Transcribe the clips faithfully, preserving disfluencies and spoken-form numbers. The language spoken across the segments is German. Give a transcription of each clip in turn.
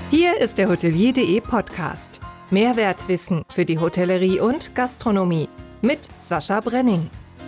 Hier ist der Hotelier punkt de Podcast. Mehrwertwissen für die Hotellerie und Gastronomie mit Sascha Brenning.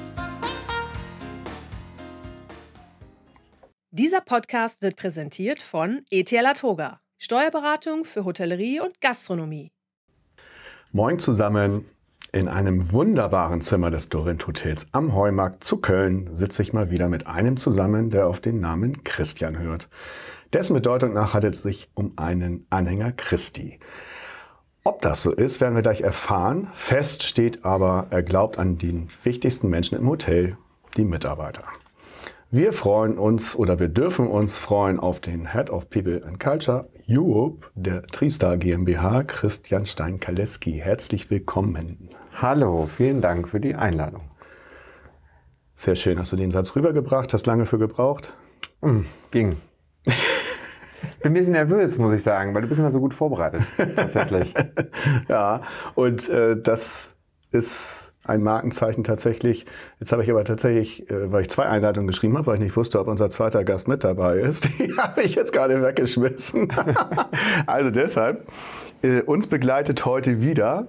Dieser Podcast wird präsentiert von E T L Atoga, Steuerberatung für Hotellerie und Gastronomie. Moin zusammen. In einem wunderbaren Zimmer des Dorint Hotels am Heumarkt zu Köln sitze ich mal wieder mit einem zusammen, der auf den Namen Christian hört. Dessen Bedeutung nach handelt es sich um einen Anhänger Christi. Ob das so ist, werden wir gleich erfahren. Fest steht aber, er glaubt an den wichtigsten Menschen im Hotel, die Mitarbeiter. Wir freuen uns oder wir dürfen uns freuen auf den Head of People and Culture Europe der Tristar GmbH, Christian Stein-Kaleski. Herzlich willkommen. Hallo, vielen Dank für die Einladung. Sehr schön. Hast du den Satz rübergebracht? Hast lange für gebraucht? Mm, ging. Ich bin ein bisschen nervös, muss ich sagen, weil du bist immer so gut vorbereitet, tatsächlich. Ja, und äh, das ist ein Markenzeichen tatsächlich. Jetzt habe ich aber tatsächlich, äh, weil ich zwei Einleitungen geschrieben habe, weil ich nicht wusste, ob unser zweiter Gast mit dabei ist, die habe ich jetzt gerade weggeschmissen. Also deshalb, äh, uns begleitet heute wieder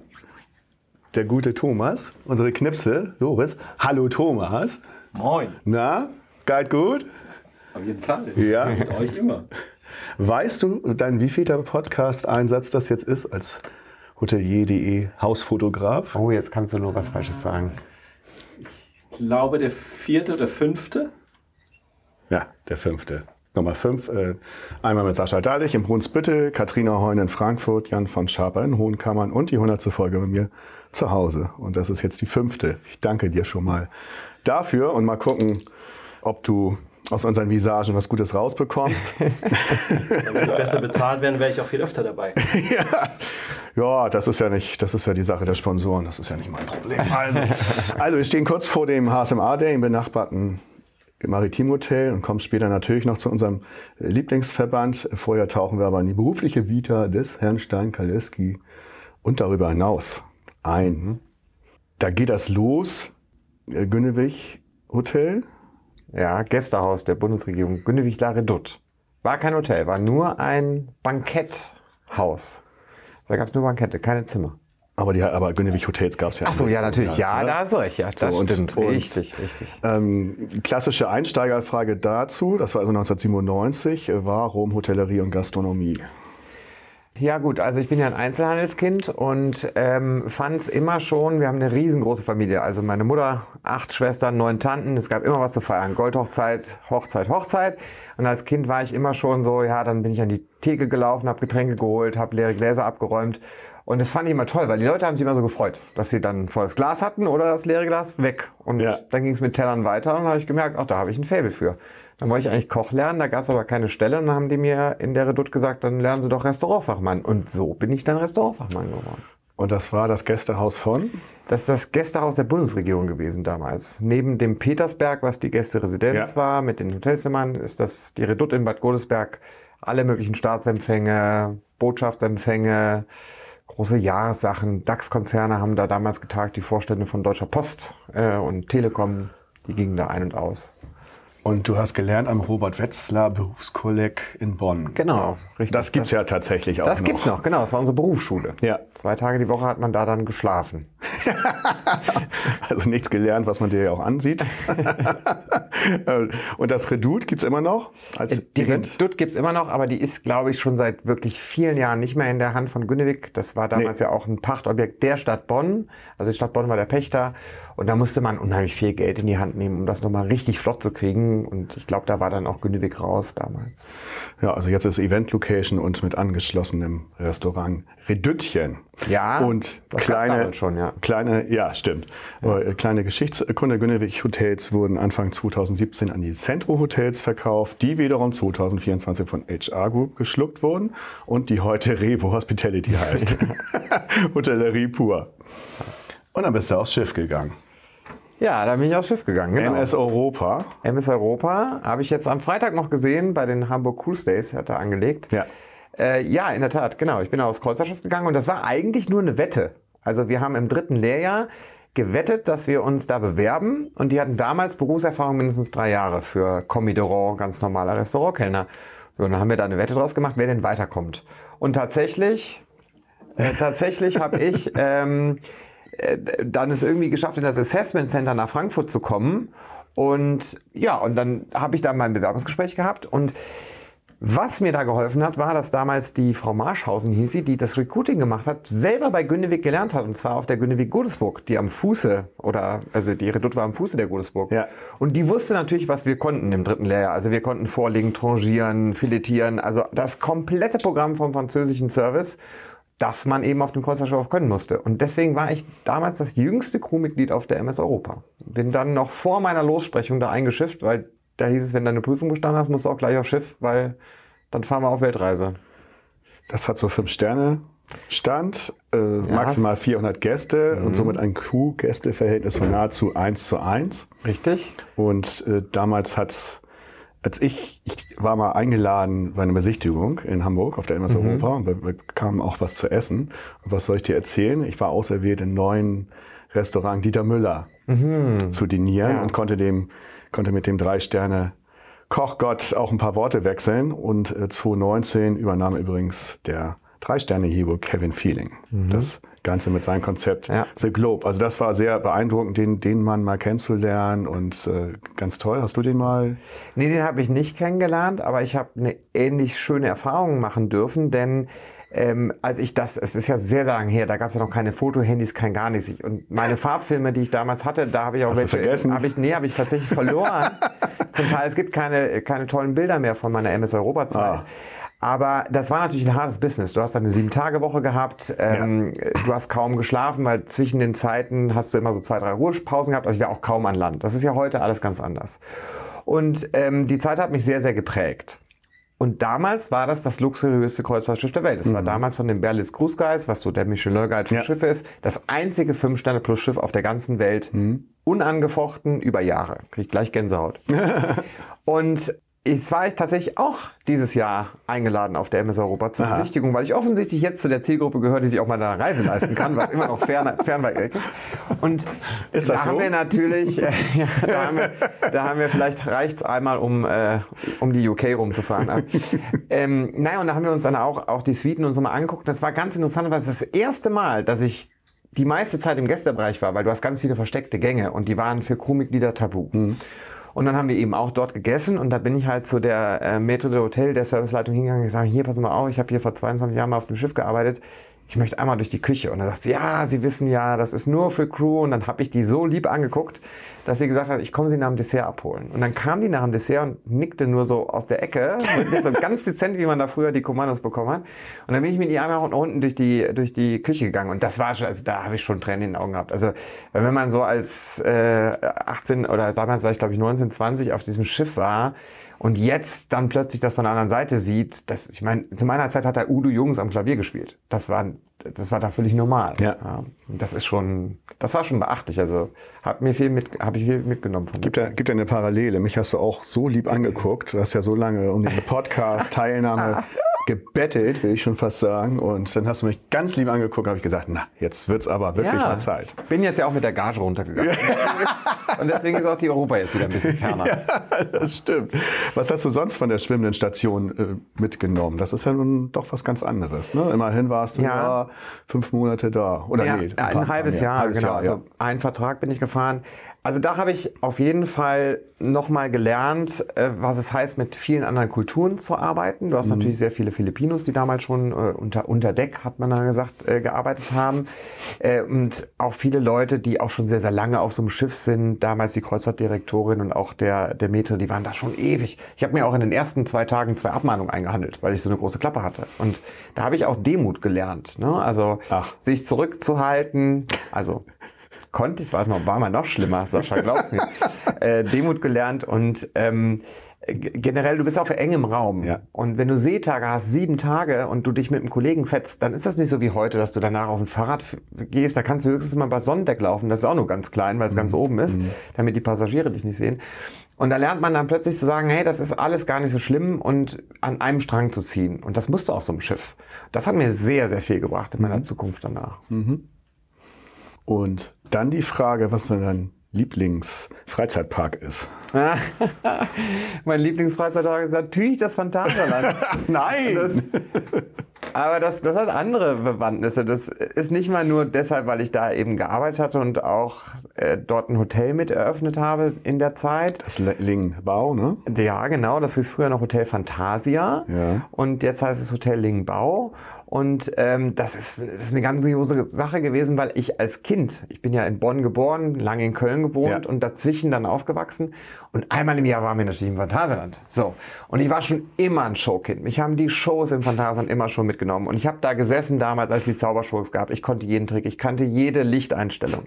der gute Thomas, unsere Knipse, Doris. Hallo Thomas. Moin. Na, geht gut? Auf jeden Fall. Ja. Mit euch immer. Weißt du, dein wievielter Podcast-Einsatz das jetzt ist als Hotelier punkt de Hausfotograf? Oh, jetzt kannst du nur was Falsches sagen. Ich glaube, der vierte oder fünfte. Ja, der fünfte. Nummer fünf. Äh, einmal mit Sascha Dahlich in Brunsbüttel, Katrina Heun in Frankfurt, Jan von Schaper in Hohenkammern und die hundertste Folge bei mir zu Hause. Und das ist jetzt die fünfte. Ich danke dir schon mal dafür und mal gucken, ob du aus unseren Visagen was Gutes rausbekommst. Wenn wir besser bezahlt werden, wäre ich auch viel öfter dabei. ja. ja, das ist ja nicht, das ist ja die Sache der Sponsoren. Das ist ja nicht mein Problem. Also, also wir stehen kurz vor dem H S M A Day im benachbarten Maritimhotel und kommen später natürlich noch zu unserem Lieblingsverband. Vorher tauchen wir aber in die berufliche Vita des Herrn Stein-Kaleski und darüber hinaus ein. Da geht das los. Günnewig Hotel. Ja, Gästehaus der Bundesregierung, Günnewig-La Redoute. War kein Hotel, war nur ein Banketthaus. Da gab es nur Bankette, keine Zimmer. Aber, die, aber Günnewig Hotels gab es ja. Ach so, ja, natürlich. Ja, ja, da hast du recht. Ja, das so, stimmt. Und, richtig, richtig. Ähm, klassische Einsteigerfrage dazu, das war also neunzehnhundertsiebenundneunzig. Warum Hotellerie und Gastronomie? Ja gut, also ich bin ja ein Einzelhandelskind und ähm, fand es immer schon, wir haben eine riesengroße Familie, also meine Mutter, acht Schwestern, neun Tanten, es gab immer was zu feiern, Goldhochzeit, Hochzeit, Hochzeit und als Kind war ich immer schon so, ja, dann bin ich an die Theke gelaufen, habe Getränke geholt, habe leere Gläser abgeräumt und das fand ich immer toll, weil die Leute haben sich immer so gefreut, dass sie dann volles Glas hatten oder das leere Glas weg und ja. Dann ging es mit Tellern weiter und dann habe ich gemerkt, ach, da habe ich ein Faible für. Dann wollte ich eigentlich Koch lernen, da gab es aber keine Stelle und dann haben die mir in der Redoute gesagt, dann lernen Sie doch Restaurantfachmann. Und so bin ich dann Restaurantfachmann geworden. Und das war das Gästehaus von? Das ist das Gästehaus der Bundesregierung gewesen damals. Neben dem Petersberg, was die Gästeresidenz ja. war, mit den Hotelzimmern, ist das die Redoute in Bad Godesberg. Alle möglichen Staatsempfänge, Botschaftsempfänge, große Jahressachen. DAX-Konzerne haben da damals getagt, die Vorstände von Deutscher Post äh, und Telekom, die gingen da ein und aus. Und du hast gelernt am Robert-Wetzlar Berufskolleg in Bonn. Genau, richtig. Das gibt's das, ja tatsächlich auch das noch. Das gibt's noch, genau. Das war unsere Berufsschule. Ja. Zwei Tage die Woche hat man da dann geschlafen. Also nichts gelernt, was man dir ja auch ansieht. Und das Redoute gibt's immer noch? Als die Redoute gibt's immer noch, aber die ist, glaube ich, schon seit wirklich vielen Jahren nicht mehr in der Hand von Günnewig. Das war damals nee. ja auch ein Pachtobjekt der Stadt Bonn. Also die Stadt Bonn war der Pächter. Und da musste man unheimlich viel Geld in die Hand nehmen, um das nochmal richtig flott zu kriegen. Und ich glaube, da war dann auch Günnewig raus damals. Ja, also jetzt ist Event-Location und mit angeschlossenem Restaurant Redüttchen. Ja, und das kleine, schon, ja. kleine, ja, stimmt. Ja. Kleine Geschichtskunde Günnewig Hotels wurden Anfang zweitausendsiebzehn an die Centro Hotels verkauft, die wiederum zweitausendvierundzwanzig von H R Group geschluckt wurden und die heute Revo Hospitality heißt. Hotellerie pur. Und dann bist du aufs Schiff gegangen. Ja, da bin ich aufs Schiff gegangen. Genau. M S Europa. M S Europa habe ich jetzt am Freitag noch gesehen bei den Hamburg Cruise Days, hat er angelegt. Ja. Äh, ja, in der Tat, genau. Ich bin aufs Kreuzerschiff gegangen und das war eigentlich nur eine Wette. Also wir haben im dritten Lehrjahr gewettet, dass wir uns da bewerben und die hatten damals Berufserfahrung mindestens drei Jahre für Commis de Rang, ganz normaler Restaurantkellner. Und dann haben wir da eine Wette draus gemacht, wer denn weiterkommt. Und tatsächlich, äh, tatsächlich habe ich ähm, äh, dann es irgendwie geschafft, in das Assessment Center nach Frankfurt zu kommen. Und ja, und dann habe ich da mein Bewerbungsgespräch gehabt. Und was mir da geholfen hat, war, dass damals die Frau Marschhausen hieß sie, die das Recruiting gemacht hat, selber bei Günnewig gelernt hat. Und zwar auf der Günnewig Godesburg, die am Fuße, oder also die Redoute war am Fuße der Godesburg. Ja. Und die wusste natürlich, was wir konnten im dritten Lehrjahr. Also wir konnten vorlegen, trangieren, filetieren. Also das komplette Programm vom französischen Service, das man eben auf dem Kreuzfahrtschiff können musste. Und deswegen war ich damals das jüngste Crewmitglied auf der M S Europa. Bin dann noch vor meiner Lossprechung da eingeschifft, weil da hieß es, wenn du eine Prüfung bestanden hast, musst du auch gleich aufs Schiff, weil dann fahren wir auf Weltreise. Das hat so fünf Sterne Stand, äh, ja, maximal vierhundert Gäste mhm. und somit ein Crew-Gäste-Verhältnis von nahezu eins zu eins. Richtig. Und äh, damals hat's, als ich, ich war mal eingeladen bei einer Besichtigung in Hamburg auf der M S Mhm. Europa und wir bekamen auch was zu essen. Und was soll ich dir erzählen? Ich war auserwählt im neuen Restaurant Dieter Müller Mhm. zu dinieren Ja. und konnte dem konnte mit dem Drei-Sterne-Kochgott auch ein paar Worte wechseln. Und äh, zweitausendneunzehn übernahm übrigens der Drei-Sterne-Hero Kevin Feeling Mhm. das Ganze mit seinem Konzept Ja. The Globe. Also das war sehr beeindruckend, den, den Mann mal kennenzulernen und äh, ganz toll. Hast du den mal? Nee, den habe ich nicht kennengelernt, aber ich habe eine ähnlich schöne Erfahrung machen dürfen, denn ähm, als ich das, es ist ja sehr, sehr lange her, da gab es ja noch keine Fotohandys, kein gar nichts. Und meine Farbfilme, die ich damals hatte, da habe ich auch Hast du vergessen? Hab ich, nee, habe ich tatsächlich verloren. Zum Teil, es gibt keine, keine tollen Bilder mehr von meiner M S Europa-Zeit. Ah. Aber das war natürlich ein hartes Business. Du hast eine Sieben-Tage-Woche gehabt, ähm, ja. du hast kaum geschlafen, weil zwischen den Zeiten hast du immer so zwei, drei Ruhepausen gehabt. Also ich war auch kaum an Land. Das ist ja heute alles ganz anders. Und ähm, die Zeit hat mich sehr, sehr geprägt. Und damals war das das luxuriöste Kreuzfahrtschiff der Welt. Es mhm. war damals von dem Berlitz Cruise Guides, was so der Michelin Guide für ja. Schiffe ist, das einzige Fünf-Sterne-Plus-Schiff auf der ganzen Welt, mhm. unangefochten über Jahre. Krieg ich gleich Gänsehaut. Und jetzt war ich tatsächlich auch dieses Jahr eingeladen auf der M S Europa zur Aha. Besichtigung, weil ich offensichtlich jetzt zu der Zielgruppe gehöre, die sich auch mal eine Reise leisten kann, was immer noch fern, fernweit weg ist. Und ist da das haben so? wir natürlich, äh, ja, da, haben wir, da haben wir vielleicht, reicht's einmal, um, äh, um die U K rumzufahren. ähm, naja, und da haben wir uns dann auch, auch die Suiten und so mal angeguckt. Das war ganz interessant, weil es das erste Mal, dass ich die meiste Zeit im Gästebereich war, weil du hast ganz viele versteckte Gänge und die waren für Crewmitglieder tabu. Mhm. Und dann haben wir eben auch dort gegessen und da bin ich halt zu der äh, Maître d'Hôtel, der Serviceleitung hingegangen und gesagt, hier, pass mal auf, ich habe hier vor zweiundzwanzig Jahren mal auf dem Schiff gearbeitet, ich möchte einmal durch die Küche. Und dann sagt sie, ja, Sie wissen ja, das ist nur für Crew. Und dann habe ich die so lieb angeguckt, dass sie gesagt hat, ich komme Sie nach dem Dessert abholen. Und dann kam die nach dem Dessert und nickte nur so aus der Ecke, so ganz dezent, wie man da früher die Kommandos bekommen hat. Und dann bin ich mit ihr einmal nach unten durch die, durch die Küche gegangen. Und das war schon, also da habe ich schon Tränen in den Augen gehabt. Also wenn man so als äh, achtzehn oder damals war ich glaube ich neunzehn, zwanzig auf diesem Schiff war, und jetzt dann plötzlich das von der anderen Seite sieht, das, ich meine, zu meiner Zeit hat der Udo Jürgens am Klavier gespielt. Das war, das war da völlig normal. Ja. Ja, das ist schon, das war schon beachtlich. Also hab mir viel mit, habe ich viel mitgenommen von. Gibt ja, gibt ja eine Parallele. Mich hast du auch so lieb angeguckt. Du hast ja so lange um die Podcast-Teilnahme gebettelt, will ich schon fast sagen. Und dann hast du mich ganz lieb angeguckt und habe ich gesagt, na, jetzt wird's aber wirklich ja, mal Zeit. Ich bin jetzt ja auch mit der Gage runtergegangen. Und deswegen ist auch die Europa jetzt wieder ein bisschen ferner. Ja, das stimmt. Was hast du sonst von der schwimmenden Station äh, mitgenommen? Das ist ja nun doch was ganz anderes. Ne? Immerhin warst du ja. da fünf Monate da. Oder ja, nee, ein, ein halbes Jahr, halbes genau. Jahr, also ja. einen Vertrag bin ich gefahren. Also da habe ich auf jeden Fall nochmal gelernt, äh, was es heißt, mit vielen anderen Kulturen zu arbeiten. Du hast mhm. natürlich sehr viele Filipinos, die damals schon äh, unter, unter Deck, hat man da gesagt, äh, gearbeitet haben. Äh, und auch viele Leute, die auch schon sehr, sehr lange auf so einem Schiff sind. Damals die Kreuzfahrtdirektorin und auch der, der Maitre, die waren da schon ewig. Ich habe mir auch in den ersten zwei Tagen zwei Abmahnungen eingehandelt, weil ich so eine große Klappe hatte. Und da habe ich auch Demut gelernt. Ne? Also Ach. sich zurückzuhalten, also konnte ich, weiß noch, war mal noch schlimmer, Sascha, glaub's mir, äh, Demut gelernt und ähm, generell, du bist auf engem Raum. Ja. Und wenn du Seetage hast, sieben Tage und du dich mit einem Kollegen fetzt, dann ist das nicht so wie heute, dass du danach auf ein Fahrrad f- gehst. Da kannst du höchstens mal bei Sonnendeck laufen. Das ist auch nur ganz klein, weil es mhm. ganz oben ist, mhm. damit die Passagiere dich nicht sehen. Und da lernt man dann plötzlich zu sagen, hey, das ist alles gar nicht so schlimm und an einem Strang zu ziehen. Und das musst du auf so einem Schiff. Das hat mir sehr, sehr viel gebracht in meiner mhm. Zukunft danach. Mhm. Und dann die Frage, was war dein Lieblingsfreizeitpark ist. Mein Lieblingsfreizeitpark ist natürlich das Phantasialand. Nein! Das, aber das, das hat andere Bewandtnisse. Das ist nicht mal nur deshalb, weil ich da eben gearbeitet hatte und auch äh, dort ein Hotel mit eröffnet habe in der Zeit. Das Lingbao, ne? Ja, genau. Das hieß früher noch Hotel Phantasia. Ja. Und jetzt heißt es Hotel Lingbao. Und ähm, das, ist, das ist eine ganz große Sache gewesen, weil ich als Kind, ich bin ja in Bonn geboren, lange in Köln gewohnt, ja, und dazwischen dann aufgewachsen. Und einmal im Jahr waren wir natürlich im Phantasialand. So. Und ich war schon immer ein Showkind. Mich haben die Shows im Phantasialand immer schon mitgenommen. Und ich habe da gesessen damals, als es die Zaubershows gab. Ich konnte jeden Trick, ich kannte jede Lichteinstellung.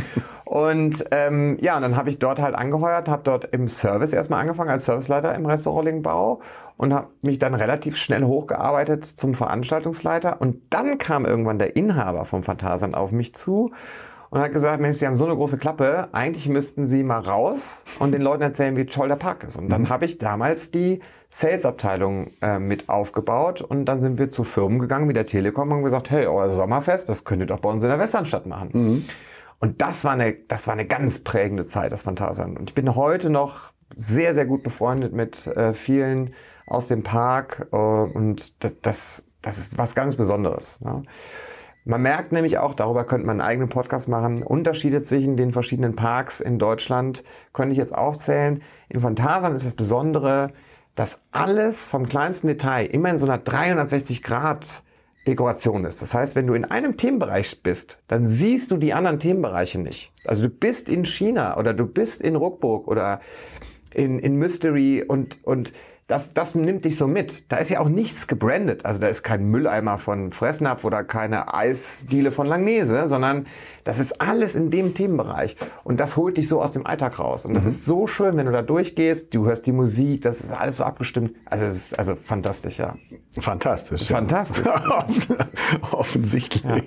Und ähm, ja, und dann habe ich dort halt angeheuert, habe dort im Service erstmal angefangen als Serviceleiter im Restaurant Lingbao und habe mich dann relativ schnell hochgearbeitet zum Veranstaltungsleiter. Und dann kam irgendwann der Inhaber vom Phantasialand auf mich zu und hat gesagt, Mensch, Sie haben so eine große Klappe, eigentlich müssten Sie mal raus und den Leuten erzählen, wie toll der Park ist. Und dann habe ich damals die Sales-Abteilung äh, mit aufgebaut und dann sind wir zu Firmen gegangen wie der Telekom und haben gesagt, hey, euer Sommerfest, das könnt ihr doch bei uns in der Westernstadt machen. Mhm. Und das war eine, das war eine ganz prägende Zeit, das Phantasialand. Und ich bin heute noch sehr, sehr gut befreundet mit äh, vielen aus dem Park äh, und das, das, das ist was ganz Besonderes. Ne? Man merkt nämlich auch, darüber könnte man einen eigenen Podcast machen, Unterschiede zwischen den verschiedenen Parks in Deutschland könnte ich jetzt aufzählen. Im Phantasialand ist das Besondere, dass alles vom kleinsten Detail immer in so einer dreihundertsechzig Grad Dekoration ist. Das heißt, wenn du in einem Themenbereich bist, dann siehst du die anderen Themenbereiche nicht. Also du bist in China oder du bist in Ruckburg oder in, in Mystery und, und das, das nimmt dich so mit. Da ist ja auch nichts gebrandet. Also da ist kein Mülleimer von Fressnapf oder keine Eisdiele von Langnese, sondern das ist alles in dem Themenbereich. Und das holt dich so aus dem Alltag raus. Und das mhm. ist so schön, wenn du da durchgehst, du hörst die Musik, das ist alles so abgestimmt. Also es ist also fantastisch, ja. Fantastisch. Fantastisch. Ja. Offensichtlich. Ja.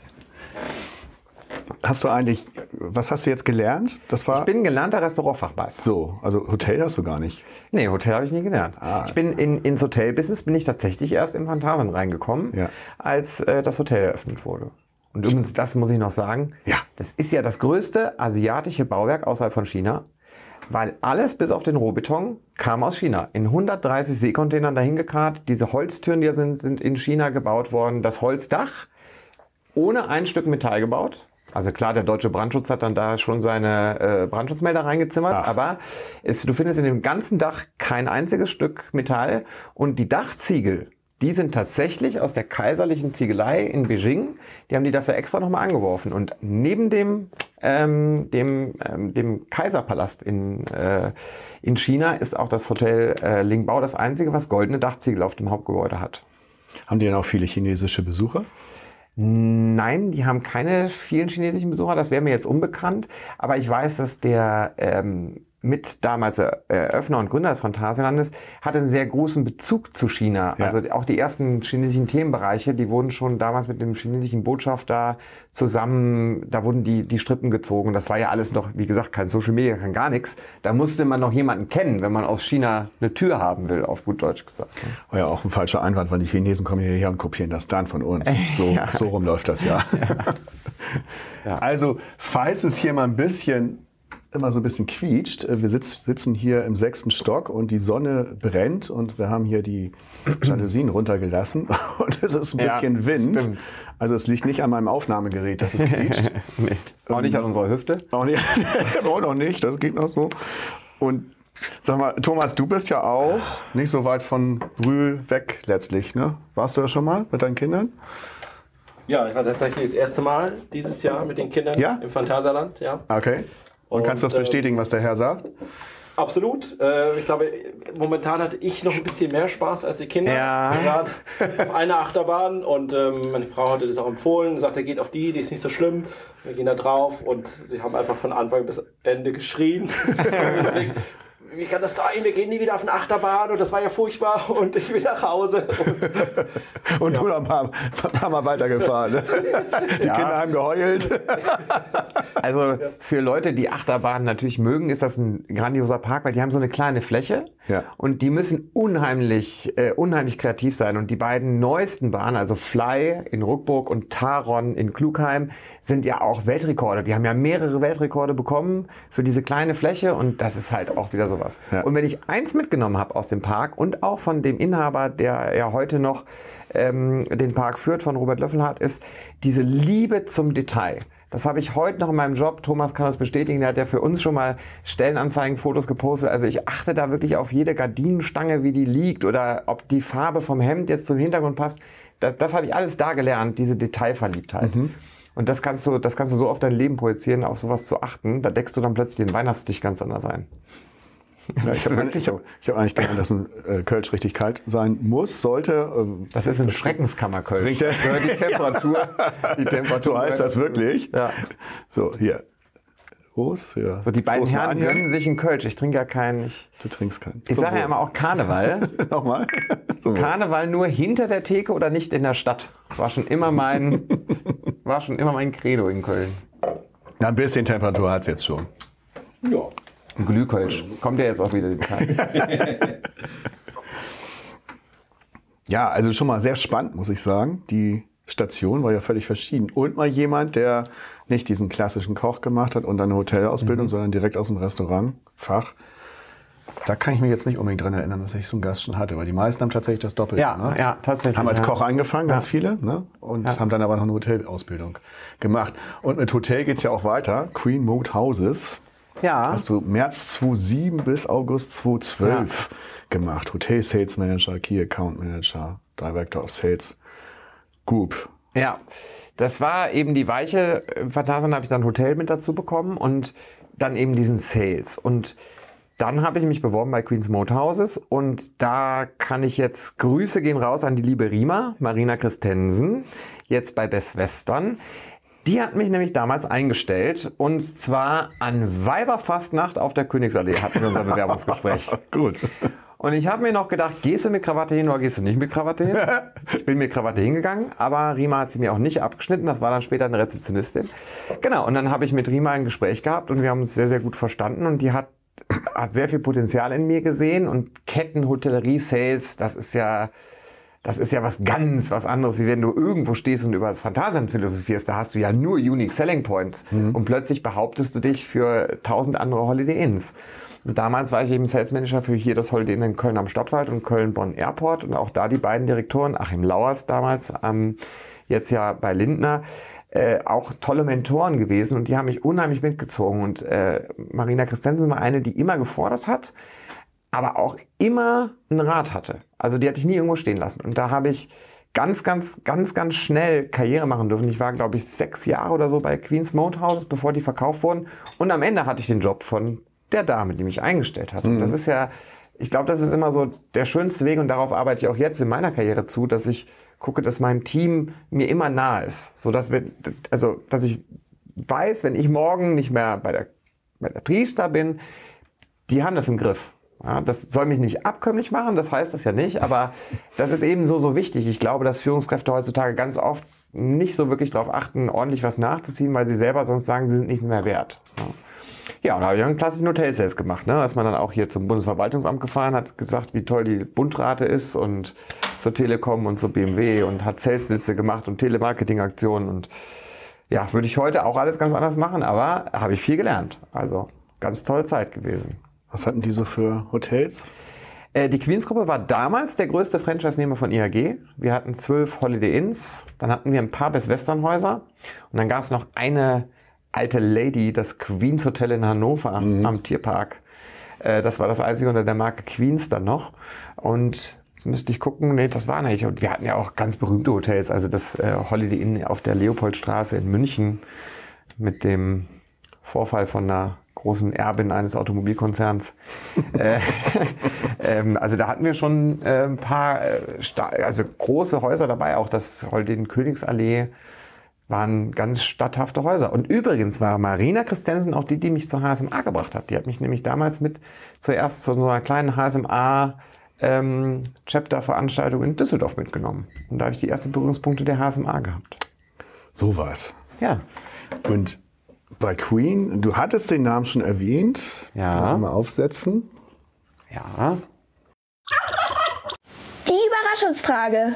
Hast du eigentlich, was hast du jetzt gelernt? Das war ich bin gelernter Restaurantfachmeister. So, also Hotel hast du gar nicht? Nee, Hotel habe ich nie gelernt. Ah, ich bin in, ins Hotelbusiness bin ich tatsächlich erst im Phantasialand reingekommen, ja, als äh, das Hotel eröffnet wurde. Und übrigens, das muss ich noch sagen, ja, das ist ja das größte asiatische Bauwerk außerhalb von China, weil alles bis auf den Rohbeton kam aus China. In hundertdreißig Seekontainern dahin gekarrt. Diese Holztüren, die sind, sind in China gebaut worden. Das Holzdach ohne ein Stück Metall gebaut. Also klar, der deutsche Brandschutz hat dann da schon seine äh, Brandschutzmelder reingezimmert, Ach. aber es, du findest in dem ganzen Dach kein einziges Stück Metall und die Dachziegel, die sind tatsächlich aus der kaiserlichen Ziegelei in Beijing, die haben die dafür extra nochmal angeworfen und neben dem, ähm, dem, ähm, dem Kaiserpalast in, äh, in China ist auch das Hotel äh, Lingbao das einzige, was goldene Dachziegel auf dem Hauptgebäude hat. Haben die denn auch viele chinesische Besucher? Nein, die haben keine vielen chinesischen Besucher, das wäre mir jetzt unbekannt. Aber ich weiß, dass der ähm, mit damals Eröffner und Gründer des Phantasialandes hatte einen sehr großen Bezug zu China. Ja. Also auch die ersten chinesischen Themenbereiche, die wurden schon damals mit dem chinesischen Botschafter zusammen, da wurden die, die Strippen gezogen. Das war ja alles noch, wie gesagt, kein Social Media, kein gar nichts. Da musste man noch jemanden kennen, wenn man aus China eine Tür haben will, auf gut Deutsch gesagt. War ja auch ein falscher Einwand, weil die Chinesen kommen hierher und kopieren das dann von uns. So, ja. so rum läuft das ja. Ja. Ja. Also, falls es hier mal ein bisschen immer so ein bisschen quietscht. Wir sitz, sitzen hier im sechsten Stock und die Sonne brennt und wir haben hier die Jalousien runtergelassen und es ist ein bisschen ja, Wind. Stimmt. Also es liegt nicht an meinem Aufnahmegerät, dass es quietscht. Nee. Auch nicht an unserer Hüfte? Auch nicht, auch noch nicht, das geht noch so. Und sag mal, Thomas, du bist ja auch nicht so weit von Brühl weg letztlich, ne? Warst du ja schon mal mit deinen Kindern? Ja, ich war tatsächlich das erste Mal dieses Jahr mit den Kindern ja? im Phantasialand. Ja. Okay. Und, und kannst du das bestätigen, was der Herr sagt? Absolut. Äh, ich glaube, momentan hatte ich noch ein bisschen mehr Spaß als die Kinder. Ja. Gerade auf einer Achterbahn und ähm, meine Frau hatte das auch empfohlen, sagt, er geht auf die, die ist nicht so schlimm. Wir gehen da drauf und sie haben einfach von Anfang bis Ende geschrien. wie kann das sein, wir gehen nie wieder auf eine Achterbahn und das war ja furchtbar und ich will nach Hause. Und, und du noch ein paar, ein paar Mal weitergefahren. Ne? Die Ja. Kinder haben geheult. Also für Leute, die Achterbahnen natürlich mögen, ist das ein grandioser Park, weil die haben so eine kleine Fläche Ja. und die müssen unheimlich, äh, unheimlich kreativ sein. Und die beiden neuesten Bahnen, also Fly in Ruckburg und Taron in Klugheim, sind ja auch Weltrekorde. Die haben ja mehrere Weltrekorde bekommen für diese kleine Fläche und das ist halt auch wieder sowas. Ja. Und wenn ich eins mitgenommen habe aus dem Park und auch von dem Inhaber, der ja heute noch ähm, den Park führt, von Robert Löffelhardt, ist diese Liebe zum Detail. Das habe ich heute noch in meinem Job. Thomas kann das bestätigen. Der hat ja für uns schon mal Stellenanzeigen-Fotos gepostet. Also ich achte da wirklich auf jede Gardinenstange, wie die liegt oder ob die Farbe vom Hemd jetzt zum Hintergrund passt. Das, das habe ich alles da gelernt, diese Detailverliebtheit. Mhm. Und das kannst du, das kannst du so auf dein Leben projizieren, auf sowas zu achten. Da deckst du dann plötzlich den Weihnachtstisch ganz anders ein. Ja, ich habe eigentlich, hab, ich hab eigentlich gelernt, dass ein äh, Kölsch richtig kalt sein muss, sollte. Ähm, das ist ein Schreckenskammerkölsch. Bringt der- Da gehört die Temperatur. Die Temperatur so heißt das wirklich. Ja. So, hier. Prost. Ja. So, die beiden Prost mal Herren an, ja. gönnen sich einen Kölsch. Ich trinke ja keinen. Ich, Du trinkst keinen. ich Zum sage ja Wohl. immer auch Karneval. Nochmal. Zum Wohl. Karneval nur hinter der Theke oder nicht in der Stadt. War schon immer mein, war schon immer mein Credo in Köln. Ja, ein bisschen Temperatur hat es jetzt schon. ja. Ein Glühkölsch. Kommt ja jetzt auch wieder die Zeit. Ja, also schon mal sehr spannend, muss ich sagen. Die Station war ja völlig verschieden. Und mal jemand, der nicht diesen klassischen Koch gemacht hat und dann eine Hotelausbildung, mhm. sondern direkt aus dem Restaurantfach. Da kann ich mich jetzt nicht unbedingt dran erinnern, dass ich so einen Gast schon hatte, weil die meisten haben tatsächlich das Doppelte. Ja, ne? ja, tatsächlich. Haben als ja. Koch angefangen, ganz Ja. viele, ne? Und Ja. haben dann aber noch eine Hotelausbildung gemacht. Und mit Hotel geht's ja auch weiter. Queen Mode Houses. Ja. Hast du März zweitausendsieben bis August zweitausendzwölf gemacht. Hotel Sales Manager, Key Account Manager, Director of Sales Group. Ja, das war eben die Weiche. Phantasialand habe ich dann Hotel mit dazu bekommen und dann eben diesen Sales. Und dann habe ich mich beworben bei Queen's Mode Houses und da kann ich jetzt Grüße gehen raus an die liebe Rima, Marina Christensen, jetzt bei Best Western. Die hat mich nämlich damals eingestellt und zwar an Weiberfastnacht auf der Königsallee hatten wir unser Bewerbungsgespräch. Gut. Und ich habe mir noch gedacht, gehst du mit Krawatte hin oder gehst du nicht mit Krawatte hin? Ich bin mit Krawatte hingegangen, aber Rima hat sie mir auch nicht abgeschnitten. Das war dann später eine Rezeptionistin. Genau, und dann habe ich mit Rima ein Gespräch gehabt und wir haben uns sehr, sehr gut verstanden. Und die hat, hat sehr viel Potenzial in mir gesehen. Und Kettenhotellerie, Sales, das ist ja... Das ist ja was ganz was anderes, wie wenn du irgendwo stehst und über das Phantasialand philosophierst. Da hast du ja nur Unique Selling Points. Mhm. Und plötzlich behauptest du dich für tausend andere Holiday Inns. Und damals war ich eben Sales Manager für hier das Holiday Inn in Köln am Stadtwald und Köln-Bonn Airport. Und auch da die beiden Direktoren, Achim Lauers damals, ähm, jetzt ja bei Lindner, äh, auch tolle Mentoren gewesen. Und die haben mich unheimlich mitgezogen. Und äh, Marina Christensen war eine, die immer gefordert hat, aber auch immer einen Rat hatte. Also die hatte ich nie irgendwo stehen lassen. Und da habe ich ganz, ganz, ganz, ganz schnell Karriere machen dürfen. Ich war, glaube ich, sechs Jahre oder so bei Queen's Mode Houses, bevor die verkauft wurden. Und am Ende hatte ich den Job von der Dame, die mich eingestellt hat. Mhm. Und das ist ja, ich glaube, das ist immer so der schönste Weg. Und darauf arbeite ich auch jetzt in meiner Karriere zu, dass ich gucke, dass mein Team mir immer nah ist. So dass wir, also, dass ich weiß, wenn ich morgen nicht mehr bei der, bei der Triester bin, die haben das im Griff. Ja, das soll mich nicht abkömmlich machen, das heißt das ja nicht, aber das ist eben so, so wichtig. Ich glaube, dass Führungskräfte heutzutage ganz oft nicht so wirklich darauf achten, ordentlich was nachzuziehen, weil sie selber sonst sagen, sie sind nicht mehr wert. Ja, ja und da habe ich einen klassischen Hotel-Sales gemacht, ne? Dass man dann auch hier zum Bundesverwaltungsamt gefahren hat, gesagt, wie toll die Bundrate ist und zur Telekom und zur B M W und hat Salesblitze gemacht und Telemarketing-Aktionen und ja, würde ich heute auch alles ganz anders machen, aber habe ich viel gelernt. Also ganz tolle Zeit gewesen. Was hatten die so für Hotels? Äh, die Queens-Gruppe war damals der größte Franchise-Nehmer von I H G. Wir hatten zwölf Holiday Inns, dann hatten wir ein paar Best-Western-Häuser und dann gab es noch eine alte Lady, das Queens Hotel in Hannover mhm. am Tierpark. Äh, das war das einzige unter der Marke Queens dann noch. Und jetzt müsste ich gucken, nee, das war nicht. Und wir hatten ja auch ganz berühmte Hotels, also das äh, Holiday Inn auf der Leopoldstraße in München mit dem Vorfall von einer großen Erbin eines Automobilkonzerns. äh, ähm, also da hatten wir schon äh, ein paar äh, also große Häuser dabei, auch das Holiday Inn Königsallee. waren ganz statthafte Häuser. Und übrigens war Marina Christensen auch die, die mich zur H S M A gebracht hat. Die hat mich nämlich damals mit zuerst zu so einer kleinen H S M A ähm, Chapter-Veranstaltung in Düsseldorf mitgenommen. Und da habe ich die ersten Berührungspunkte der H S M A gehabt. So war's. Ja. Und bei Queen, du hattest den Namen schon erwähnt. Ja. Mal aufsetzen. Ja. Die Überraschungsfrage.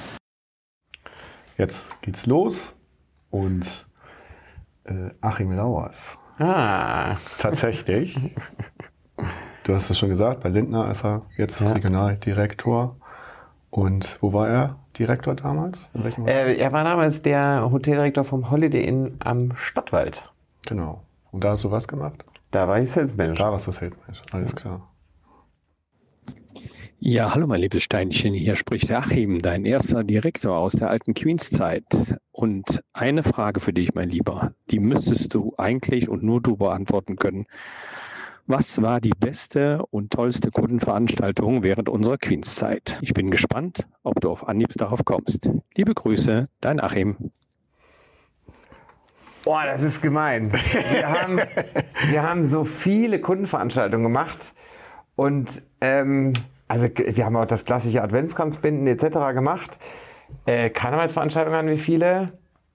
Jetzt geht's los. Und äh, Achim Lauers. Ah. Tatsächlich. Du hast es schon gesagt, bei Lindner ist er jetzt Ja. Regionaldirektor. Und wo war er Direktor damals? In welchem Äh, er war damals der Hoteldirektor vom Holiday Inn am Stadtwald. Genau. Und da hast du was gemacht? Da war ich Sales Manager. Da warst du Sales Manager. Alles klar. Ja, hallo mein liebes Steinchen, hier spricht der Achim, dein erster Direktor aus der alten Queenszeit. Und eine Frage für dich, mein Lieber, die müsstest du eigentlich und nur du beantworten können. Was war die beste und tollste Kundenveranstaltung während unserer Queenszeit? Ich bin gespannt, ob du auf Anhieb darauf kommst. Liebe Grüße, dein Achim. Boah, das ist gemein. Wir haben, wir haben so viele Kundenveranstaltungen gemacht und ähm, also wir haben auch das klassische Adventskranzbinden et cetera gemacht. Äh, Karnevalsveranstaltungen hatten wir viele.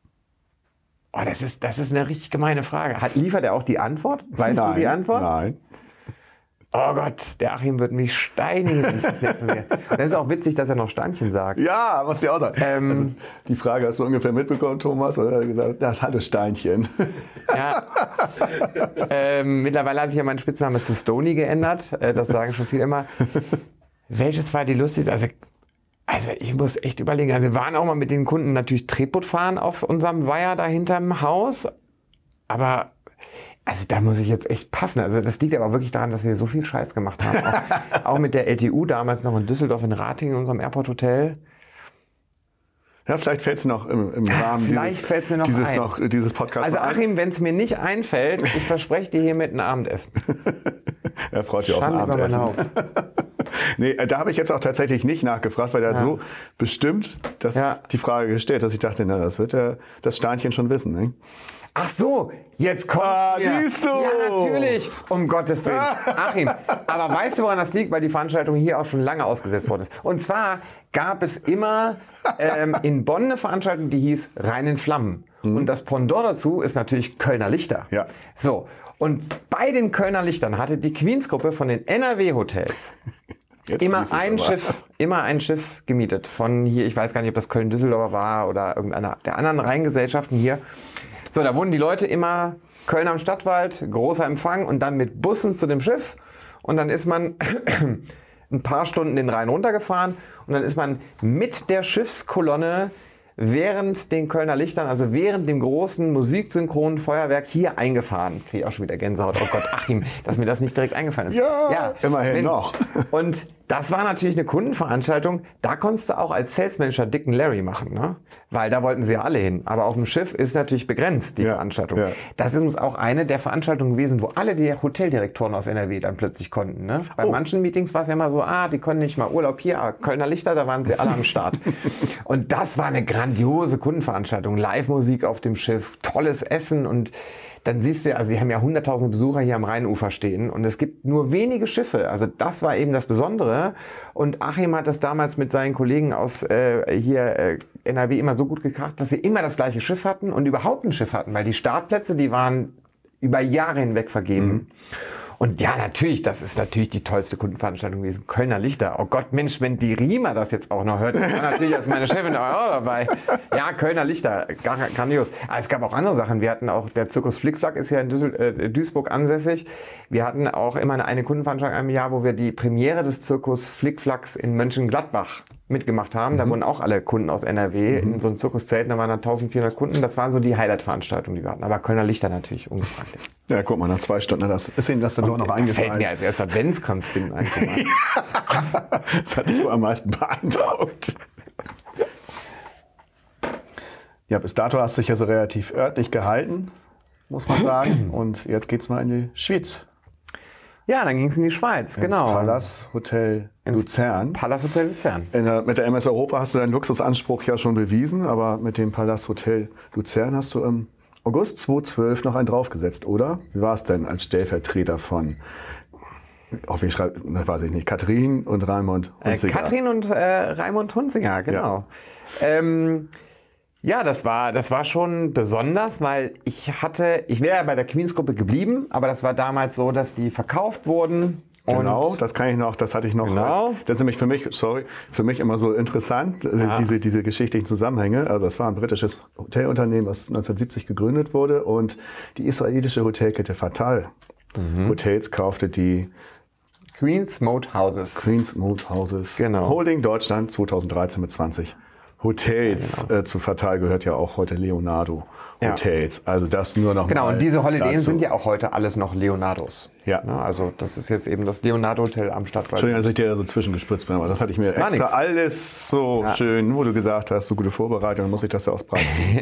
Oh, das ist, das ist eine richtig gemeine Frage. Hat, liefert er auch die Antwort? Weißt Nein, du die Antwort? Nein. Oh Gott, der Achim wird mich steinigen, wenn ich das nächste sehe. Und das ist auch witzig, dass er noch Steinchen sagt. Ja, was dir auch sagen. Ähm, also, die Frage hast du ungefähr mitbekommen, Thomas, oder gesagt, das hatte Steinchen. Ja. ähm, mittlerweile hat sich ja mein Spitzname zu Stony geändert. Äh, das sagen schon viele immer. Welches war die lustigste? Also, also ich muss echt überlegen. Also wir waren auch mal mit den Kunden natürlich Tretboot fahren auf unserem Weiher da hinterm Haus. Aber also da muss ich jetzt echt passen. Also das liegt aber wirklich daran, dass wir so viel Scheiß gemacht haben. Auch, auch mit der L T U damals noch in Düsseldorf in Ratingen in unserem Airport Hotel. Ja, vielleicht fällt es noch im, im Rahmen Vielleicht dieses, fällt's mir noch dieses, ein. noch, dieses Podcasts Also ein. Achim, wenn es mir nicht einfällt, ich verspreche dir hiermit ein Abendessen. Er freut sich auf ein Schande über mein Abendessen. Nee, da habe ich jetzt auch tatsächlich nicht nachgefragt, weil er hat Ja. so bestimmt dass Ja. die Frage gestellt, dass ich dachte, na, das wird er, das Steinchen schon wissen. Ne? Ach so, jetzt kommt Ah, ja. siehst du. Ja, natürlich. Um Gottes Willen. Achim, aber weißt du, woran das liegt? Weil die Veranstaltung hier auch schon lange ausgesetzt worden ist. Und zwar gab es immer ähm, in Bonn eine Veranstaltung, die hieß Rhein in Flammen. Mhm. Und das Pendant dazu ist natürlich Kölner Lichter. Ja. So, und bei den Kölner Lichtern hatte die Queens-Gruppe von den N R W-Hotels Jetzt immer fließt es ein aber. Schiff, immer ein Schiff gemietet. Von hier, ich weiß gar nicht, ob das Köln-Düsseldorf war oder irgendeiner der anderen Rheingesellschaften hier. So, da wurden die Leute immer Köln am Stadtwald, großer Empfang und dann mit Bussen zu dem Schiff. Und dann ist man ein paar Stunden den Rhein runtergefahren und dann ist man mit der Schiffskolonne während den Kölner Lichtern, also während dem großen musiksynchronen Feuerwerk hier eingefahren. Kriege ich auch schon wieder Gänsehaut. Oh Gott, Achim, dass mir das nicht direkt eingefallen ist. Ja, immerhin wenn- noch. Und das war natürlich eine Kundenveranstaltung. Da konntest du auch als Sales Manager Dicken Larry machen, ne? Weil da wollten sie ja alle hin. Aber auf dem Schiff ist natürlich begrenzt, die Ja, Veranstaltung. ja. Das ist uns auch eine der Veranstaltungen gewesen, wo alle die Hoteldirektoren aus N R W dann plötzlich konnten. Ne? Bei Oh. manchen Meetings war es ja immer so, ah, die können nicht mal Urlaub hier, aber Kölner Lichter, da waren sie alle am Start. Und das war eine grandiose Kundenveranstaltung. Live-Musik auf dem Schiff, tolles Essen und dann siehst du ja, also wir haben ja hunderttausende Besucher hier am Rheinufer stehen und es gibt nur wenige Schiffe. Also das war eben das Besondere. Und Achim hat das damals mit seinen Kollegen aus äh, hier äh, N R W immer so gut gekracht, dass wir immer das gleiche Schiff hatten und überhaupt ein Schiff hatten, weil die Startplätze, die waren über Jahre hinweg vergeben. Mhm. Und ja, natürlich, das ist natürlich die tollste Kundenveranstaltung gewesen. Kölner Lichter. Oh Gott, Mensch, wenn die Riemer das jetzt auch noch hört, das war natürlich als meine Chefin auch dabei. Ja, Kölner Lichter, gar, grandios. Aber es gab auch andere Sachen. Wir hatten auch, der Zirkus Flickflack ist ja in Düssel, äh, Duisburg ansässig. Wir hatten auch immer eine, eine Kundenveranstaltung im Jahr, wo wir die Premiere des Zirkus Flickflacks in Mönchengladbach mitgemacht haben. Mhm. Da wurden auch alle Kunden aus N R W Mhm. in so einem Zirkuszelt. Da waren dann eintausendvierhundert Kunden. Das waren so die Highlight-Veranstaltungen, die wir hatten. Aber Kölner Lichter natürlich ungefragt. Ja, guck mal, nach zwei Stunden das ist Ihnen das dann doch noch Da fällt eingefallen. mir als erster Adventskranzbinden ein. Das hat dich wohl am meisten beeindruckt. Ja, bis dato hast du dich ja so relativ örtlich gehalten, muss man sagen. Und jetzt geht's mal in die Schweiz. Ja, dann ging es in die Schweiz, ins genau. Palace Hotel Luzern. Palace Hotel Luzern. In der, mit der M S Europa hast du deinen Luxusanspruch ja schon bewiesen, aber mit dem Palace Hotel Luzern hast du im August zweitausendzwölf noch einen draufgesetzt, oder? Wie war es denn als Stellvertreter von, oh, wie schreibt, weiß ich nicht, Katrin und Raimund Hunziger? Äh, Katrin und äh, Raimund Hunziger, genau. Ja. Ähm, Ja, das war, das war schon besonders, weil ich hatte, ich wäre ja bei der Queens-Gruppe geblieben, aber das war damals so, dass die verkauft wurden. Genau, und das kann ich noch, das hatte ich noch. Genau. Als, das ist nämlich für mich, sorry, für mich immer so interessant, Ja. diese, diese geschichtlichen Zusammenhänge. Also das war ein britisches Hotelunternehmen, das neunzehnhundertsiebzig gegründet wurde und die israelische Hotelkette Fatal mhm. Hotels kaufte die Queens Mode Houses. Queens Mode Houses. Genau. Holding Deutschland zweitausenddreizehn mit zwanzig Hotels. Ja, genau. äh, zu Fatal gehört ja auch heute Leonardo ja. Hotels. Also das nur noch Genau, mal und diese Holiday Inns dazu. sind ja auch heute alles noch Leonardos. Ja. Ne, also das ist jetzt eben das Leonardo Hotel am Stadtwald. Entschuldigung, dass ich dir da so zwischengespritzt bin, aber das hatte ich mir War extra nix. alles so Ja. schön, wo du gesagt hast, so gute Vorbereitung, dann muss ich das ja auspreisen.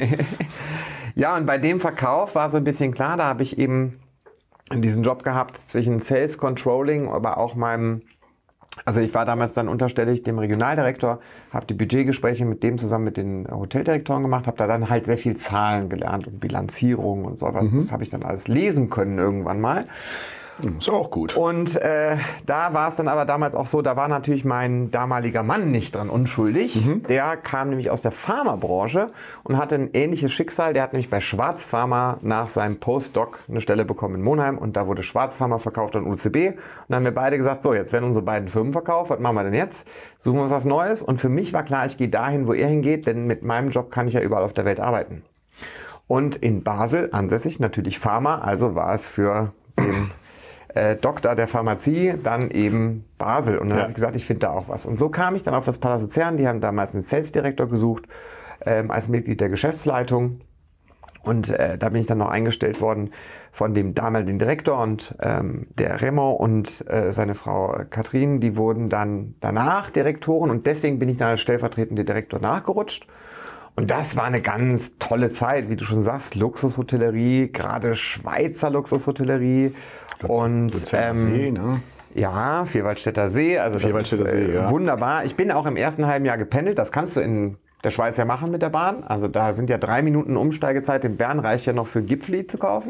Ja, und bei dem Verkauf war so ein bisschen klar, da habe ich eben diesen Job gehabt zwischen Sales Controlling, aber auch meinem, also ich war damals dann unterstellig dem Regionaldirektor, habe die Budgetgespräche mit dem zusammen mit den Hoteldirektoren gemacht, habe da dann halt sehr viel Zahlen gelernt und Bilanzierung und sowas. Mhm. Das habe ich dann alles lesen können irgendwann mal. Ist auch gut. Und äh, da war es dann aber damals auch so, da war natürlich mein damaliger Mann nicht dran unschuldig. Mhm. Der kam nämlich aus der Pharmabranche und hatte ein ähnliches Schicksal. Der hat nämlich bei Schwarz Pharma nach seinem Postdoc eine Stelle bekommen in Monheim und da wurde Schwarz Pharma verkauft an U C B. Und dann haben wir beide gesagt, so jetzt werden unsere beiden Firmen verkauft, was machen wir denn jetzt? Suchen wir uns was Neues. Und für mich war klar, ich gehe dahin, wo er hingeht, denn mit meinem Job kann ich ja überall auf der Welt arbeiten. Und in Basel ansässig natürlich Pharma, also war es für den Äh, Doktor der Pharmazie, dann eben Basel. Und dann ja. habe ich gesagt, ich finde da auch was. Und so kam ich dann auf das Palace Luzern. Die haben damals einen Sales-Direktor gesucht, ähm, als Mitglied der Geschäftsleitung. Und äh, da bin ich dann noch eingestellt worden von dem damaligen Direktor und ähm, der Remo und äh, seine Frau Katrin. Die wurden dann danach Direktoren und deswegen bin ich dann als stellvertretender Direktor nachgerutscht. Und das war eine ganz tolle Zeit, wie du schon sagst, Luxushotellerie, gerade Schweizer Luxushotellerie. Und Luzerner ähm, See, ne? ja, Vierwaldstätter See, also das ist äh, See, ja. wunderbar. Ich bin auch im ersten halben Jahr gependelt, das kannst du in der Schweiz ja machen mit der Bahn. Also da sind ja drei Minuten Umsteigezeit, in Bern reicht ja noch für Gipfeli zu kaufen.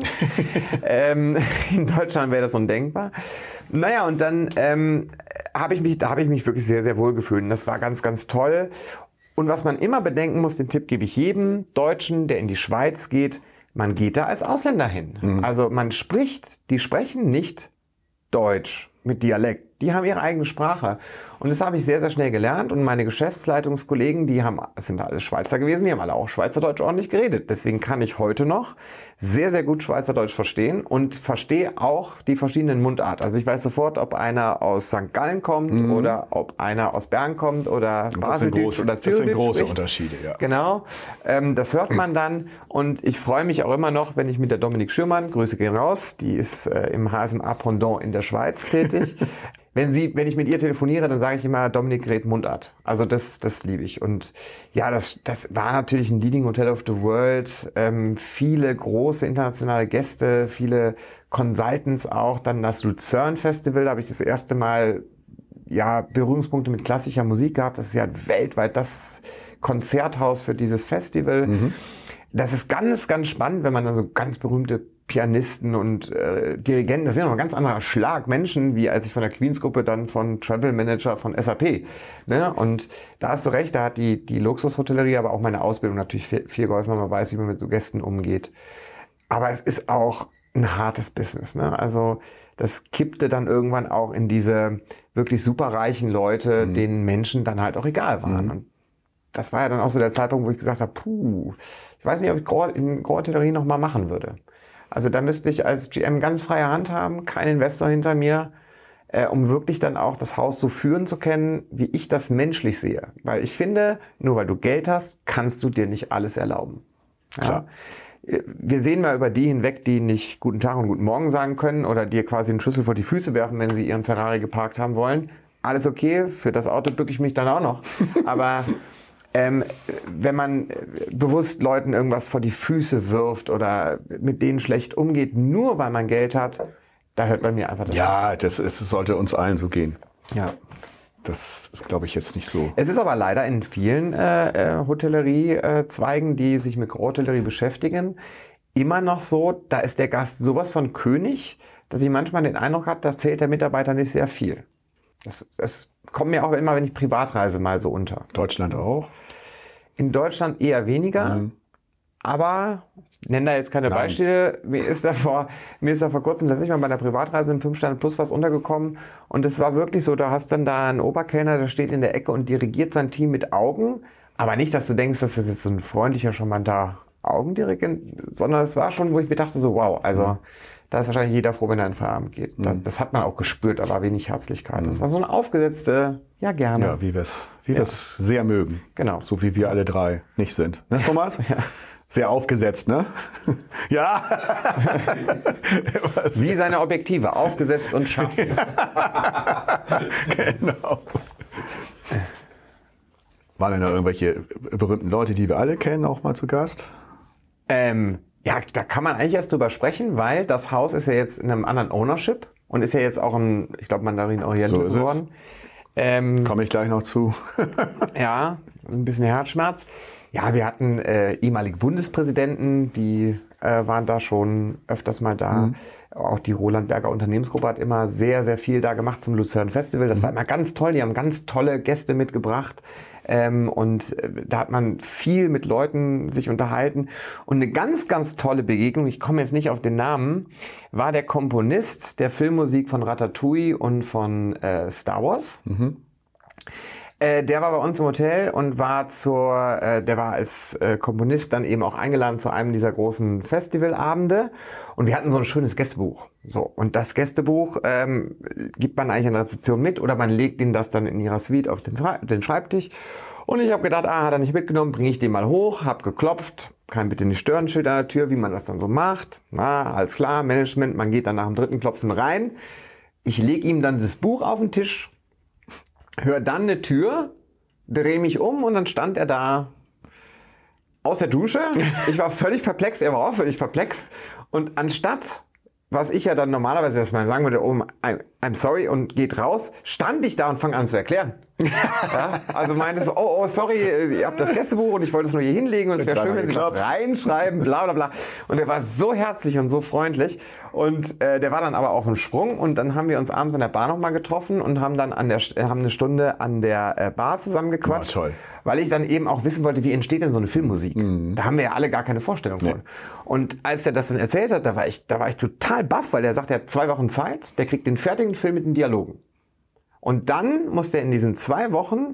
ähm, in Deutschland wäre das undenkbar. Naja, und dann ähm, habe ich mich, da habe ich mich wirklich sehr, sehr wohl gefühlt und das war ganz, ganz toll. Und was man immer bedenken muss, den Tipp gebe ich jedem Deutschen, der in die Schweiz geht, man geht da als Ausländer hin. Mhm. Also man spricht, die sprechen nicht Deutsch mit Dialekt. Die haben ihre eigene Sprache. Und das habe ich sehr, sehr schnell gelernt. Und meine Geschäftsleitungskollegen, die haben, das sind alle Schweizer gewesen, die haben alle auch Schweizerdeutsch ordentlich geredet. Deswegen kann ich heute noch sehr, sehr gut Schweizerdeutsch verstehen und verstehe auch die verschiedenen Mundarten. Also ich weiß sofort, ob einer aus Sankt Gallen kommt mhm. oder ob einer aus Bern kommt oder Baseldeutsch oder Zürich. Das sind große spricht. Unterschiede, ja. Genau, ähm, das hört man dann. Und ich freue mich auch immer noch, wenn ich mit der Dominique Schürmann, Grüße gehen raus, die ist äh, im H S M A Pendant in der Schweiz tätig. Wenn sie, wenn ich mit ihr telefoniere, dann sage ich immer, Dominik redet Mundart. Also das, das liebe ich. Und ja, das, das war natürlich ein Leading Hotel of the World. Ähm, viele große internationale Gäste, viele Consultants auch. Dann das Luzern Festival, da habe ich das erste Mal ja, Berührungspunkte mit klassischer Musik gehabt. Das ist ja weltweit das Konzerthaus für dieses Festival. Mhm. Das ist ganz, ganz spannend, wenn man dann so ganz berühmte Pianisten und äh, Dirigenten, das sind ja noch ein ganz anderer Schlag Menschen, wie als ich von der Queens-Gruppe dann von Travel Manager von S A P. Ne? Und da hast du recht, da hat die, die Luxushotellerie, aber auch meine Ausbildung natürlich viel, viel geholfen, weil man weiß, wie man mit so Gästen umgeht. Aber es ist auch ein hartes Business. Ne? Also das kippte dann irgendwann auch in diese wirklich superreichen Leute, mhm. denen Menschen dann halt auch egal waren. Mhm. Und das war ja dann auch so der Zeitpunkt, wo ich gesagt habe, puh, ich weiß nicht, ob ich in Hotellerie noch mal machen würde. Also da müsste ich als G M ganz freie Hand haben, kein Investor hinter mir, äh, um wirklich dann auch das Haus so führen zu können, wie ich das menschlich sehe. Weil ich finde, nur weil du Geld hast, kannst du dir nicht alles erlauben. Ja? Klar. Wir sehen mal über die hinweg, die nicht Guten Tag und Guten Morgen sagen können oder dir quasi einen Schlüssel vor die Füße werfen, wenn sie ihren Ferrari geparkt haben wollen. Alles okay, für das Auto bücke ich mich dann auch noch. Aber Ähm, wenn man bewusst Leuten irgendwas vor die Füße wirft oder mit denen schlecht umgeht, nur weil man Geld hat, Da hört bei mir einfach das Ja, das ist, sollte uns allen so gehen. Ja. Das ist, glaube ich, jetzt nicht so. Es ist aber leider in vielen äh, Hotellerie-Zweigen, die sich mit Hotellerie beschäftigen, immer noch so, da ist der Gast sowas von König, dass ich manchmal den Eindruck habe, da zählt der Mitarbeiter nicht sehr viel. Das, das kommt mir auch immer, wenn ich privat reise, mal so unter. Deutschland auch? In Deutschland eher weniger. Mhm. Aber ich nenne da jetzt keine Nein. Beispiele. Mir ist da vor, mir ist da vor kurzem tatsächlich mal bei einer Privatreise im fünf Sterne Plus was untergekommen. Und es war wirklich so, da hast dann da einen Oberkellner, der steht in der Ecke und dirigiert sein Team mit Augen. Aber nicht, dass du denkst, dass das jetzt so ein freundlicher, charmanter Augendirigent, sondern es war schon, wo ich mir dachte so, wow, also mhm. da ist wahrscheinlich jeder froh, wenn er in den Feierabend geht. Das, das hat man auch gespürt, da war wenig Herzlichkeit. Mhm. Das war so eine aufgesetzte, ja gerne. Ja, wie wir es wie ja. wir's sehr mögen. Genau. So wie wir alle drei nicht sind. Ne, Thomas? Ja. Sehr aufgesetzt, ne? Ja. Wie seine Objektive, aufgesetzt und scharf. Genau. Waren denn da irgendwelche berühmten Leute, die wir alle kennen, auch mal zu Gast? Ähm, ja, da kann man eigentlich erst drüber sprechen, weil das Haus ist ja jetzt in einem anderen Ownership und ist ja jetzt auch ein, ich glaube, Mandarin Oriental so geworden. Ähm, Komme ich gleich noch zu. Ja, ein bisschen Herzschmerz. Ja, wir hatten äh, ehemalige Bundespräsidenten, die äh, waren da schon öfters mal da. Mhm. Auch die Roland Berger Unternehmensgruppe hat immer sehr, sehr viel da gemacht zum Luzern Festival. Das mhm. war immer ganz toll. Die haben ganz tolle Gäste mitgebracht. Ähm, und äh, da hat man viel mit Leuten sich unterhalten. Und eine ganz, ganz tolle Begegnung, ich komme jetzt nicht auf den Namen, war der Komponist der Filmmusik von Ratatouille und von äh, Star Wars. Mhm. Äh, der war bei uns im Hotel und war zur, äh, der war als äh, Komponist dann eben auch eingeladen zu einem dieser großen Festivalabende und wir hatten so ein schönes Gästebuch. So, und das Gästebuch ähm, gibt man eigentlich in der Rezeption mit oder man legt ihnen das dann in ihrer Suite auf den, den Schreibtisch. Und ich habe gedacht, ah, hat er nicht mitgenommen, bringe ich den mal hoch, hab geklopft, kein bitte nicht stören Schild an der Tür, wie man das dann so macht. Na, alles klar, Management, man geht dann nach dem dritten Klopfen rein. Ich lege ihm dann das Buch auf den Tisch, hör dann eine Tür, drehe mich um und dann stand er da aus der Dusche. Ich war völlig perplex, er war auch völlig perplex. Und anstatt, was ich ja dann normalerweise erstmal sagen würde, oh, I'm sorry und geht raus, stand ich da und fange an zu erklären. Ja, also meines, oh, oh, sorry, ihr habt das Gästebuch und ich wollte es nur hier hinlegen und es wäre schön, wenn Sie das reinschreiben, bla bla bla. Und er war so herzlich und so freundlich und äh, der war dann aber auf dem Sprung und dann haben wir uns abends an der Bar nochmal getroffen und haben dann an der, haben eine Stunde an der äh, Bar zusammengequatscht, oh, toll. Weil ich dann eben auch wissen wollte, wie entsteht denn so eine Filmmusik. Mhm. Da haben wir ja alle gar keine Vorstellung von. Nee. Und als er das dann erzählt hat, da war ich, da war ich total baff, weil er sagt, er hat zwei Wochen Zeit, der kriegt den fertigen Film mit den Dialogen. Und dann muss der in diesen zwei Wochen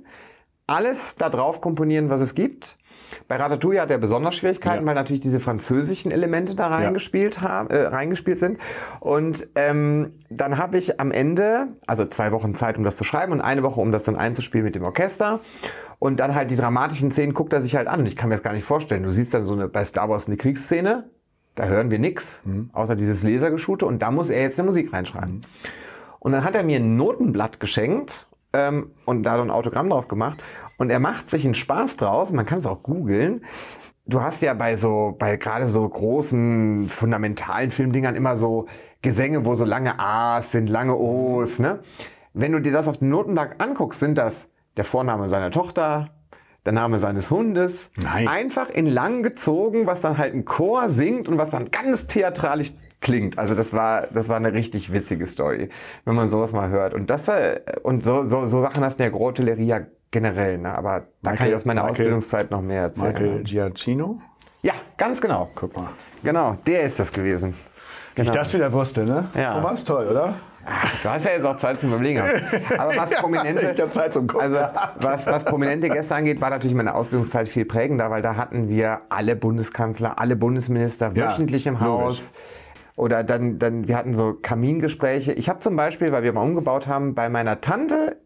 alles da drauf komponieren, was es gibt. Bei Ratatouille hat er besonders Schwierigkeiten, ja. weil natürlich diese französischen Elemente da reingespielt, ja. haben, äh, reingespielt sind. Und ähm, dann habe ich am Ende, also zwei Wochen Zeit, um das zu schreiben und eine Woche, um das dann einzuspielen mit dem Orchester. Und dann halt die dramatischen Szenen guckt er sich halt an. Und ich kann mir das gar nicht vorstellen. Du siehst dann so eine, bei Star Wars eine Kriegsszene, da hören wir nichts, mhm. außer dieses Lasergeschute. Und da muss er jetzt eine Musik reinschreiben. Mhm. Und dann hat er mir ein Notenblatt geschenkt ähm, und da so ein Autogramm drauf gemacht. Und er macht sich einen Spaß draus. Man kann es auch googeln. Du hast ja bei so, bei gerade so großen, fundamentalen Filmdingern immer so Gesänge, wo so lange A's sind, lange O's, ne? Wenn du dir das auf dem Notenblatt anguckst, sind das der Vorname seiner Tochter, der Name seines Hundes. Nein. Einfach in lang gezogen, was dann halt ein Chor singt und was dann ganz theatralisch klingt. Also das war, das war eine richtig witzige Story, wenn man sowas mal hört. Und das und so, so, so Sachen hast du in der Hotellerie ja generell, ne? Aber da Michael, kann ich aus meiner Michael, Ausbildungszeit noch mehr erzählen. Michael Giacchino? Ja, ganz genau. Guck mal. Genau, der ist das gewesen. Genau. Ich das wieder wusste, ne? Ja. Thomas, toll, oder? Ach, du hast ja jetzt auch Zeit zum Überlegen. Aber was Prominente, ich hab Zeit zum Gucken. Also was, was prominente Gäste angeht, war natürlich meine Ausbildungszeit viel prägender, weil da hatten wir alle Bundeskanzler, alle Bundesminister wöchentlich ja, im Haus. Logisch. Oder dann, dann, wir hatten so Kamingespräche. Ich habe zum Beispiel, weil wir mal umgebaut haben, bei meiner Tante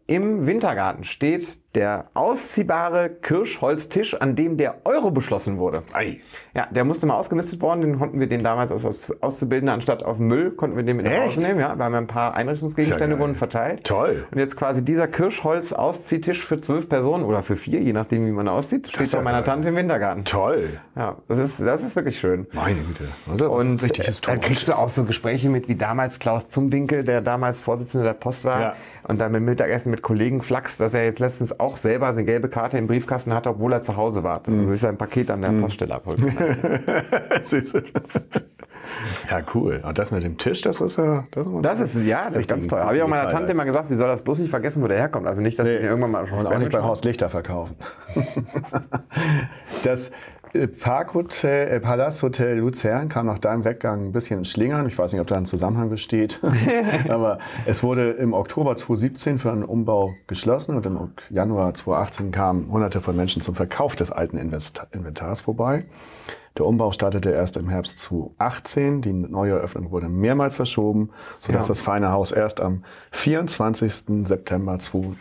im Wintergarten steht der ausziehbare Kirschholztisch, an dem der Euro beschlossen wurde. Ei. Ja, der musste mal ausgemistet worden, den konnten wir den damals als Auszubildender anstatt auf Müll, konnten wir den mit nach Hause nehmen. Ja, wir haben ein paar Einrichtungsgegenstände wurden verteilt. Toll. Und jetzt quasi dieser Kirschholz-Ausziehtisch für zwölf Personen oder für vier, je nachdem wie man aussieht, steht bei meiner Tante im Wintergarten. Toll. Ja, das ist, das ist wirklich schön. Meine Güte. Also und dann kriegst du auch so Gespräche mit, wie damals Klaus Zumwinkel, der damals Vorsitzende der Post war, ja. und dann mit Mittagessen mit Kollegen flachst, dass er jetzt letztens auch selber eine gelbe Karte im Briefkasten hatte, obwohl er zu Hause war. Also sich sein Paket an der mm. Poststelle abholen. Süß. Ja, cool. Und das mit dem Tisch, das ist ja... Das ist, das ist ja, das ist ganz toll. Habe ich auch meiner Tante immer gesagt, sie soll das bloß nicht vergessen, wo der herkommt. Also nicht, dass nee. sie den irgendwann mal schon... Und auch nicht bei Horst Lichter verkaufen. Das Parkhotel, äh, Palasthotel Luzern kam nach deinem Weggang ein bisschen ins Schlingern. Ich weiß nicht, ob da ein Zusammenhang besteht. Aber es wurde im Oktober zweitausendsiebzehn für einen Umbau geschlossen und im Januar zweitausendachtzehn kamen hunderte von Menschen zum Verkauf des alten Inventars vorbei. Der Umbau startete erst im Herbst zweitausendachtzehn. Die neue Eröffnung wurde mehrmals verschoben, sodass ja. das feine Haus erst am vierundzwanzigsten September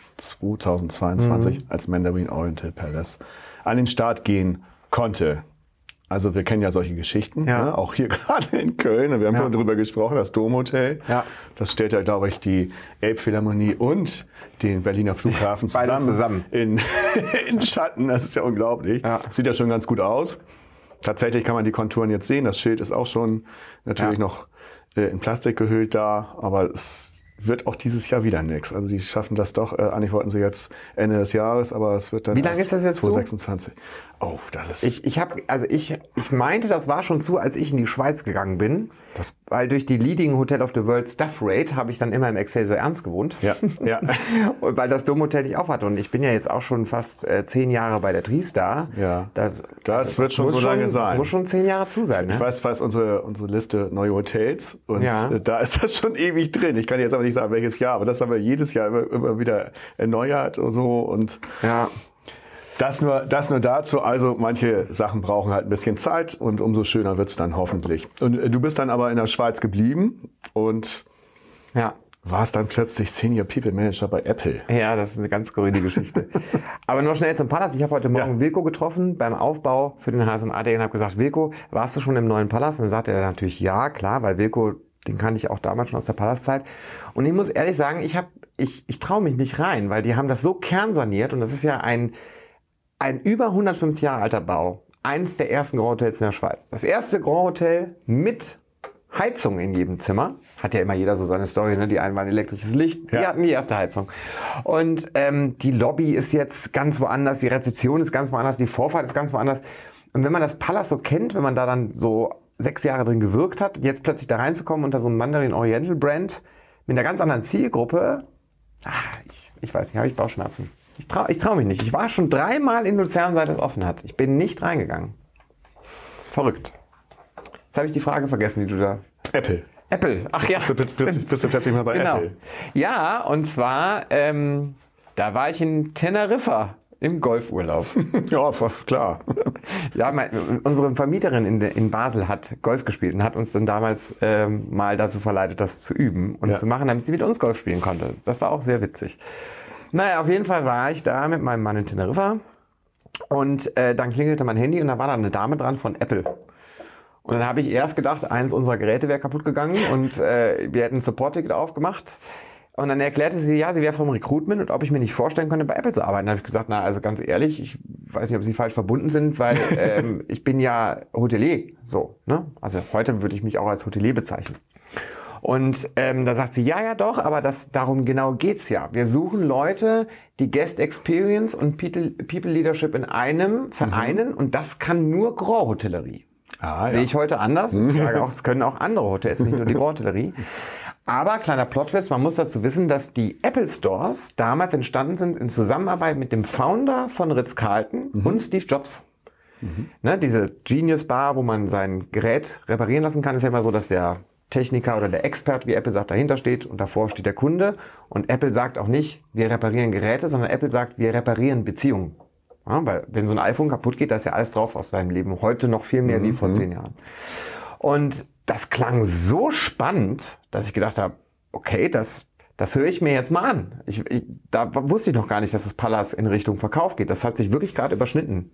zweitausendzweiundzwanzig mhm. als Mandarin Oriental Palace an den Start gehen konnte. Also wir kennen ja solche Geschichten, ja. ne? Auch hier gerade in Köln. Und wir haben ja. vorhin darüber gesprochen, das Domhotel. Ja. Das stellt ja, glaube ich, die Elbphilharmonie und den Berliner Flughafen zusammen, zusammen. In, in Schatten. Das ist ja unglaublich. Ja. Sieht ja schon ganz gut aus. Tatsächlich kann man die Konturen jetzt sehen. Das Schild ist auch schon natürlich ja. noch äh, in Plastik gehüllt da, aber es wird auch dieses Jahr wieder nichts. Also die schaffen das doch. Äh, eigentlich wollten sie jetzt Ende des Jahres, aber es wird dann Wie lange ist das jetzt zweitausendsechsundzwanzig. So? Oh, das ist... Ich, ich, hab, also ich, ich meinte, das war schon zu, als ich in die Schweiz gegangen bin. Das weil durch die Leading Hotel of the World Staff Rate habe ich dann immer im Excelsior Ernst gewohnt. Ja, ja. Und weil das Domhotel nicht auf hatte. Und ich bin ja jetzt auch schon fast äh, zehn Jahre bei der Tries da. Ja, das, das, das wird schon so lange schon, sein. Das muss schon zehn Jahre zu sein. Ne? Ich weiß, weiß unsere, unsere Liste neue Hotels. Und ja. äh, da ist das schon ewig drin. Ich kann jetzt aber nicht sagen, welches Jahr. Aber das haben wir jedes Jahr immer, immer wieder erneuert und so. Und ja. Das nur, das nur dazu. Also manche Sachen brauchen halt ein bisschen Zeit und umso schöner wird's dann hoffentlich. Und äh, du bist dann aber in der Schweiz geblieben und ja. warst dann plötzlich Senior People Manager bei Apple. Ja, das ist eine ganz skurrile Geschichte. Aber nur schnell zum Palast. Ich habe heute Morgen ja. Wilko getroffen beim Aufbau für den H S M A Day und habe gesagt, Wilko, warst du schon im neuen Palast? Und dann sagte er natürlich ja, klar, weil Wilko, den kannte ich auch damals schon aus der Palastzeit. Und ich muss ehrlich sagen, ich, hab, ich, ich traue mich nicht rein, weil die haben das so kernsaniert und das ist ja ein... Ein über hundertfünfzig Jahre alter Bau. Eines der ersten Grand Hotels in der Schweiz. Das erste Grand Hotel mit Heizung in jedem Zimmer. Hat ja immer jeder so seine Story, ne? Die einen waren elektrisches Licht, die ja. hatten die erste Heizung. Und ähm, die Lobby ist jetzt ganz woanders, die Rezeption ist ganz woanders, die Vorfahrt ist ganz woanders. Und wenn man das Palast so kennt, wenn man da dann so sechs Jahre drin gewirkt hat, jetzt plötzlich da reinzukommen unter so einem Mandarin Oriental Brand mit einer ganz anderen Zielgruppe, ach, ich, ich weiß nicht, habe ich Bauchschmerzen. Ich traue ich trau mich nicht. Ich war schon dreimal in Luzern, seit es offen hat. Ich bin nicht reingegangen. Das ist verrückt. Jetzt habe ich die Frage vergessen, die du da... Apple. Apple, ach ja. Bist du, bist, bist du plötzlich mal bei genau. Apple? Ja, und zwar, ähm, da war ich in Teneriffa im Golfurlaub. Ja, klar. Ja, mein, unsere Vermieterin in, de, in Basel hat Golf gespielt und hat uns dann damals ähm, mal dazu verleitet, das zu üben und ja. zu machen, damit sie mit uns Golf spielen konnte. Das war auch sehr witzig. Naja, auf jeden Fall war ich da mit meinem Mann in Teneriffa und äh, dann klingelte mein Handy und da war da eine Dame dran von Apple. Und dann habe ich erst gedacht, eins unserer Geräte wäre kaputt gegangen und äh, wir hätten ein Support-Ticket aufgemacht. Und dann erklärte sie, ja, sie wäre vom Recruitment und ob ich mir nicht vorstellen könnte, bei Apple zu arbeiten. Da habe ich gesagt, na, also ganz ehrlich, ich weiß nicht, ob Sie falsch verbunden sind, weil ähm, ich bin ja Hotelier. So, ne? Also heute würde ich mich auch als Hotelier bezeichnen. Und ähm, da sagt sie, ja, ja doch, aber das, darum genau geht's ja. Wir suchen Leute, die Guest Experience und People, People Leadership in einem vereinen mhm. und das kann nur Grand Hotellerie. Ah, Sehe ja. ich heute anders. Ich sage auch, es können auch andere Hotels, nicht nur die Grand Hotellerie. Aber, kleiner Plot-Twist, man muss dazu wissen, dass die Apple Stores damals entstanden sind in Zusammenarbeit mit dem Founder von Ritz-Carlton mhm. und Steve Jobs. Mhm. Ne, diese Genius Bar, wo man sein Gerät reparieren lassen kann, ist ja immer so, dass der Techniker oder der Expert, wie Apple sagt, dahinter steht und davor steht der Kunde. Und Apple sagt auch nicht, wir reparieren Geräte, sondern Apple sagt, wir reparieren Beziehungen. Ja, weil wenn so ein iPhone kaputt geht, da ist ja alles drauf aus deinem Leben. Heute noch viel mehr mhm. wie vor zehn Jahren. Und das klang so spannend, dass ich gedacht habe, okay, das, das höre ich mir jetzt mal an. Ich, ich, da wusste ich noch gar nicht, dass das Pallas in Richtung Verkauf geht. Das hat sich wirklich gerade überschnitten.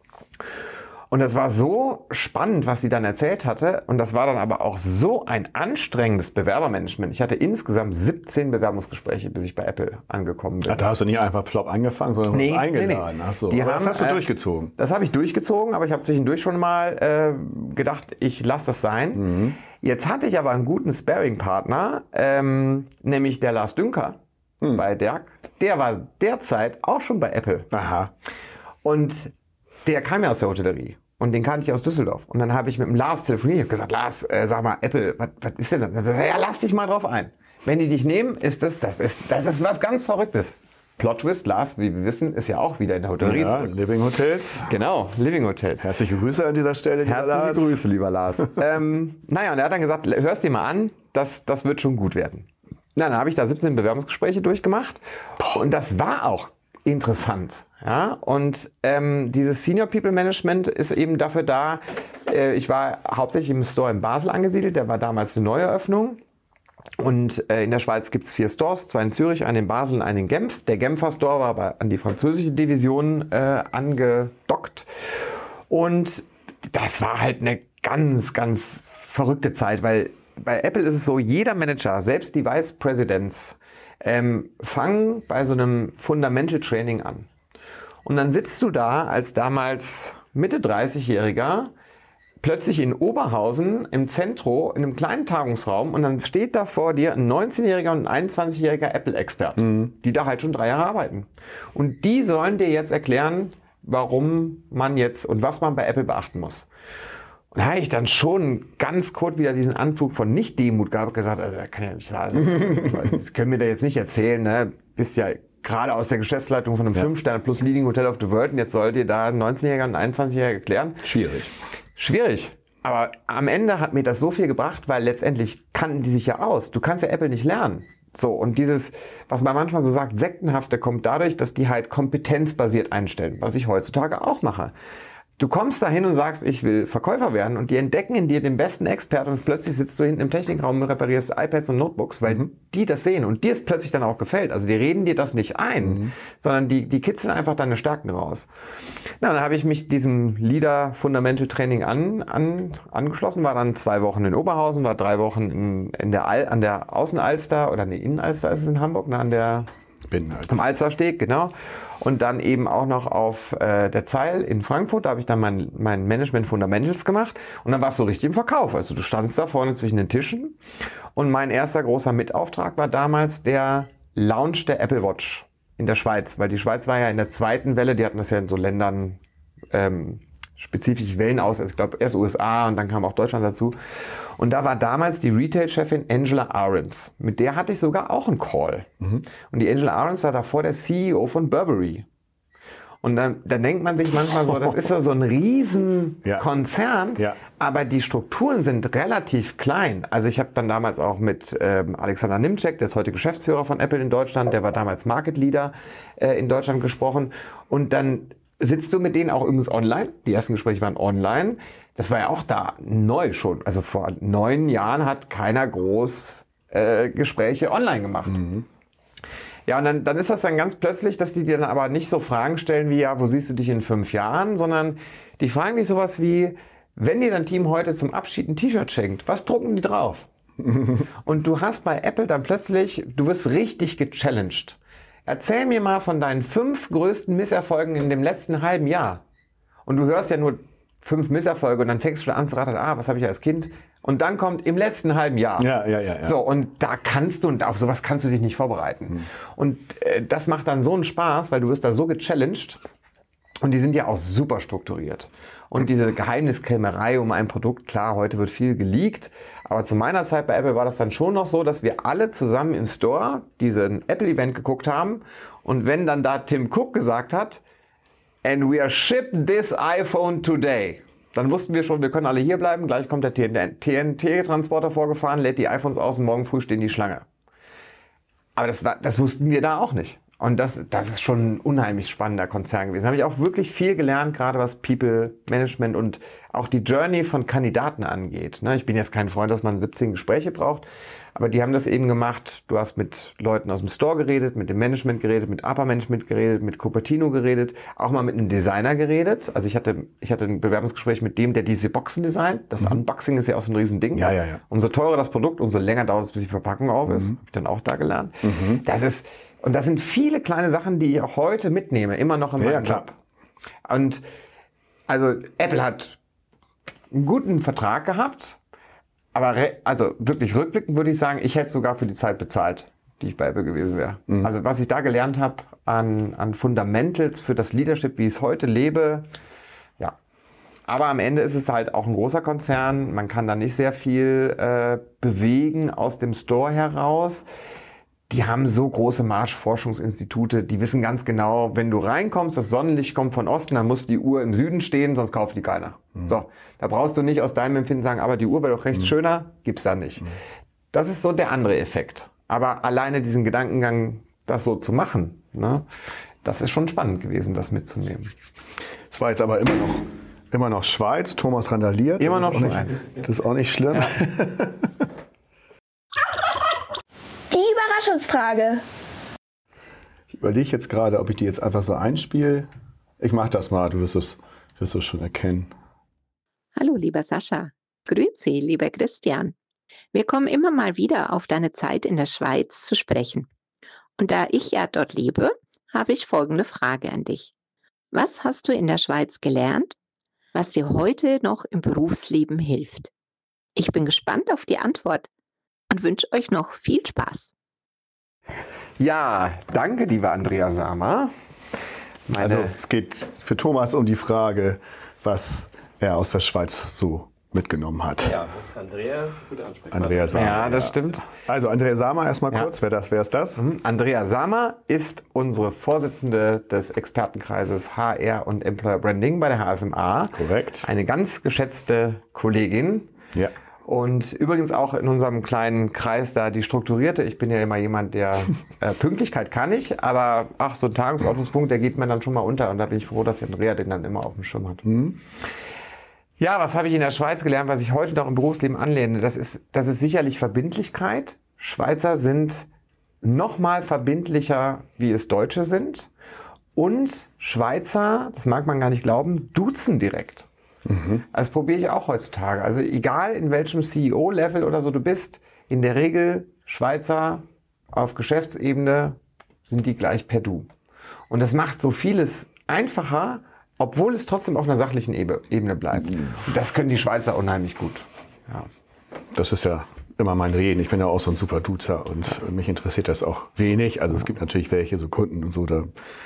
Und das war so spannend, was sie dann erzählt hatte. Und das war dann aber auch so ein anstrengendes Bewerbermanagement. Ich hatte insgesamt siebzehn Bewerbungsgespräche, bis ich bei Apple angekommen bin. Ach, da hast du nicht einfach plopp angefangen, sondern nee, hast eingeladen. Nee, nee. Ach so. Die Aber haben, das hast du äh, durchgezogen. Das habe ich durchgezogen, aber ich habe zwischendurch schon mal äh, gedacht, ich lasse das sein. Mhm. Jetzt hatte ich aber einen guten Sparring-Partner, ähm, nämlich der Lars Dünker mhm. bei D E R C. Der war derzeit auch schon bei Apple. Aha. Und der kam ja aus der Hotellerie. Und den kannte ich aus Düsseldorf. Und dann habe ich mit dem Lars telefoniert. Ich habe gesagt, Lars, äh, sag mal, Apple, was, was ist denn das? Ja, lass dich mal drauf ein. Wenn die dich nehmen, ist das, das ist, das ist was ganz Verrücktes. Plot Twist, Lars, wie wir wissen, ist ja auch wieder in der Hotellerie. Ja, Living Hotels. Genau, Living Hotels. Herzliche Grüße an dieser Stelle, lieber Herzliche Lars. Grüße, lieber Lars. ähm, naja, und er hat dann gesagt, hörst dir mal an, das, das wird schon gut werden. Na, dann habe ich da siebzehn Bewerbungsgespräche durchgemacht. Und das war auch interessant. Ja, und ähm, dieses Senior People Management ist eben dafür da, äh, ich war hauptsächlich im Store in Basel angesiedelt, der war damals eine Neueröffnung. Und äh, in der Schweiz gibt es vier Stores, zwei in Zürich, einen in Basel und einen in Genf. Der Genfer Store war aber an die französische Division äh, angedockt. Und das war halt eine ganz, ganz verrückte Zeit, weil bei Apple ist es so, jeder Manager, selbst die Vice Presidents, ähm, fangen bei so einem Fundamental Training an. Und dann sitzt du da als damals Mitte dreißigjähriger plötzlich in Oberhausen im Zentrum in einem kleinen Tagungsraum und dann steht da vor dir ein neunzehnjähriger und ein einundzwanzigjähriger Apple-Experte, mhm. die da halt schon drei Jahre arbeiten. Und die sollen dir jetzt erklären, warum man jetzt und was man bei Apple beachten muss. Und da habe ich dann schon ganz kurz wieder diesen Anflug von Nicht-Demut gehabt, gesagt, also das kann ja nicht sein. Das können wir da jetzt nicht erzählen, ne? Bist ja gerade aus der Geschäftsleitung von einem ja. fünf Sterne plus Leading Hotel of the World und jetzt sollt ihr da einen neunzehnjähriger und einen einundzwanzigjähriger erklären. Schwierig. Schwierig. Aber am Ende hat mir das so viel gebracht, weil letztendlich kannten die sich ja aus. Du kannst ja Apple nicht lernen. So, und dieses, was man manchmal so sagt, Sektenhafte, kommt dadurch, dass die halt kompetenzbasiert einstellen, was ich heutzutage auch mache. Du kommst da hin und sagst, ich will Verkäufer werden und die entdecken in dir den besten Experten und plötzlich sitzt du hinten im Technikraum und reparierst iPads und Notebooks, weil mhm. die das sehen und dir es plötzlich dann auch gefällt. Also die reden dir das nicht ein, mhm. sondern die, die kitzeln einfach deine Stärken raus. Na, dann habe ich mich diesem Leader Fundamental Training an, an, angeschlossen, war dann zwei Wochen in Oberhausen, war drei Wochen in, in der Al, an der Außenalster oder ne, Innenalster ist es in Hamburg, ne, an der Binnenalster. Am Alstersteg, genau. Und dann eben auch noch auf äh, der Zeil in Frankfurt, da habe ich dann mein, mein Management Fundamentals gemacht und dann war es so richtig im Verkauf. Also du standst da vorne zwischen den Tischen und mein erster großer Mitauftrag war damals der Launch der Apple Watch in der Schweiz, weil die Schweiz war ja in der zweiten Welle, die hatten das ja in so Ländern ähm, spezifisch Wellen aus, also ich glaube erst U S A und dann kam auch Deutschland dazu. Und da war damals die Retail-Chefin Angela Ahrens. Mit der hatte ich sogar auch einen Call. Mhm. Und die Angela Ahrens war davor der C E O von Burberry. Und dann, dann denkt man sich manchmal so, das ist ja so ein riesen ja. Konzern, ja. aber die Strukturen sind relativ klein. Also ich habe dann damals auch mit ähm, Alexander Nimczek, der ist heute Geschäftsführer von Apple in Deutschland, der war damals Market Leader äh, in Deutschland gesprochen. Und dann sitzt du mit denen auch übrigens online. Die ersten Gespräche waren online. Das war ja auch da neu schon. Also vor neun Jahren hat keiner groß äh, Gespräche online gemacht. Mhm. Ja, und dann, dann ist das dann ganz plötzlich, dass die dir dann aber nicht so Fragen stellen wie, ja, wo siehst du dich in fünf Jahren, sondern die fragen dich sowas wie, wenn dir dein Team heute zum Abschied ein T-Shirt schenkt, was drucken die drauf? Und du hast bei Apple dann plötzlich, du wirst richtig gechallenged. Erzähl mir mal von deinen fünf größten Misserfolgen in dem letzten halben Jahr. Und du hörst ja nur fünf Misserfolge und dann fängst du an zu rattern, ah, was habe ich als Kind? Und dann kommt im letzten halben Jahr. Ja, ja, ja, ja. So, und da kannst du, und auf sowas kannst du dich nicht vorbereiten. Hm. Und äh, das macht dann so einen Spaß, weil du wirst da so gechallenged. Und die sind ja auch super strukturiert. Und diese Geheimniskrämerei um ein Produkt, klar, heute wird viel geleakt. Aber zu meiner Zeit bei Apple war das dann schon noch so, dass wir alle zusammen im Store diesen Apple-Event geguckt haben. Und wenn dann da Tim Cook gesagt hat, and we are shipped this iPhone today, dann wussten wir schon, wir können alle hier bleiben. Gleich kommt der T N T-Transporter vorgefahren, lädt die iPhones aus und morgen früh stehen die Schlange. Aber das, war, das wussten wir da auch nicht. Und das, das ist schon ein unheimlich spannender Konzern gewesen. Da habe ich auch wirklich viel gelernt, gerade was People Management und auch die Journey von Kandidaten angeht. Ich bin jetzt kein Freund, dass man siebzehn Gespräche braucht, aber die haben das eben gemacht. Du hast mit Leuten aus dem Store geredet, mit dem Management geredet, mit Upper Management geredet, mit Cupertino geredet, auch mal mit einem Designer geredet. Also ich hatte, ich hatte ein Bewerbungsgespräch mit dem, der diese Boxen designt. Das mhm. Unboxing ist ja auch so ein Riesending. Ja, ja, ja. Umso teurer das Produkt, umso länger dauert es, bis die Verpackung auf ist. Mhm. Habe ich dann auch da gelernt. Mhm. Das ist, und das sind viele kleine Sachen, die ich auch heute mitnehme, immer noch in meinem ja, Job. Und also Apple hat einen guten Vertrag gehabt, aber re- also wirklich rückblickend würde ich sagen, ich hätte es sogar für die Zeit bezahlt, die ich bei Apple gewesen wäre. Mhm. Also was ich da gelernt habe an, an Fundamentals für das Leadership, wie ich es heute lebe, ja. Aber am Ende ist es halt auch ein großer Konzern, man kann da nicht sehr viel äh, bewegen aus dem Store heraus. Die haben so große Marktforschungsinstitute, die wissen ganz genau, wenn du reinkommst, das Sonnenlicht kommt von Osten, dann muss die Uhr im Süden stehen, sonst kauft die keiner. Mhm. So, da brauchst du nicht aus deinem Empfinden sagen, aber die Uhr wäre doch rechts mhm. schöner, gibt's da nicht. Mhm. Das ist so der andere Effekt. Aber alleine diesen Gedankengang, das so zu machen, ne, das ist schon spannend gewesen, das mitzunehmen. Es war jetzt aber immer noch, immer noch Schweiz, Thomas randaliert. Immer noch Schweiz. Nicht, das ist auch nicht schlimm. Ja. Überraschungsfrage. Ich überlege jetzt gerade, ob ich die jetzt einfach so einspiele. Ich mache das mal, du wirst es, wirst es schon erkennen. Hallo, lieber Sascha. Grüezi, lieber Christian. Wir kommen immer mal wieder auf deine Zeit in der Schweiz zu sprechen. Und da ich ja dort lebe, habe ich folgende Frage an dich. Was hast du in der Schweiz gelernt, was dir heute noch im Berufsleben hilft? Ich bin gespannt auf die Antwort und wünsche euch noch viel Spaß. Ja, danke, liebe Andrea Samer. Meine also es geht für Thomas um die Frage, was er aus der Schweiz so mitgenommen hat. Ja, das ist Andrea, gute Ansprechpartner. Andrea Samer. Ja, das stimmt. Also Andrea Samer erstmal ja. kurz, wer, das, wer ist das? Mhm. Andrea Samer ist unsere Vorsitzende des Expertenkreises H R und Employer Branding bei der H S M A. Korrekt. Eine ganz geschätzte Kollegin. Ja. Und übrigens auch in unserem kleinen Kreis da die strukturierte. Ich bin ja immer jemand, der äh, Pünktlichkeit kann ich, aber ach, so ein Tagesordnungspunkt, der geht mir dann schon mal unter. Und da bin ich froh, dass Andrea den dann immer auf dem Schirm hat. Mhm. Ja, was habe ich in der Schweiz gelernt, was ich heute noch im Berufsleben anlehne? Das ist, das ist sicherlich Verbindlichkeit. Schweizer sind noch mal verbindlicher, wie es Deutsche sind. Und Schweizer, das mag man gar nicht glauben, duzen direkt. Mhm. Das probiere ich auch heutzutage. Also egal in welchem C E O-Level oder so du bist, in der Regel Schweizer auf Geschäftsebene sind die gleich per Du. Und das macht so vieles einfacher, obwohl es trotzdem auf einer sachlichen Ebene bleibt. Mhm. Und das können die Schweizer unheimlich gut. Ja. Das ist ja immer mein Reden. Ich bin ja auch so ein super Duzer und mich interessiert das auch wenig. Also es gibt natürlich welche, so Kunden und so, da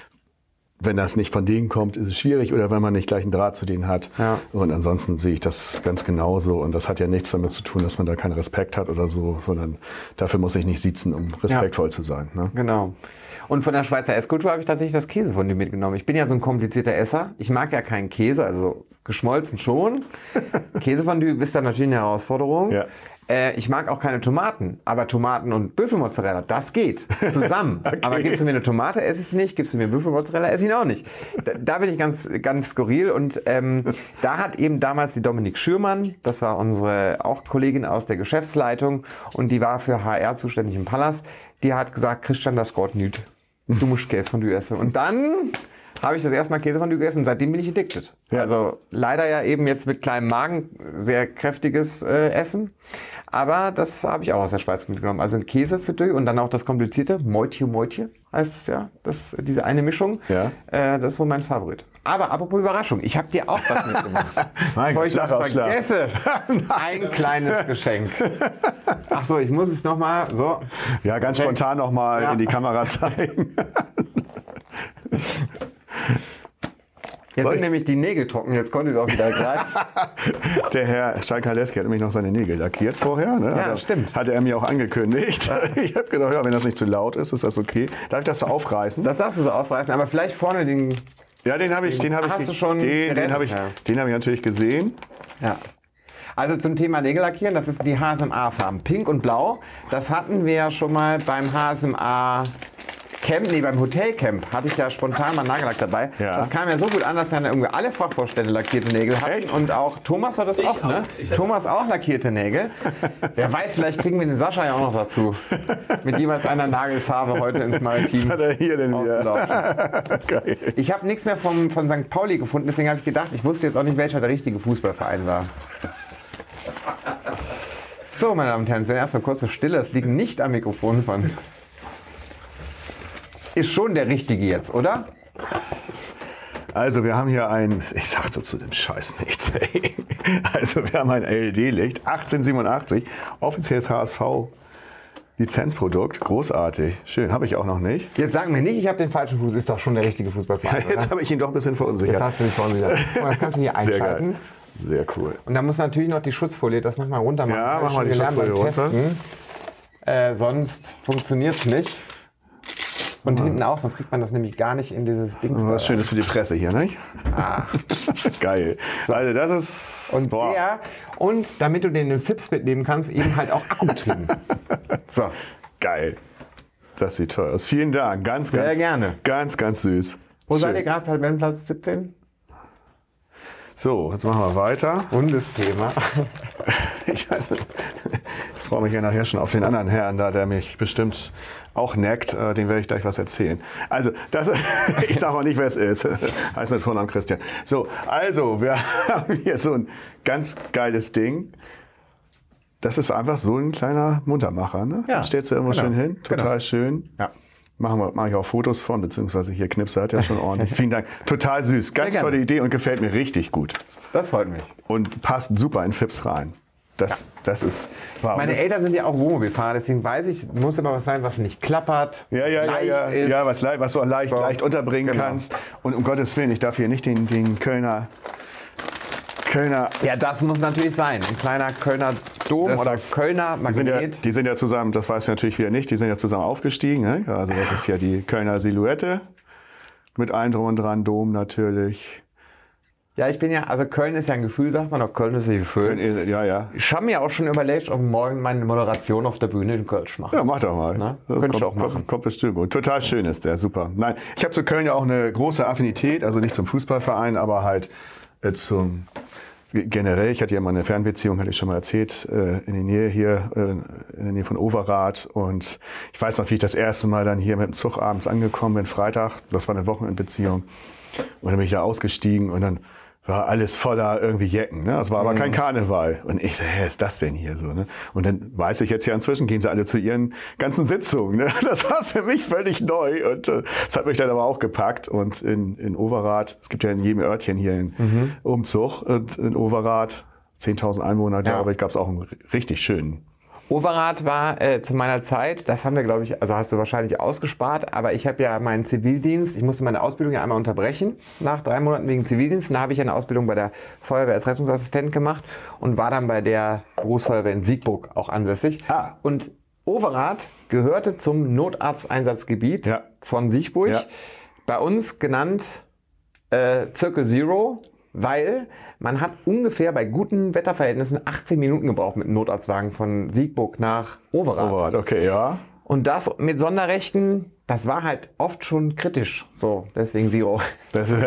wenn das nicht von denen kommt, ist es schwierig oder wenn man nicht gleich einen Draht zu denen hat. Ja. Und ansonsten sehe ich das ganz genauso. Und das hat ja nichts damit zu tun, dass man da keinen Respekt hat oder so, sondern dafür muss ich nicht sitzen, um respektvoll ja. zu sein. Ne? Genau. Und von der Schweizer Esskultur habe ich tatsächlich das Käsefondue mitgenommen. Ich bin ja so ein komplizierter Esser. Ich mag ja keinen Käse, also geschmolzen schon. Käsefondue ist dann natürlich eine Herausforderung. Ja. Äh, ich mag auch keine Tomaten, aber Tomaten und Büffelmozzarella, das geht zusammen. Okay. Aber gibst du mir eine Tomate, esse ich es nicht. Gibst du mir Büffelmozzarella, esse ich ihn auch nicht. Da, da bin ich ganz, ganz skurril. Und ähm, da hat eben damals die Dominique Schürmann, das war unsere auch Kollegin aus der Geschäftsleitung und die war für H R zuständig im Palast, die hat gesagt, Christian, das geht nicht. Du musst Käsefondue essen. Und dann habe ich das erste Mal Käsefondue gegessen und seitdem bin ich addicted. Ja. Also leider ja eben jetzt mit kleinem Magen sehr kräftiges äh, Essen. Aber das habe ich auch aus der Schweiz mitgenommen. Also ein Käsefondue und dann auch das komplizierte Moitje Moitje heißt es ja. Das, diese eine Mischung, ja. äh, das ist so mein Favorit. Aber apropos Überraschung, ich habe dir auch was mitgemacht. Nein, bevor ich das vergesse, ein kleines Geschenk. Ach so, ich muss es nochmal so. Ja, ganz okay. spontan nochmal ja. in die Kamera zeigen. Jetzt sind nämlich die Nägel trocken, jetzt konnte ich es auch wieder greifen. Der Herr Schalkaleski hat nämlich noch seine Nägel lackiert vorher. Ne? Ja, hat, stimmt. Hatte er mir auch angekündigt. Ich habe gedacht, ja, wenn das nicht zu laut ist, ist das okay. Darf ich das so aufreißen? Das darfst du so aufreißen, aber vielleicht vorne den... Ja, den habe ich, den habe ich, hast du schon den, den habe ich, den habe ich natürlich gesehen. Ja. Also zum Thema Nägel lackieren, das ist die H S M A-Farben, Pink und Blau. Das hatten wir ja schon mal beim H S M A Camp, nee, beim Hotelcamp hatte ich ja spontan mal Nagellack dabei. Ja. Das kam ja so gut an, dass dann irgendwie alle Fachvorstände lackierte Nägel hatten. Echt? Und auch Thomas war das Ich auch, ne? auch. Ich hatte- Thomas auch lackierte Nägel. Wer weiß, vielleicht kriegen wir den Sascha ja auch noch dazu. Mit jeweils einer Nagelfarbe heute ins Maritim. Was hat er hier denn wieder? auszulaufen. Geil. Ich habe nichts mehr vom, von Sankt Pauli gefunden, deswegen habe ich gedacht, ich wusste jetzt auch nicht, welcher der richtige Fußballverein war. So, meine Damen und Herren, jetzt erstmal kurze Stille. Es liegt nicht am Mikrofon von. Ist schon der richtige jetzt, oder? Also wir haben hier ein, ich sag so zu dem Scheiß nichts, ey. Also wir haben ein L E D-Licht, achtzehnhundertsiebenundachtzig, offizielles H S V Lizenzprodukt, großartig, schön, habe ich auch noch nicht. Jetzt sagen wir nicht, ich habe den falschen Fuß. Ist doch schon der richtige Fußballverein. Jetzt oder? habe ich ihn doch ein bisschen verunsichert. Jetzt hast du mich verunsichert. Guck mal, das kannst du hier Sehr einschalten. geil. Sehr cool. Und dann muss natürlich noch die Schutzfolie, das mach mal runter machen. Ja, Das hab mach mal ich die schon gelernt Schutzfolie beim runter. Testen. Äh, sonst funktioniert es nicht. Und hinten auch, sonst kriegt man das nämlich gar nicht in dieses Ding. Was Schönes für die Presse hier, nicht? Ah. Geil. Also das ist... Und boah. der, und damit du den in Fips mitnehmen kannst, eben halt auch akkubetrieben. So. Geil. Das sieht toll aus. Vielen Dank. Ganz, Sehr ganz, gerne. Ganz, ganz süß. Wo Schön. seid ihr gerade? Tabellenplatz siebzehn? So, jetzt machen wir weiter. Bundesthema. Ich weiß nicht. Ich freue mich ja nachher schon auf den anderen Herrn da, der mich bestimmt auch neckt. Äh, dem werde ich gleich was erzählen. Also, das, ich sage auch nicht, wer es ist. Heißt mit Vornamen Christian. So, also, wir haben hier so ein ganz geiles Ding. Das ist einfach so ein kleiner Muntermacher. Ne? Ja, Da steht du irgendwo genau. schön hin. Total Genau. schön. Ja. Machen wir, mache ich auch Fotos von, beziehungsweise hier Knipse hat ja schon ordentlich. Vielen Dank. Total süß. Ganz gerne. tolle Idee und gefällt mir richtig gut. Das freut mich. Und passt super in Fips rein. Das, das ist. Wow. Meine das, Eltern sind ja auch Wohnmobilfahrer, deswegen weiß ich, muss immer was sein, was nicht klappert, ja, ja, ja, leicht ja, ist. ja, was, leicht- was du auch leicht, So. leicht unterbringen Genau. kannst. Und um Gottes Willen, ich darf hier nicht den, den Kölner. Kölner. Ja, das muss natürlich sein. Ein kleiner Kölner Dom Das oder was- Kölner Die sind, ja, Magnet. die sind ja zusammen, das weißt du natürlich wieder nicht, die sind ja zusammen aufgestiegen. Ne? Also das ist ja die Kölner Silhouette. Mit allem drum und dran, Dom natürlich. Ja, ich bin ja, also Köln ist ja ein Gefühl, sagt man doch, Köln ist ein Gefühl. Ja, ja. Ich habe mir auch schon überlegt, ob morgen meine Moderation auf der Bühne in Köln mache. Ja, mach doch mal. Na, das könnte ich kommt, auch machen. kommt, kommt bestimmt gut. Total schön ist der, super. Nein, ich habe zu Köln ja auch eine große Affinität, also nicht zum Fußballverein, aber halt äh, zum generell. Ich hatte ja mal eine Fernbeziehung, hatte ich schon mal erzählt, äh, in der Nähe hier, äh, in der Nähe von Overath. Und ich weiß noch, wie ich das erste Mal dann hier mit dem Zug abends angekommen bin, Freitag. Das war eine Wochenendbeziehung. Und dann bin ich da ausgestiegen und dann war alles voller irgendwie Jecken. Ne? Es war aber kein Karneval. Und ich so, hä, was ist das denn hier so? Ne? Und dann weiß ich jetzt ja inzwischen, gehen sie alle zu ihren ganzen Sitzungen. Ne? Das war für mich völlig neu. Und äh, das hat mich dann aber auch gepackt. Und in, in Overath, es gibt ja in jedem Örtchen hier einen mhm. Umzug. Und in Overath, zehntausend Einwohner, glaube ich, gab es auch einen richtig schönen. Overath war äh, zu meiner Zeit, das haben wir, glaube ich, also hast du wahrscheinlich ausgespart, aber ich habe ja meinen Zivildienst, ich musste meine Ausbildung ja einmal unterbrechen, nach drei Monaten wegen Zivildienst. Da habe ich eine Ausbildung bei der Feuerwehr als Rettungsassistent gemacht und war dann bei der Berufsfeuerwehr in Siegburg auch ansässig. Ah. Und Overath gehörte zum Notarzteinsatzgebiet Ja. von Siegburg, Ja. bei uns genannt äh, Circle Zero, weil man hat ungefähr bei guten Wetterverhältnissen achtzehn Minuten gebraucht mit dem Notarztwagen von Siegburg nach Overath. Overath, okay, ja. Und das mit Sonderrechten, das war halt oft schon kritisch. So, deswegen Zero. Das ist,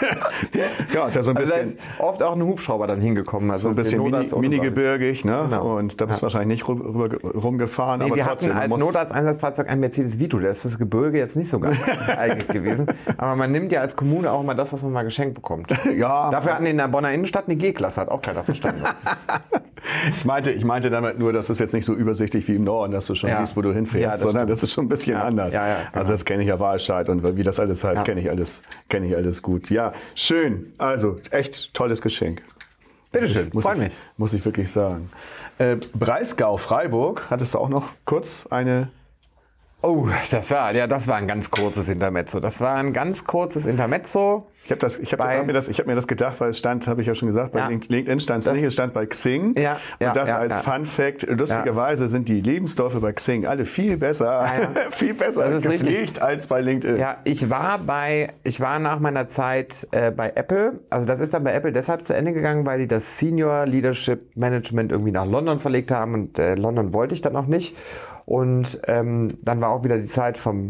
ja, ist ja so ein Also da bisschen, ist oft auch ein Hubschrauber dann hingekommen. Also so ein bisschen den mini, Notarzt- minigebirgig, ne? Genau. Und da bist du Ja. wahrscheinlich nicht rüber, rüber, rumgefahren. Nee, aber wir trotzdem, hatten man als muss- Notarzteinsatzfahrzeug ein Mercedes Vito, der ist fürs Gebirge jetzt nicht so ganz geeignet gewesen. Aber man nimmt ja als Kommune auch immer das, was man mal geschenkt bekommt. Ja, Dafür hatten die in der Bonner Innenstadt eine G-Klasse, hat auch keiner verstanden. ich meinte, ich meinte damit nur, dass es jetzt nicht so übersichtlich wie im Norden, dass du schon Ja. siehst, wo du hinfährst, Ja, das sondern stimmt. das ist schon ein bisschen Ja. anders. Ja, ja, genau. Also das kenne ich ja Wahlscheid und wie das alles heißt, Ja. kenne ich alles, kenne ich alles gut. Ja, schön. Also echt tolles Geschenk. Bitteschön, Muss freut ich, mich. Muss ich wirklich sagen. Äh, Breisgau, Freiburg, hattest du auch noch kurz eine... Oh, das war, ja, das war ein ganz kurzes Intermezzo. Das war ein ganz kurzes Intermezzo. Ich habe das, ich hab, Bei- hab mir das, ich hab mir das gedacht, weil es stand, habe ich ja schon gesagt, bei Ja. LinkedIn stand es Das- nicht, es stand bei Xing. Ja, ja, und das ja, als ja. Fun Fact, lustigerweise sind die Lebensläufe bei Xing alle viel besser, Ja, ja. viel besser Das ist gepflegt richtig. als bei LinkedIn. Ja, ich war bei, ich war nach meiner Zeit äh, bei Apple. Also das ist dann bei Apple deshalb zu Ende gegangen, weil die das Senior Leadership Management irgendwie nach London verlegt haben und äh, London wollte ich dann auch nicht. Und ähm, dann war auch wieder die Zeit vom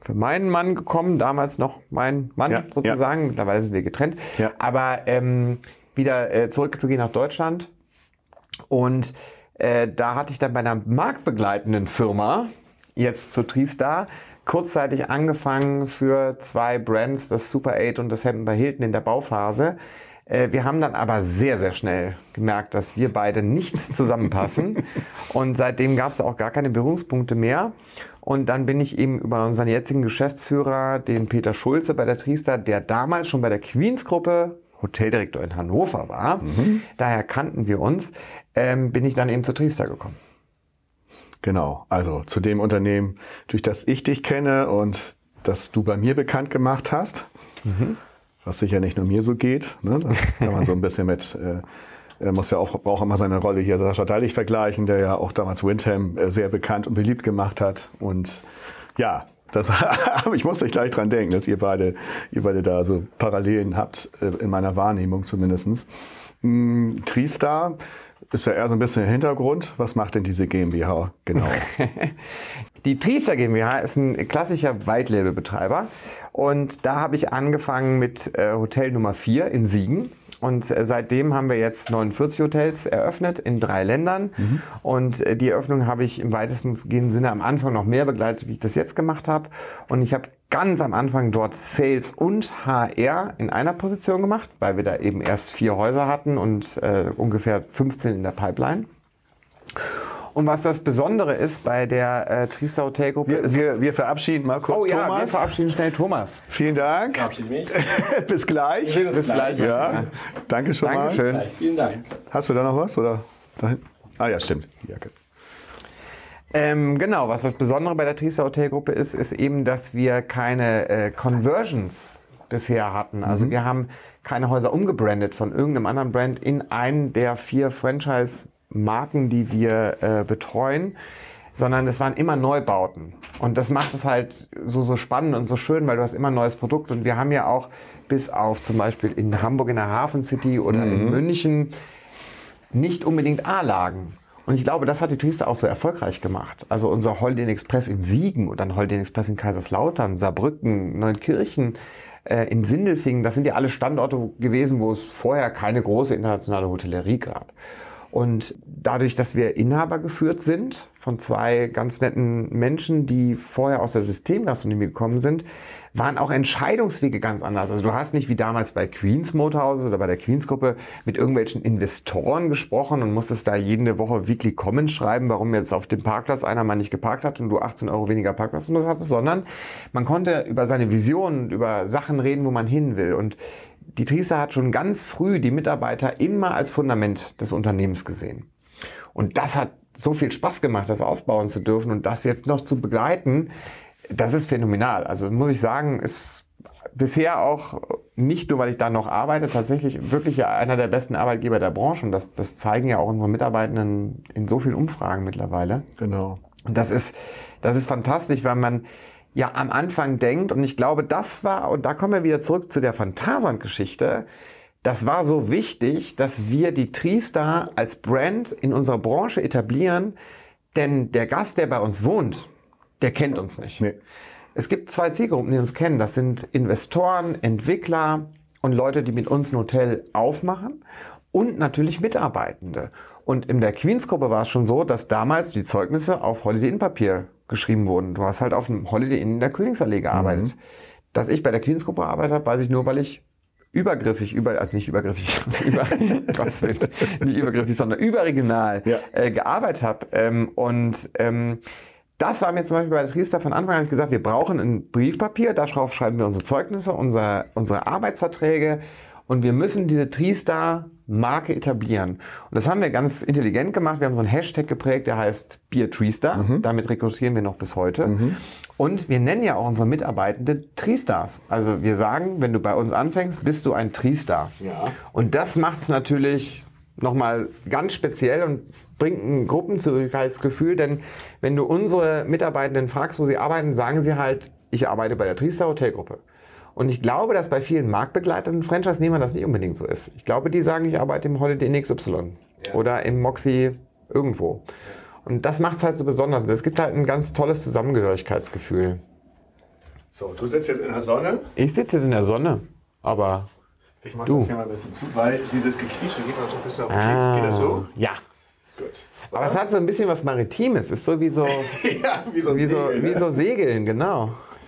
für meinen Mann gekommen, damals noch mein Mann ja, sozusagen, ja. mittlerweile sind wir getrennt, ja. aber ähm, wieder äh, zurückzugehen nach Deutschland und äh, da hatte ich dann bei einer marktbegleitenden Firma, jetzt zu Tristar, kurzzeitig angefangen für zwei Brands, das Super acht und das Hampton bei Hilton in der Bauphase. Wir haben dann aber sehr, sehr schnell gemerkt, dass wir beide nicht zusammenpassen. Und seitdem gab es auch gar keine Berührungspunkte mehr. Und dann bin ich eben über unseren jetzigen Geschäftsführer, den Peter Schulze bei der Tristar, der damals schon bei der Queens-Gruppe Hoteldirektor in Hannover war, mhm. daher kannten wir uns, ähm, bin ich dann eben zur Tristar gekommen. Genau, also zu dem Unternehmen, durch das ich dich kenne und das du bei mir bekannt gemacht hast. Mhm. Was sicher nicht nur mir so geht, ne? Da kann man so ein bisschen mit, äh, er muss ja auch, braucht immer seine Rolle hier Sascha Deilig vergleichen, der ja auch damals Windham äh, sehr bekannt und beliebt gemacht hat. Und ja, das, ich musste gleich dran denken, dass ihr beide, ihr beide da so Parallelen habt, äh, in meiner Wahrnehmung zumindest. Hm, Tristar ist ja eher so ein bisschen der Hintergrund. Was macht denn diese GmbH genau? Die Tristar GmbH ist ein klassischer White-Label-Betreiber und da habe ich angefangen mit äh, Hotel Nummer vier in Siegen und äh, seitdem haben wir jetzt neunundvierzig Hotels eröffnet in drei Ländern mhm. und äh, die Eröffnung habe ich im weitesten Sinne am Anfang noch mehr begleitet, wie ich das jetzt gemacht habe und ich habe ganz am Anfang dort Sales und H R in einer Position gemacht, weil wir da eben erst vier Häuser hatten und äh, ungefähr fünfzehn in der Pipeline. Und was das Besondere ist bei der äh, Tristar Hotelgruppe wir, ist... Wir, wir verabschieden mal kurz oh, Thomas. Ja, wir verabschieden schnell Thomas. Vielen Dank. Verabschiede mich. Bis gleich. Bis gleich. Ja. Ja. Danke schon Dankeschön. mal. Vielen Dank. Hast du da noch was? Oder dahin? Ah ja, stimmt. Die Jacke. Ähm, genau, was das Besondere bei der Tristar Hotelgruppe ist, ist eben, dass wir keine äh, Conversions bisher hatten. Also mhm. wir haben keine Häuser umgebrandet von irgendeinem anderen Brand in einen der vier Franchise Marken, die wir äh, betreuen, sondern es waren immer Neubauten. Und das macht es halt so, so spannend und so schön, weil du hast immer ein neues Produkt. Und wir haben ja auch bis auf zum Beispiel in Hamburg in der Hafen City oder mhm. in München nicht unbedingt A-Lagen. Und ich glaube, das hat die Tristar auch so erfolgreich gemacht. Also unser Holiday Inn Express in Siegen und dann Holiday Inn Express in Kaiserslautern, Saarbrücken, Neunkirchen, äh, in Sindelfingen, das sind ja alle Standorte gewesen, wo es vorher keine große internationale Hotellerie gab. Und dadurch, dass wir Inhaber geführt sind von zwei ganz netten Menschen, die vorher aus der Systemgastronomie gekommen sind, waren auch Entscheidungswege ganz anders. Also du hast nicht wie damals bei Queens Motorhouses oder bei der Queens Gruppe mit irgendwelchen Investoren gesprochen und musstest da jede Woche Weekly Comments schreiben, warum jetzt auf dem Parkplatz einer mal nicht geparkt hat und du achtzehn Euro weniger Parkplatz hattest, sondern man konnte über seine Vision, über Sachen reden, wo man hin will. Und die Tristar hat schon ganz früh die Mitarbeiter immer als Fundament des Unternehmens gesehen. Und das hat so viel Spaß gemacht, das aufbauen zu dürfen und das jetzt noch zu begleiten. Das ist phänomenal. Also muss ich sagen, ist bisher auch nicht nur, weil ich da noch arbeite, tatsächlich wirklich einer der besten Arbeitgeber der Branche. Und das, das zeigen ja auch unsere Mitarbeitenden in so vielen Umfragen mittlerweile. Genau. Und das ist, das ist fantastisch, weil man ja am Anfang denkt, und ich glaube, das war, und da kommen wir wieder zurück zu der Phantasand-Geschichte, das war so wichtig, dass wir die Tristar als Brand in unserer Branche etablieren, denn der Gast, der bei uns wohnt, der kennt uns nicht. Nee. Es gibt zwei Zielgruppen, die uns kennen. Das sind Investoren, Entwickler und Leute, die mit uns ein Hotel aufmachen und natürlich Mitarbeitende. Und in der Queens-Gruppe war es schon so, dass damals die Zeugnisse auf Holiday Inn-Papier geschrieben wurden. Du hast halt auf einem Holiday Inn in der Königsallee gearbeitet. Mhm. Dass ich bei der Queens-Gruppe arbeitet habe, weiß ich nur, weil ich übergriffig, über, also nicht übergriffig, über, Gott Willen, nicht übergriffig, sondern überregional ja. äh, gearbeitet habe. Ähm, und ähm, das war mir zum Beispiel bei der Tristar von Anfang an gesagt, wir brauchen ein Briefpapier, darauf schreiben wir unsere Zeugnisse, unser, unsere Arbeitsverträge und wir müssen diese Tristar-Marke etablieren. Und das haben wir ganz intelligent gemacht. Wir haben so einen Hashtag geprägt, der heißt Bier Tristar. Mhm. Damit rekrutieren wir noch bis heute. Mhm. Und wir nennen ja auch unsere Mitarbeitenden Tristars. Also wir sagen, wenn du bei uns anfängst, bist du ein Tristar. Ja. Und das macht es natürlich nochmal ganz speziell und bringt ein Gruppenzugehörigkeitsgefühl, denn wenn du unsere Mitarbeitenden fragst, wo sie arbeiten, sagen sie halt, ich arbeite bei der Tristar Hotelgruppe. Und ich glaube, dass bei vielen marktbegleitenden Franchise-Nehmern das nicht unbedingt so ist. Ich glaube, die sagen, ich arbeite im Holiday Inn X Y ja. oder im Moxie irgendwo. Und das macht es halt so besonders. Es gibt halt ein ganz tolles Zusammengehörigkeitsgefühl. So, du sitzt jetzt in der Sonne. Ich sitze jetzt in der Sonne, aber Ich mach du. das hier mal ein bisschen zu, weil dieses Gequietsche geht noch so ein bisschen auf den Ah, Keks. Geht das so? Ja. Gut. Aber es hat so ein bisschen was Maritimes. Ist so wie so, ja, wie so ein wie so, Segel, wie ne? so Segeln, genau.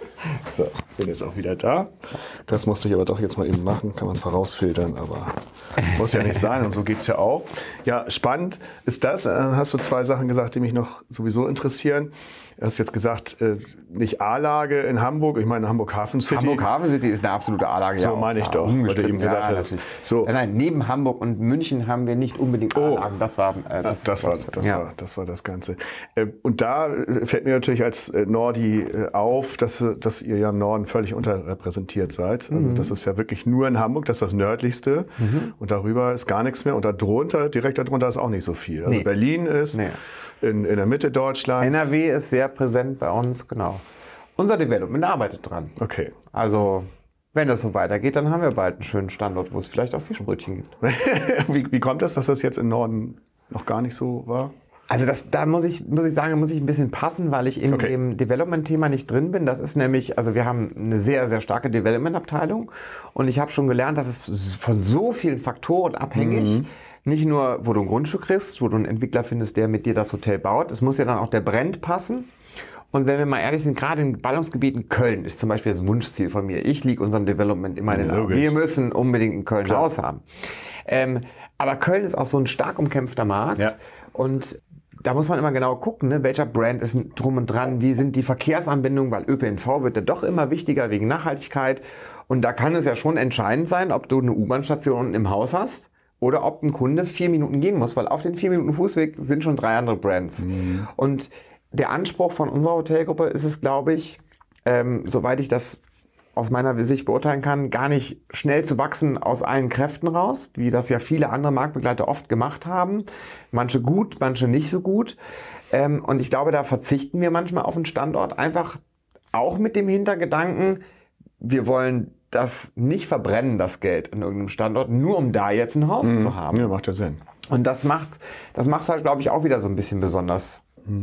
So, bin jetzt auch wieder da. Das musste ich aber doch jetzt mal eben machen. Kann man zwar rausfiltern, aber muss ja nicht sein. Und so geht es ja auch. Ja, spannend ist das. Dann hast du zwei Sachen gesagt, die mich noch sowieso interessieren. Du hast jetzt gesagt, äh, nicht A-Lage in Hamburg. Ich meine Hamburg Hafen City. Hamburg Hafen City ist eine absolute A-Lage. So ja, meine ich klar, doch, weil du eben unbestritten. gesagt Ja, hast. natürlich. So. Nein, nein, neben Hamburg und München haben wir nicht unbedingt Oh. A-Lagen. Das war äh, Das, das, war, das, ja. war, das war das Ganze. Äh, Und da äh, fällt mir natürlich als äh, Nordi äh, auf, dass, äh, dass ihr ja im Norden völlig unterrepräsentiert seid. Also Mhm. das ist ja wirklich nur in Hamburg, das ist das nördlichste. Mhm. Und darüber ist gar nichts mehr. Und darunter, direkt darunter ist auch nicht so viel. Also Nee. Berlin ist Nee. in, in der Mitte Deutschlands. N R W ist sehr präsent bei uns, genau. Unser Development arbeitet dran. Okay. Also, wenn das so weitergeht, dann haben wir bald einen schönen Standort, wo es vielleicht auch Fischbrötchen gibt. wie, wie kommt das, dass das jetzt im Norden noch gar nicht so war? Also das, da muss ich, muss ich sagen, muss ich ein bisschen passen, weil ich in Okay. dem Development-Thema nicht drin bin. Das ist nämlich, also wir haben eine sehr, sehr starke Development-Abteilung und ich habe schon gelernt, dass es von so vielen Faktoren abhängig, Mhm. nicht nur, wo du ein Grundstück kriegst, wo du einen Entwickler findest, der mit dir das Hotel baut, es muss ja dann auch der Brand passen. Und wenn wir mal ehrlich sind, gerade in Ballungsgebieten, Köln ist zum Beispiel das Wunschziel von mir. Ich liege unserem Development immer in den Augen. Logisch. Wir müssen unbedingt ein Köln Klar. Haus haben. Ähm, aber Köln ist auch so ein stark umkämpfter Markt. Ja. Und da muss man immer genau gucken, ne, welcher Brand ist drum und dran, wie sind die Verkehrsanbindungen, weil Ö P N V wird ja doch immer wichtiger wegen Nachhaltigkeit. Und da kann es ja schon entscheidend sein, ob du eine U-Bahn-Station im Haus hast oder ob ein Kunde vier Minuten gehen muss, weil auf den vier Minuten Fußweg sind schon drei andere Brands. Mhm. Und der Anspruch von unserer Hotelgruppe ist es, glaube ich, ähm, soweit ich das aus meiner Sicht beurteilen kann, gar nicht schnell zu wachsen aus allen Kräften raus, wie das ja viele andere Marktbegleiter oft gemacht haben. Manche gut, manche nicht so gut. Ähm, und ich glaube, da verzichten wir manchmal auf einen Standort, einfach auch mit dem Hintergedanken, wir wollen das nicht verbrennen, das Geld in irgendeinem Standort, nur um da jetzt ein Haus Mhm. zu haben. Ja, macht ja Sinn. Und das macht das macht halt, glaube ich, auch wieder so ein bisschen besonders.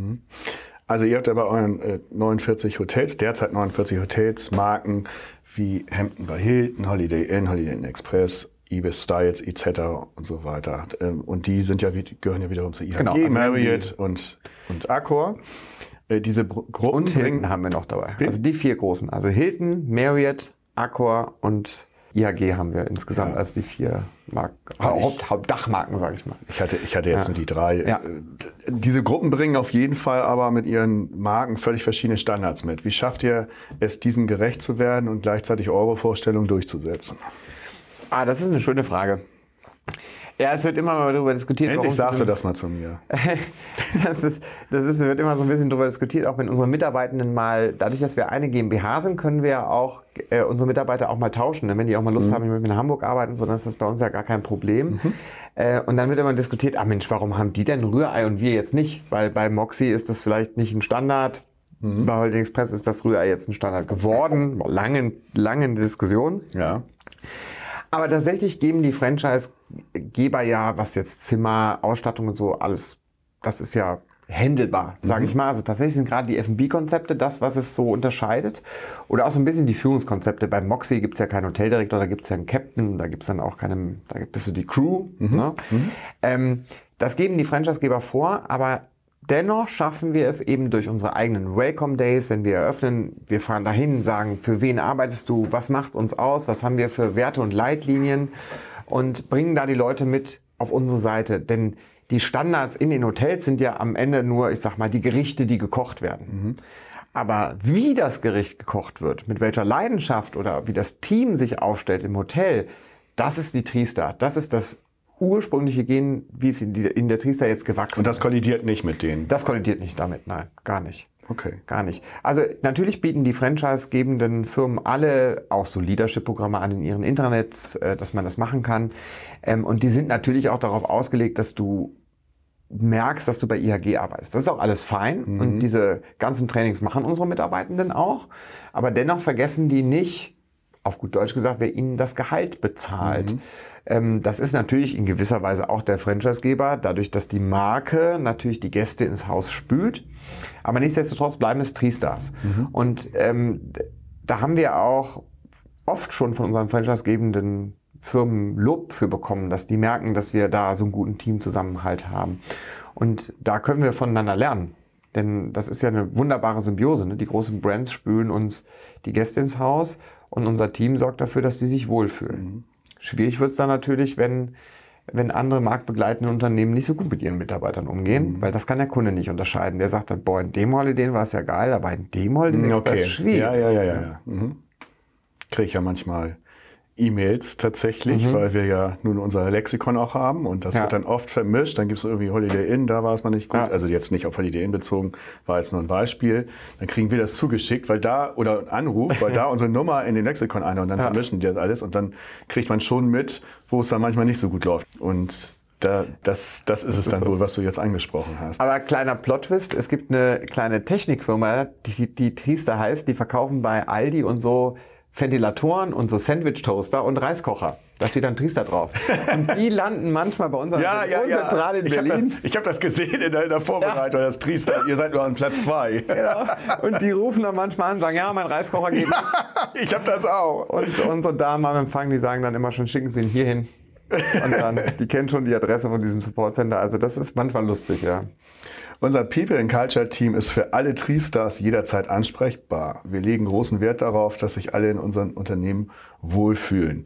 Also ihr habt ja bei euren äh, neunundvierzig Hotels, derzeit neunundvierzig Hotels, Marken wie Hampton by Hilton, Holiday Inn, Holiday Inn Express, Ibis Styles et cetera und so weiter. Ähm, und die sind ja, wie- gehören ja wiederum zu I H G, Genau, also wenn Marriott und, und Accor. Äh, diese Br- Gruppen Und Hilton bringen- haben wir noch dabei. Wie? Also die vier großen. Also Hilton, Marriott, Accor und I H G haben wir insgesamt Ja. als die vier Marken, Aber ich- Haupt, Hauptdachmarken, sage ich mal. Ich hatte, ich hatte jetzt Ja. nur die drei. Ja. Äh, Diese Gruppen bringen auf jeden Fall aber mit ihren Marken völlig verschiedene Standards mit. Wie schafft ihr es, diesen gerecht zu werden und gleichzeitig eure Vorstellung durchzusetzen? Ah, das ist eine schöne Frage. Ja, es wird immer mal darüber diskutiert. Endlich warum sagst zu du das mal zu mir. Das ist, das ist, wird immer so ein bisschen darüber diskutiert, auch wenn unsere Mitarbeitenden mal, dadurch, dass wir eine GmbH sind, können wir auch äh, unsere Mitarbeiter auch mal tauschen. Ne? Wenn die auch mal Lust Mhm. haben, ich möchte in Hamburg arbeiten, so, dann ist das bei uns ja gar kein Problem. Mhm. Äh, und dann wird immer diskutiert, ah Mensch, warum haben die denn Rührei und wir jetzt nicht? Weil bei Moxie ist das vielleicht nicht ein Standard. Mhm. Bei Holiday Express ist das Rührei jetzt ein Standard geworden. Langen, langen Diskussion. Ja. Aber tatsächlich geben die Franchise-Geber ja, was jetzt Zimmer, Ausstattung und so, alles, das ist ja händelbar, sage Mhm. ich mal. Also tatsächlich sind gerade die F und B-Konzepte das, was es so unterscheidet. Oder auch so ein bisschen die Führungskonzepte. Bei Moxie gibt es ja keinen Hoteldirektor, da gibt es ja einen Captain, da gibt es dann auch keinen, da bist du die Crew. Mhm. Ne? Ähm, das geben die Franchise-Geber vor, aber dennoch schaffen wir es eben durch unsere eigenen Welcome Days, wenn wir eröffnen, wir fahren dahin, sagen, für wen arbeitest du, was macht uns aus, was haben wir für Werte und Leitlinien und bringen da die Leute mit auf unsere Seite. Denn die Standards in den Hotels sind ja am Ende nur, ich sag mal, die Gerichte, die gekocht werden. Mhm. Aber wie das Gericht gekocht wird, mit welcher Leidenschaft oder wie das Team sich aufstellt im Hotel, das ist die Triestar. Das ist das ursprüngliche Gen, wie es in, die, in der Triestar jetzt gewachsen Und das ist. kollidiert nicht mit denen. Das kollidiert nicht damit, nein, gar nicht. Okay. Gar nicht. Also natürlich bieten die franchise-gebenden Firmen alle auch so Leadership-Programme an in ihren Intranets, äh, dass man das machen kann. Ähm, und die sind natürlich auch darauf ausgelegt, dass du merkst, dass du bei I H G arbeitest. Das ist auch alles fein. Mhm. Und diese ganzen Trainings machen unsere Mitarbeitenden auch. Aber dennoch vergessen die nicht, auf gut Deutsch gesagt, wer ihnen das Gehalt bezahlt. Mhm. Ähm, das ist natürlich in gewisser Weise auch der Franchisegeber, dadurch, dass die Marke natürlich die Gäste ins Haus spült. Aber nichtsdestotrotz bleiben es Triestars. Mhm. Und ähm, da haben wir auch oft schon von unseren franchisegebenden Firmen Lob für bekommen, dass die merken, dass wir da so einen guten Teamzusammenhalt haben. Und da können wir voneinander lernen. Denn das ist ja eine wunderbare Symbiose. Ne? Die großen Brands spülen uns die Gäste ins Haus und unser Team sorgt dafür, dass die sich wohlfühlen. Mhm. Schwierig wird es dann natürlich, wenn, wenn andere marktbegleitende Unternehmen nicht so gut mit ihren Mitarbeitern umgehen, mhm. weil das kann der Kunde nicht unterscheiden. Der sagt dann, boah, in dem Holiday war es ja geil, aber in dem Holiday okay. ist es schwierig. Ja, ja, ja, ja. ja. Mhm. Kriege ich ja manchmal E-Mails tatsächlich, mhm. weil wir ja nun unser Lexikon auch haben und das ja. wird dann oft vermischt. Dann gibt es irgendwie Holiday Inn, da war es mal nicht gut. Ja. Also jetzt nicht auf Holiday Inn bezogen, war jetzt nur ein Beispiel. Dann kriegen wir das zugeschickt, weil da, oder ein Anruf, weil da unsere Nummer in den Lexikon ein und dann ja. vermischen die das alles und dann kriegt man schon mit, wo es dann manchmal nicht so gut läuft. Und da, das, das ist es dann wohl, was du jetzt angesprochen hast. Aber kleiner Plot-Twist, es gibt eine kleine Technikfirma, die, die Triester heißt, die verkaufen bei Aldi und so Ventilatoren und so Sandwich-Toaster und Reiskocher. Da steht dann Triester drauf. Und die landen manchmal bei unserer ja, ja, ja. Zentrale in ich Berlin. Hab das, ich habe das gesehen in der, in der Vorbereitung, ja. das Triester, ihr seid nur an Platz zwei. Genau. Und die rufen dann manchmal an und sagen, ja, mein Reiskocher geht nicht. Ich habe das auch. Und unsere Damen am Empfang, die sagen dann immer schon, schicken Sie ihn hier hin. Und dann, die kennen schon die Adresse von diesem Support-Center. Also das ist manchmal lustig, ja. Unser People and Culture Team ist für alle Triestars jederzeit ansprechbar. Wir legen großen Wert darauf, dass sich alle in unseren Unternehmen wohlfühlen.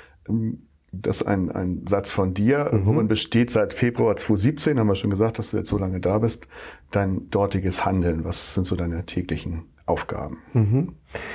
Das ist ein, ein Satz von dir. Mhm. Worin besteht seit Februar zwanzig siebzehn, haben wir schon gesagt, dass du jetzt so lange da bist, dein dortiges Handeln? Was sind so deine täglichen Aufgaben? Mhm.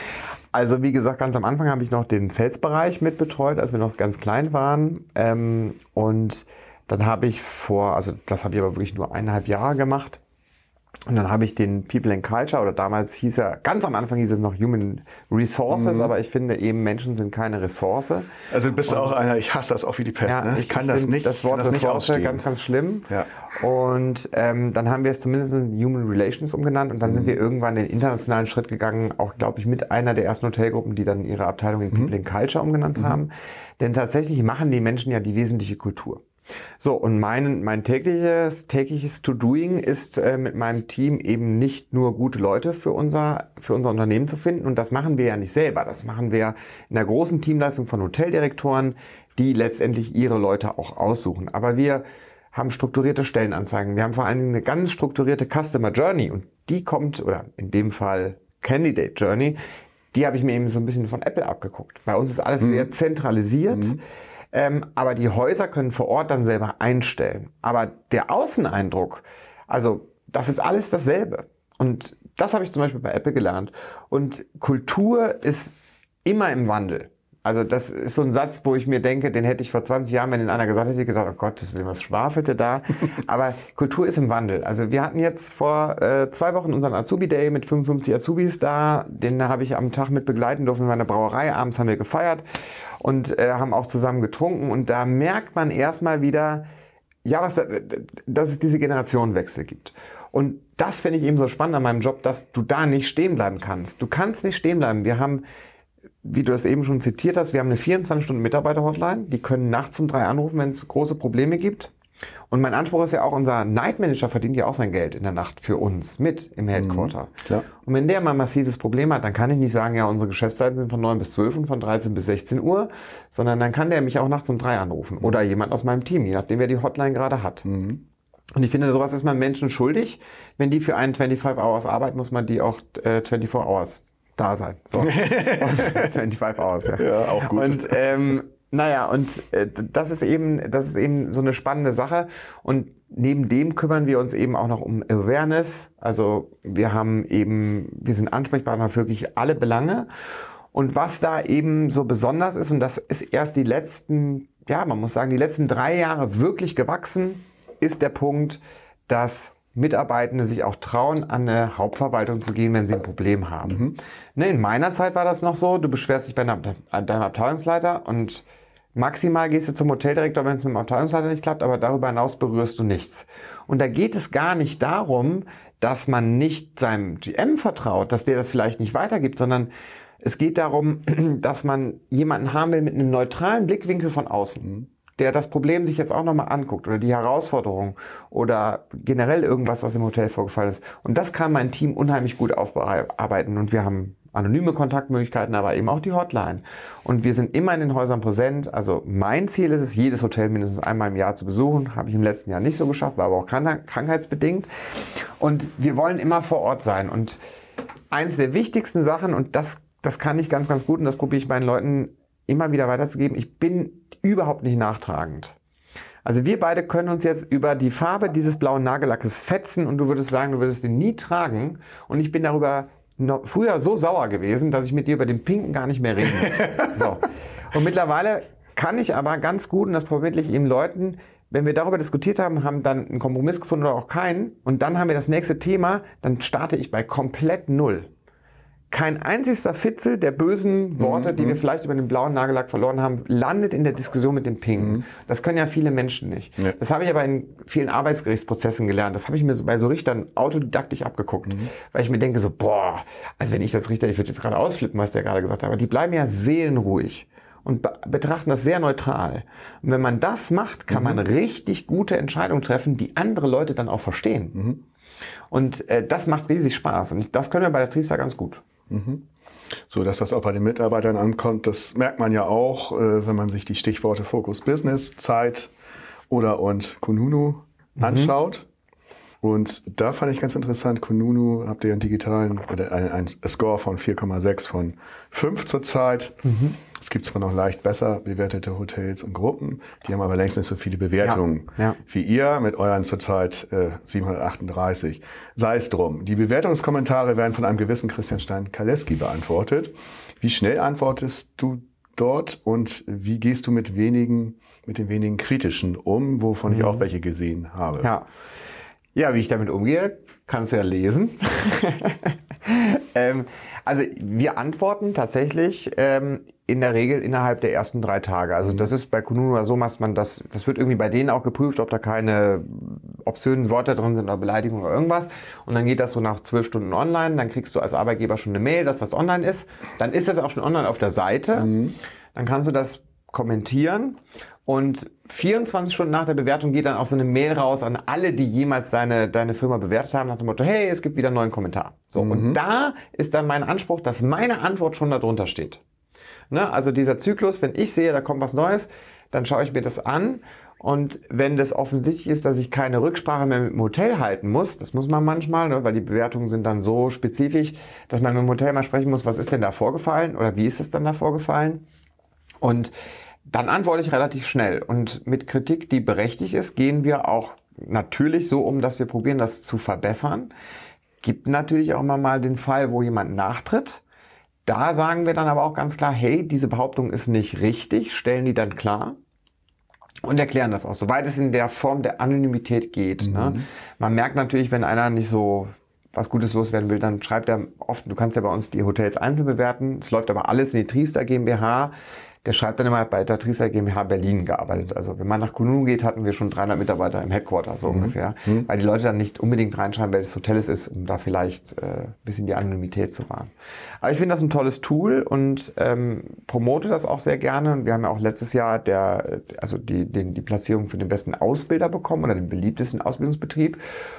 Also wie gesagt, ganz am Anfang habe ich noch den Sales-Bereich mitbetreut, als wir noch ganz klein waren. Ähm, und dann habe ich vor, also das habe ich aber wirklich nur eineinhalb Jahre gemacht. Und dann habe ich den People and Culture, oder damals hieß er, ganz am Anfang hieß es noch Human Resources, mhm. aber ich finde eben, Menschen sind keine Ressource. Also du bist und, auch einer, ich hasse das auch wie die Pest, ja, ne? Ich, ich kann das nicht, das Wort das nicht ausstehen. Ganz, ganz schlimm. Ja. Und ähm, dann haben wir es zumindest in Human Relations umgenannt und dann mhm. sind wir irgendwann den internationalen Schritt gegangen, auch glaube ich mit einer der ersten Hotelgruppen, die dann ihre Abteilung in People mhm. and Culture umgenannt mhm. haben. Denn tatsächlich machen die Menschen ja die wesentliche Kultur. So, und mein, mein tägliches, tägliches To-Doing ist äh, mit meinem Team eben nicht nur gute Leute für unser, für unser Unternehmen zu finden. Und das machen wir ja nicht selber. Das machen wir in der großen Teamleistung von Hoteldirektoren, die letztendlich ihre Leute auch aussuchen. Aber wir haben strukturierte Stellenanzeigen. Wir haben vor allen Dingen eine ganz strukturierte Customer Journey. Und die kommt, oder in dem Fall Candidate Journey, die habe ich mir eben so ein bisschen von Apple abgeguckt. Bei uns ist alles mhm. sehr zentralisiert. Mhm. Ähm, aber die Häuser können vor Ort dann selber einstellen. Aber der Außeneindruck, also das ist alles dasselbe. Und das habe ich zum Beispiel bei Apple gelernt. Und Kultur ist immer im Wandel. Also das ist so ein Satz, wo ich mir denke, den hätte ich vor zwanzig Jahren, wenn den einer gesagt hätte, hätte ich gesagt, oh Gott, das will was schwafelte da. Aber Kultur ist im Wandel. Also wir hatten jetzt vor äh, zwei Wochen unseren Azubi-Day mit fünfundfünfzig Azubis da. Den habe ich am Tag mit begleiten dürfen in meiner Brauerei. Abends haben wir gefeiert und äh, haben auch zusammen getrunken. Und da merkt man erstmal wieder, ja, was da, dass es diese Generationenwechsel gibt. Und das finde ich eben so spannend an meinem Job, dass du da nicht stehen bleiben kannst. Du kannst nicht stehen bleiben. Wir haben, wie du es eben schon zitiert hast, wir haben eine vierundzwanzig Stunden Mitarbeiter-Hotline. Die können nachts um drei anrufen, wenn es große Probleme gibt. Und mein Anspruch ist ja auch, unser Night Manager verdient ja auch sein Geld in der Nacht für uns mit im Headquarter. Mhm, klar. Und wenn der mal ein massives Problem hat, dann kann ich nicht sagen, ja, unsere Geschäftszeiten sind von neun bis zwölf und von dreizehn bis sechzehn Uhr, sondern dann kann der mich auch nachts um drei anrufen. Mhm. Oder jemand aus meinem Team, je nachdem, wer die Hotline gerade hat. Mhm. Und ich finde, sowas ist man Menschen schuldig. Wenn die für einen fünfundzwanzig Hours arbeiten, muss man die auch äh, vierundzwanzig Hours da sein. So. fünfundzwanzig Hours, ja. Ja, auch gut. Und ähm, naja, und äh, das ist eben, das ist eben so eine spannende Sache. Und neben dem kümmern wir uns eben auch noch um Awareness. Also wir haben eben, wir sind Ansprechpartner für wirklich alle Belange. Und was da eben so besonders ist, und das ist erst die letzten, ja, man muss sagen, die letzten drei Jahre wirklich gewachsen, ist der Punkt, dass Mitarbeitende sich auch trauen, an eine Hauptverwaltung zu gehen, wenn sie ein Problem haben. Mhm. Ne, in meiner Zeit war das noch so, du beschwerst dich bei deinem Abteilungsleiter und maximal gehst du zum Hoteldirektor, wenn es mit dem Abteilungsleiter nicht klappt, aber darüber hinaus berührst du nichts. Und da geht es gar nicht darum, dass man nicht seinem G M vertraut, dass der das vielleicht nicht weitergibt, sondern es geht darum, dass man jemanden haben will mit einem neutralen Blickwinkel von außen, der das Problem sich jetzt auch nochmal anguckt oder die Herausforderung oder generell irgendwas, was im Hotel vorgefallen ist. Und das kann mein Team unheimlich gut aufarbeiten und wir haben anonyme Kontaktmöglichkeiten, aber eben auch die Hotline. Und wir sind immer in den Häusern präsent. Also mein Ziel ist es, jedes Hotel mindestens einmal im Jahr zu besuchen. Habe ich im letzten Jahr nicht so geschafft, war aber auch krankheitsbedingt. Und wir wollen immer vor Ort sein. Und eines der wichtigsten Sachen, und das, das kann ich ganz, ganz gut, und das probiere ich meinen Leuten immer wieder weiterzugeben, ich bin überhaupt nicht nachtragend. Also wir beide können uns jetzt über die Farbe dieses blauen Nagellackes fetzen und du würdest sagen, du würdest den nie tragen. Und ich bin darüber noch früher so sauer gewesen, dass ich mit dir über den Pinken gar nicht mehr reden möchte. So. Und mittlerweile kann ich aber ganz gut, und das vermittle ich eben Leuten, wenn wir darüber diskutiert haben, haben dann einen Kompromiss gefunden oder auch keinen, und dann haben wir das nächste Thema, dann starte ich bei komplett null. Kein einzigster Fitzel der bösen Worte, mhm, die wir vielleicht über den blauen Nagellack verloren haben, landet in der Diskussion mit dem Pinken. Mhm. Das können ja viele Menschen nicht. Ja. Das habe ich aber in vielen Arbeitsgerichtsprozessen gelernt. Das habe ich mir so bei so Richtern autodidaktisch abgeguckt. Mhm. Weil ich mir denke so, boah, also wenn ich als Richter, ich würde jetzt gerade ausflippen, was der gerade gesagt hat, aber die bleiben ja seelenruhig und be- betrachten das sehr neutral. Und wenn man das macht, kann mhm. man richtig gute Entscheidungen treffen, die andere Leute dann auch verstehen. Mhm. Und äh, das macht riesig Spaß. Und ich, das können wir bei der Triester ganz gut. Mhm. So, dass das auch bei den Mitarbeitern ankommt, das merkt man ja auch, äh, wenn man sich die Stichworte Focus Business, Zeit oder und Kununu mhm. anschaut. Und da fand ich ganz interessant, Kununu habt ihr einen digitalen, oder einen, einen Score von vier Komma sechs von fünf zurzeit. Mhm. Es gibt zwar noch leicht besser bewertete Hotels und Gruppen, die haben aber längst nicht so viele Bewertungen ja, ja. wie ihr mit euren zurzeit äh, siebenhundertachtunddreißig. Sei es drum. Die Bewertungskommentare werden von einem gewissen Christian Stein-Kaleski beantwortet. Wie schnell antwortest du dort und wie gehst du mit wenigen, mit den wenigen kritischen um, wovon mhm. ich auch welche gesehen habe? Ja. Ja, wie ich damit umgehe, kannst du ja lesen. ähm, also wir antworten tatsächlich ähm, in der Regel innerhalb der ersten drei Tage. Also das ist bei Kununu oder so, macht man das, das wird irgendwie bei denen auch geprüft, ob da keine obszönen Worte drin sind oder Beleidigungen oder irgendwas. Und dann geht das so nach zwölf Stunden online. Dann kriegst du als Arbeitgeber schon eine Mail, dass das online ist. Dann ist das auch schon online auf der Seite. Mhm. Dann kannst du das kommentieren. Und vierundzwanzig Stunden nach der Bewertung geht dann auch so eine Mail raus an alle, die jemals deine, deine Firma bewertet haben, nach dem Motto, hey, es gibt wieder einen neuen Kommentar. So, mhm. Und da ist dann mein Anspruch, dass meine Antwort schon darunter steht. Ne? Also dieser Zyklus, wenn ich sehe, da kommt was Neues, dann schaue ich mir das an. Und wenn das offensichtlich ist, dass ich keine Rücksprache mehr mit dem Hotel halten muss, das muss man manchmal, ne, weil die Bewertungen sind dann so spezifisch, dass man mit dem Hotel mal sprechen muss, was ist denn da vorgefallen oder wie ist es dann da vorgefallen? Und dann antworte ich relativ schnell. Und mit Kritik, die berechtigt ist, gehen wir auch natürlich so um, dass wir probieren, das zu verbessern. Gibt natürlich auch immer mal den Fall, wo jemand nachtritt. Da sagen wir dann aber auch ganz klar, hey, diese Behauptung ist nicht richtig, stellen die dann klar und erklären das auch, soweit es in der Form der Anonymität geht. Mhm. Ne? Man merkt natürlich, wenn einer nicht so was Gutes loswerden will, dann schreibt er oft, du kannst ja bei uns die Hotels einzeln bewerten, es läuft aber alles in die Triester GmbH. Der schreibt dann immer, bei der Triester GmbH Berlin gearbeitet. Also wenn man nach Kununu geht, hatten wir schon dreihundert Mitarbeiter im Headquarter, so mhm. ungefähr. Mhm. Weil die Leute dann nicht unbedingt reinschreiben, welches Hotel es ist, um da vielleicht äh, ein bisschen die Anonymität zu wahren. Aber ich finde das ein tolles Tool und ähm, promote das auch sehr gerne. Und wir haben ja auch letztes Jahr der, also die, den, die Platzierung für den besten Ausbilder bekommen oder den beliebtesten Ausbildungsbetrieb.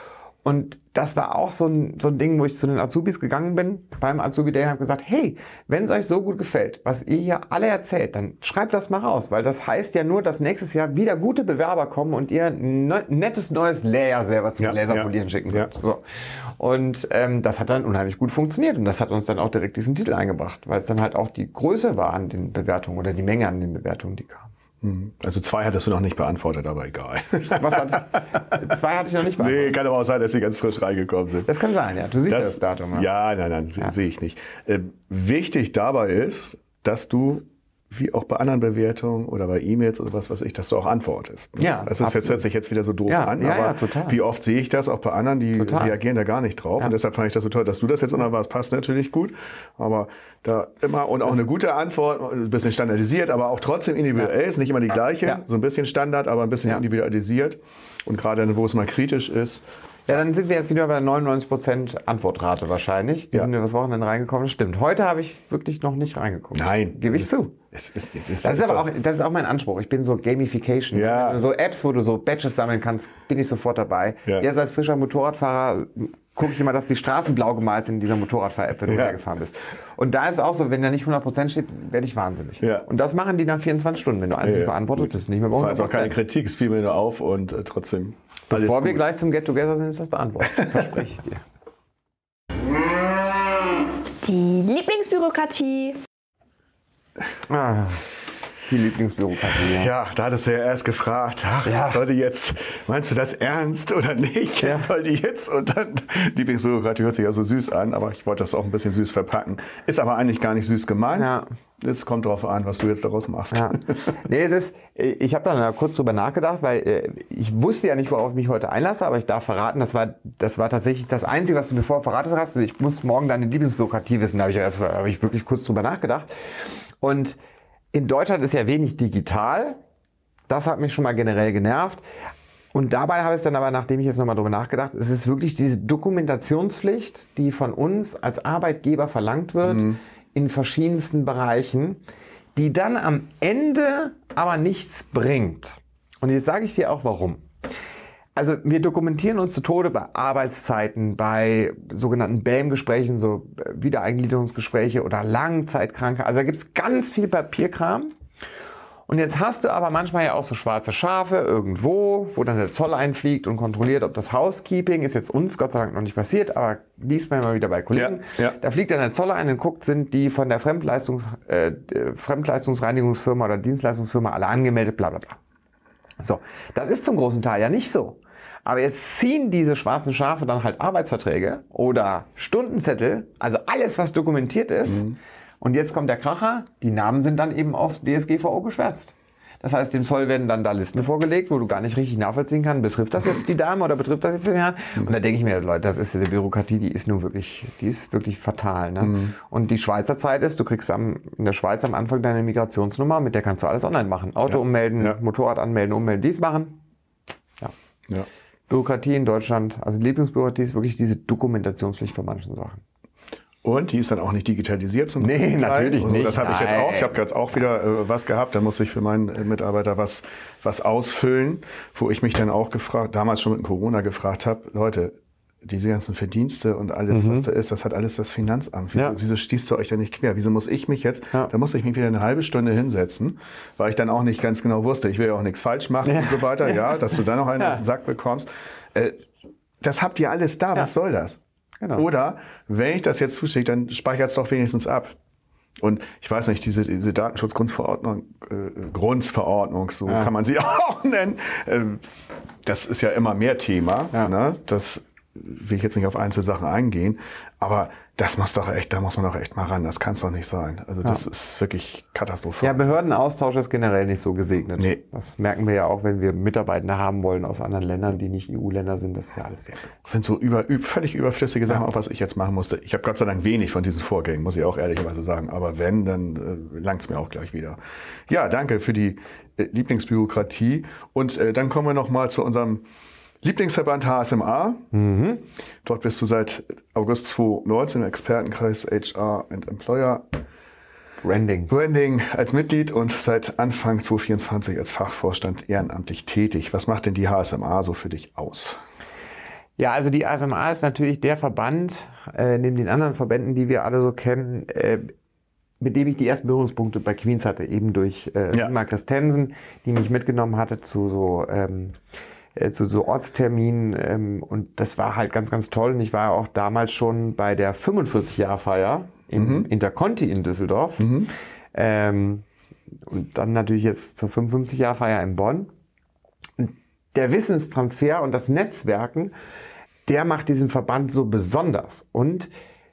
Und das war auch so ein, so ein Ding, wo ich zu den Azubis gegangen bin, beim Azubi Day, und habe gesagt, hey, wenn es euch so gut gefällt, was ihr hier alle erzählt, dann schreibt das mal raus, weil das heißt ja nur, dass nächstes Jahr wieder gute Bewerber kommen und ihr ein ne, nettes neues Layer selber zum ja, Laserpolieren ja, schicken könnt. Ja. So. Und ähm, das hat dann unheimlich gut funktioniert und das hat uns dann auch direkt diesen Titel eingebracht, weil es dann halt auch die Größe war an den Bewertungen oder die Menge an den Bewertungen, die kamen. Also zwei hattest du noch nicht beantwortet, aber egal. Was hat, zwei hatte ich noch nicht beantwortet? Nee, kann aber auch sein, dass sie ganz frisch reingekommen sind. Das kann sein, ja. Du siehst das, das Datum. Ja, ja nein, nein, ja. sehe ich nicht. Äh, wichtig dabei ist, dass du, wie auch bei anderen Bewertungen oder bei E-Mails oder was weiß ich, dass du auch antwortest. Ne? Ja, das ist jetzt, hört sich jetzt wieder so doof ja, an, ja, aber ja, total. wie oft sehe ich das auch bei anderen, die total. reagieren da gar nicht drauf. Ja. Und deshalb fand ich das so toll, dass du das jetzt noch warst, passt natürlich gut. Aber da immer und auch das eine gute Antwort, ein bisschen standardisiert, aber auch trotzdem individuell, ja. ist nicht immer die gleiche, ja. so ein bisschen Standard, aber ein bisschen ja. individualisiert. Und gerade wo es mal kritisch ist. Ja, dann sind wir jetzt wieder bei der neunundneunzig Prozent Antwortrate wahrscheinlich. Die ja. sind wir das Wochenende reingekommen. Das stimmt. Heute habe ich wirklich noch nicht reingeguckt. Nein. Gebe ich zu. Es ist, es ist, das, ist aber auch, das ist auch mein Anspruch. Ich bin so Gamification. Ja. So Apps, wo du so Badges sammeln kannst, bin ich sofort dabei. Ja. Jetzt als frischer Motorradfahrer gucke ich immer, dass die Straßen blau gemalt sind in dieser Motorradfahr-App, wenn du Ja. hergefahren bist. Und da ist es auch so, wenn da nicht hundert Prozent steht, werde ich wahnsinnig. Ja. Und das machen die nach vierundzwanzig Stunden. Wenn du eins Ja, nicht ja. beantwortet, bist du nicht mehr bei Das war hundert jetzt auch keine Prozent. Kritik, es fiel mir nur auf und äh, trotzdem. alles Bevor wir gut. gleich zum Get-Together sind, ist das beantwortet. Verspreche ich dir. Die Lieblingsbürokratie. Ah, die Lieblingsbürokratie. Ja. Ja, da hattest du ja erst gefragt, ach, Ja. soll die jetzt, meinst du das ernst oder nicht? Ja. Soll die jetzt? Und dann, Lieblingsbürokratie hört sich ja so süß an, aber ich wollte das auch ein bisschen süß verpacken. Ist aber eigentlich gar nicht süß gemeint. Ja. Es kommt darauf an, was du jetzt daraus machst. Ja. Nee, es ist, ich habe da kurz drüber nachgedacht, weil äh, ich wusste ja nicht, worauf ich mich heute einlasse, aber ich darf verraten, das war, das war tatsächlich das Einzige, was du mir vorher verraten hast. Ich muss morgen deine Lieblingsbürokratie wissen. Da habe ich, erst, habe ich wirklich kurz drüber nachgedacht. Und in Deutschland ist ja wenig digital. Das hat mich schon mal generell genervt. Und dabei habe ich es dann aber, nachdem ich jetzt nochmal drüber nachgedacht, es ist wirklich diese Dokumentationspflicht, die von uns als Arbeitgeber verlangt wird, mhm. in verschiedensten Bereichen, die dann am Ende aber nichts bringt. Und jetzt sage ich dir auch warum. Also wir dokumentieren uns zu Tode bei Arbeitszeiten, bei sogenannten B A M Gesprächen, so Wiedereingliederungsgespräche oder Langzeitkranke. Also da gibt es ganz viel Papierkram. Und jetzt hast du aber manchmal ja auch so schwarze Schafe irgendwo, wo dann der Zoll einfliegt und kontrolliert, ob das Housekeeping, ist jetzt uns Gott sei Dank noch nicht passiert, aber liest man immer wieder bei Kollegen. Ja, ja. Da fliegt dann der Zoll ein und guckt, sind die von der Fremdleistungs, äh, Fremdleistungsreinigungsfirma oder Dienstleistungsfirma alle angemeldet, bla bla bla. So, das ist zum großen Teil ja nicht so. Aber jetzt ziehen diese schwarzen Schafe dann halt Arbeitsverträge oder Stundenzettel, also alles, was dokumentiert ist. Mhm. Und jetzt kommt der Kracher, die Namen sind dann eben aufs D S G V O geschwärzt. Das heißt, dem Zoll werden dann da Listen vorgelegt, wo du gar nicht richtig nachvollziehen kannst, betrifft das jetzt die Dame oder betrifft das jetzt den Herrn? Und da denke ich mir, Leute, das ist ja die Bürokratie, die ist nun wirklich, die ist wirklich fatal. Ne? Mhm. Und die Schweizer Zeit ist, du kriegst am, in der Schweiz am Anfang deine Migrationsnummer, mit der kannst du alles online machen. Auto ja. ummelden, ja. Motorrad anmelden, ummelden, dies machen. Ja. ja. Bürokratie in Deutschland, also die Lieblingsbürokratie ist wirklich diese Dokumentationspflicht für manche Sachen. Und die ist dann auch nicht digitalisiert zum Nee, Teil. natürlich also, nicht. Das habe ich jetzt auch. Ich habe jetzt auch wieder äh, was gehabt. Da musste ich für meinen äh, Mitarbeiter was, was ausfüllen, wo ich mich dann auch gefragt, damals schon mit Corona gefragt habe, Leute, diese ganzen Verdienste und alles, mhm. was da ist, das hat alles das Finanzamt. Wieso, ja. wieso stießt ihr euch da nicht quer? Wieso muss ich mich jetzt, ja. da muss ich mich wieder eine halbe Stunde hinsetzen, weil ich dann auch nicht ganz genau wusste, ich will ja auch nichts falsch machen ja. und so weiter, ja, dass du dann noch einen ja. auf den Sack bekommst. Äh, das habt ihr alles da, ja. was soll das? Genau. Oder, wenn ich das jetzt zuschicke, dann speichert es doch wenigstens ab. Und ich weiß nicht, diese, diese Datenschutzgrundverordnung, äh, Grundverordnung, so ja. kann man sie auch nennen, äh, das ist ja immer mehr Thema. Ja. Ne? Das will ich jetzt nicht auf einzelne Sachen eingehen, aber das muss doch echt, da muss man doch echt mal ran. Das kann es doch nicht sein. Also das ja. ist wirklich katastrophal. Ja, Behördenaustausch ist generell nicht so gesegnet. Nee. Das merken wir ja auch, wenn wir Mitarbeitende haben wollen aus anderen Ländern, die nicht E U-Länder sind. Das ist ja alles sehr gut. Das sind so über, völlig überflüssige Sachen, ja. auch was ich jetzt machen musste. Ich habe Gott sei Dank wenig von diesen Vorgängen, muss ich auch ehrlicherweise sagen. Aber wenn, dann äh, langt es mir auch gleich wieder. Ja, danke für die äh, Lieblingsbürokratie. Und äh, dann kommen wir noch mal zu unserem Lieblingsverband H S M A. Mhm. Dort bist du seit August zweitausendneunzehn im Expertenkreis H R and Employer Branding. Branding als Mitglied und seit Anfang zweitausendvierundzwanzig als Fachvorstand ehrenamtlich tätig. Was macht denn die H S M A so für dich aus? Ja, also die H S M A ist natürlich der Verband, äh, neben den anderen Verbänden, die wir alle so kennen, äh, mit dem ich die ersten Berührungspunkte bei Queens hatte, eben durch äh, ja. Ingmar Christensen, die mich mitgenommen hatte zu so ähm, zu so Ortsterminen ähm, und das war halt ganz, ganz toll. Und ich war auch damals schon bei der fünfundvierzig-Jahr-Feier im mhm. Interconti in Düsseldorf mhm. ähm, und dann natürlich jetzt zur fünfundfünfzig-Jahr-Feier in Bonn. Und der Wissenstransfer und das Netzwerken, der macht diesen Verband so besonders und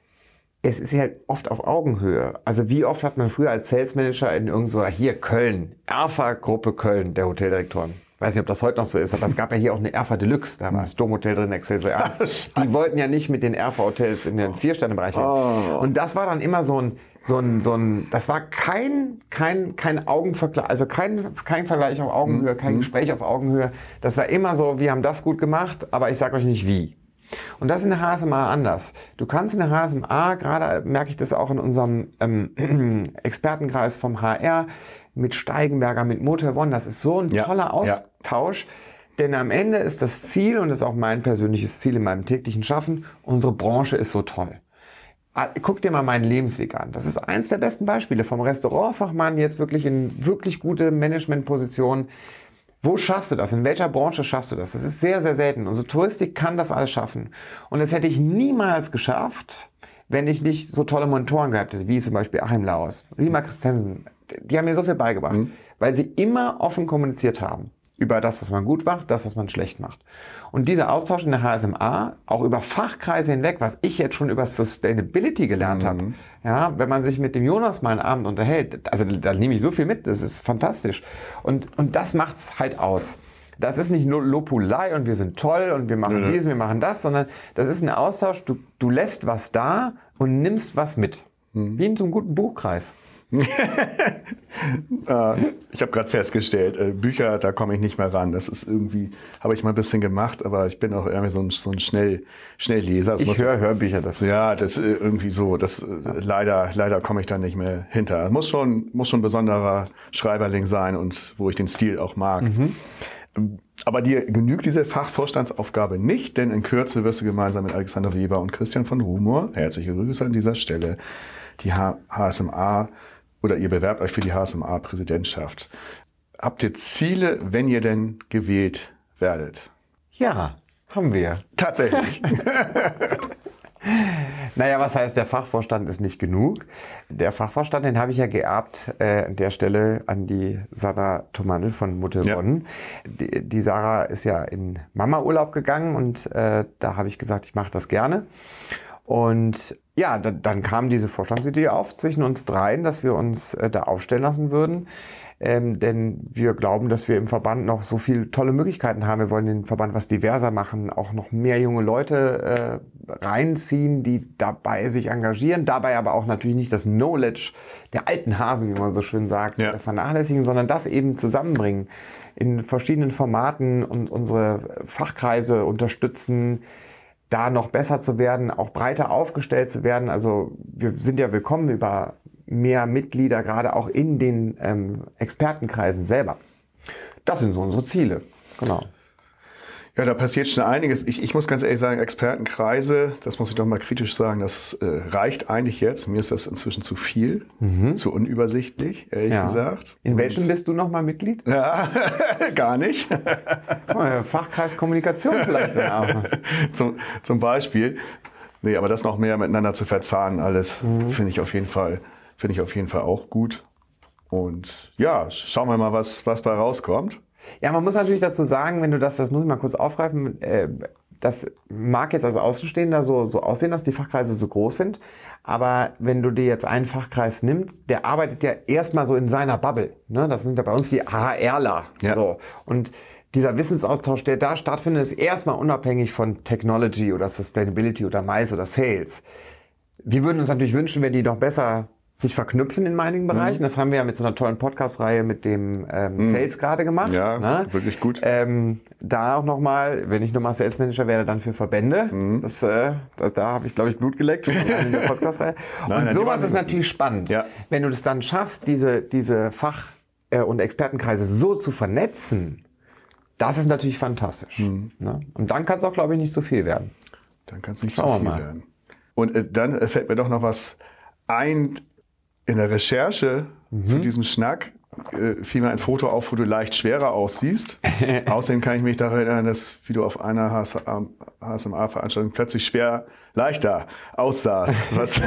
es ist halt oft auf Augenhöhe. Also wie oft hat man früher als Sales Manager in irgendeiner, hier Köln, Erfa-Gruppe Köln, der Hoteldirektoren, ich weiß nicht, ob das heute noch so ist, aber es gab ja hier auch eine Erfa Deluxe, da war das Domhotel drin, Excelsior Ernst. Die wollten ja nicht mit den Erfa-Hotels in den Vier-Sterne-Bereich hin. Oh. Und das war dann immer so ein, so ein, so ein, das war kein, kein, kein Augenvergleich, also kein, kein Vergleich auf Augenhöhe, kein mhm. Gespräch auf Augenhöhe. Das war immer so, wir haben das gut gemacht, aber ich sag euch nicht wie. Und das ist in der H S M A anders. Du kannst in der H S M A, gerade merke ich das auch in unserem ähm, Expertenkreis vom H R, mit Steigenberger, mit Motel One, das ist so ein ja, toller Austausch, ja. Denn am Ende ist das Ziel, und das ist auch mein persönliches Ziel in meinem täglichen Schaffen, unsere Branche ist so toll. Guck dir mal meinen Lebensweg an. Das ist eins der besten Beispiele. Vom Restaurantfachmann jetzt wirklich in wirklich gute Managementpositionen. Wo schaffst du das? In welcher Branche schaffst du das? Das ist sehr, sehr selten. Unsere Touristik kann das alles schaffen. Und das hätte ich niemals geschafft, wenn ich nicht so tolle Mentoren gehabt hätte, wie zum Beispiel Achim Laus, Rima Christensen. Die haben mir so viel beigebracht, mhm. weil sie immer offen kommuniziert haben über das, was man gut macht, das, was man schlecht macht. Und dieser Austausch in der H S M A, auch über Fachkreise hinweg, was ich jetzt schon über Sustainability gelernt mhm. habe, ja, wenn man sich mit dem Jonas mal einen Abend unterhält, also da nehme ich so viel mit, das ist fantastisch. Und, und das macht's halt aus. Das ist nicht nur Lobhudelei und wir sind toll und wir machen mhm. dies, wir machen das, sondern das ist ein Austausch, du, du lässt was da und nimmst was mit. Mhm. Wie in so einem guten Buchkreis. Ich habe gerade festgestellt, Bücher, da komme ich nicht mehr ran. Das ist irgendwie, habe ich mal ein bisschen gemacht, aber ich bin auch irgendwie so ein, so ein Schnell, Schnellleser. Das ich höre Hörbücher. Das ja, das ist irgendwie so. Das, ja. leider, leider komme ich da nicht mehr hinter. Muss schon, muss schon ein besonderer Schreiberling sein und wo ich den Stil auch mag. Mhm. Aber dir genügt diese Fachvorstandsaufgabe nicht, denn in Kürze wirst du gemeinsam mit Alexander Weber und Christian von Rumor, herzliche Grüße an dieser Stelle, die H S M A oder ihr bewerbt euch für die H S M A-Präsidentschaft. Habt ihr Ziele, wenn ihr denn gewählt werdet? Ja, haben wir. Tatsächlich. Naja, was heißt, der Fachvorstand ist nicht genug? Der Fachvorstand, den habe ich ja geerbt, äh, an der Stelle an die Sarah Thomanel von Muttelbonn. Ja. Die, die Sarah ist ja in Mama-Urlaub gegangen und äh, da habe ich gesagt, ich mache das gerne. Und ja, da, dann kam diese Vorstandsidee auf zwischen uns dreien, dass wir uns äh, da aufstellen lassen würden. Ähm, denn wir glauben, dass wir im Verband noch so viele tolle Möglichkeiten haben. Wir wollen den Verband was diverser machen, auch noch mehr junge Leute äh, reinziehen, die dabei sich engagieren, dabei aber auch natürlich nicht das Knowledge der alten Hasen, wie man so schön sagt, ja. vernachlässigen, sondern das eben zusammenbringen in verschiedenen Formaten und unsere Fachkreise unterstützen, da noch besser zu werden, auch breiter aufgestellt zu werden. Also wir sind ja willkommen über mehr Mitglieder, gerade auch in den ähm, Expertenkreisen selber. Das sind so unsere Ziele. Genau. Ja, da passiert schon einiges. Ich, ich muss ganz ehrlich sagen, Expertenkreise, das muss ich doch mal kritisch sagen, das äh, reicht eigentlich jetzt. Mir ist das inzwischen zu viel, mhm. zu unübersichtlich, ehrlich ja. gesagt. In welchem bist du nochmal Mitglied? Ja, gar nicht. Oh, Fachkreis Kommunikation vielleicht. zum, zum Beispiel. Nee, aber das noch mehr miteinander zu verzahnen, alles mhm. finde ich auf jeden Fall, finde ich auf jeden Fall auch gut. Und ja, schauen wir mal, was, was bei rauskommt. Ja, man muss natürlich dazu sagen, wenn du das, das muss ich mal kurz aufgreifen, äh, das mag jetzt als Außenstehender so, so aussehen, dass die Fachkreise so groß sind, aber wenn du dir jetzt einen Fachkreis nimmst, der arbeitet ja erstmal so in seiner Bubble, ne? Das sind ja bei uns die HRler. Ja. So. Und dieser Wissensaustausch, der da stattfindet, ist erstmal unabhängig von Technology oder Sustainability oder Mais oder Sales. Wir würden uns natürlich wünschen, wenn die noch besser sich verknüpfen in einigen Bereichen. Mhm. Das haben wir ja mit so einer tollen Podcast-Reihe mit dem ähm, mhm. Sales gerade gemacht. Ja, ne? Wirklich gut. Ähm, da auch nochmal, wenn ich nochmal Sales Manager werde, dann für Verbände. Mhm. Das, äh, da da habe ich, glaube ich, Blut geleckt in der Podcast-Reihe. Und nein, sowas ist natürlich spannend. Ja. Wenn du das dann schaffst, diese, diese Fach- äh, und Expertenkreise so zu vernetzen, das ist natürlich fantastisch. Mhm. Ne? Und dann kann es auch, glaube ich, nicht so viel werden. Dann kann es nicht so viel werden. Und äh, dann äh, fällt mir doch noch was ein. In der Recherche mhm. zu diesem Schnack äh, fiel mir ein Foto auf, wo du leicht schwerer aussiehst. Außerdem kann ich mich daran erinnern, dass wie du auf einer H S M A-Veranstaltung plötzlich schwer leichter aussahst. Was,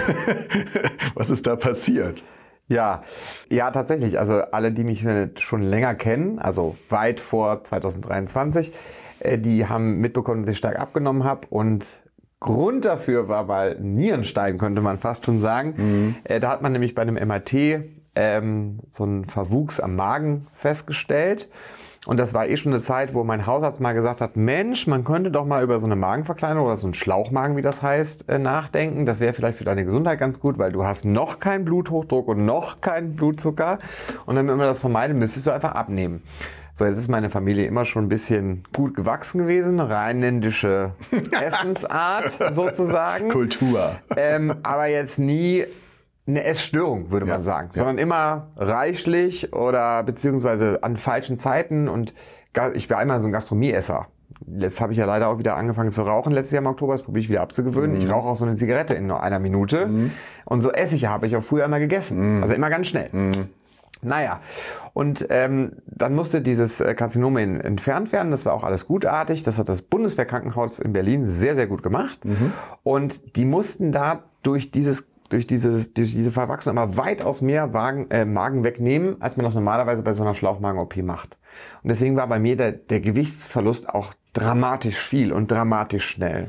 was ist da passiert? Ja, ja, tatsächlich. Also alle, die mich schon länger kennen, also weit vor zwanzig dreiundzwanzig, äh, die haben mitbekommen, dass ich stark abgenommen habe und Grund dafür war mal Nierenstein, könnte man fast schon sagen. Mhm. Äh, da hat man nämlich bei einem M R T ähm, so einen Verwuchs am Magen festgestellt. Und das war eh schon eine Zeit, wo mein Hausarzt mal gesagt hat, Mensch, man könnte doch mal über so eine Magenverkleinerung oder so einen Schlauchmagen, wie das heißt, äh, nachdenken. Das wäre vielleicht für deine Gesundheit ganz gut, weil du hast noch keinen Bluthochdruck und noch keinen Blutzucker. Und damit wir das vermeiden, müsstest du einfach abnehmen. So, jetzt ist meine Familie immer schon ein bisschen gut gewachsen gewesen, rheinländische Essensart sozusagen. Kultur. Ähm, aber jetzt nie eine Essstörung, würde man ja, sagen, ja. sondern immer reichlich oder beziehungsweise an falschen Zeiten und ich war einmal so ein Gastronomieesser. Jetzt habe ich ja leider auch wieder angefangen zu rauchen. Letztes Jahr im Oktober, das probiere ich wieder abzugewöhnen. Mhm. Ich rauche auch so eine Zigarette in nur einer Minute. Mhm. Und so esse ich ja, habe ich auch früher immer gegessen. Mhm. Also immer ganz schnell. Mhm. Naja, und ähm, dann musste dieses Karzinom entfernt werden. Das war auch alles gutartig. Das hat das Bundeswehrkrankenhaus in Berlin sehr, sehr gut gemacht. Mhm. Und die mussten da durch dieses durch, dieses, durch diese Verwachsung aber weitaus mehr Wagen, äh, Magen wegnehmen, als man das normalerweise bei so einer Schlauchmagen-O P macht. Und deswegen war bei mir der, der Gewichtsverlust auch dramatisch viel und dramatisch schnell.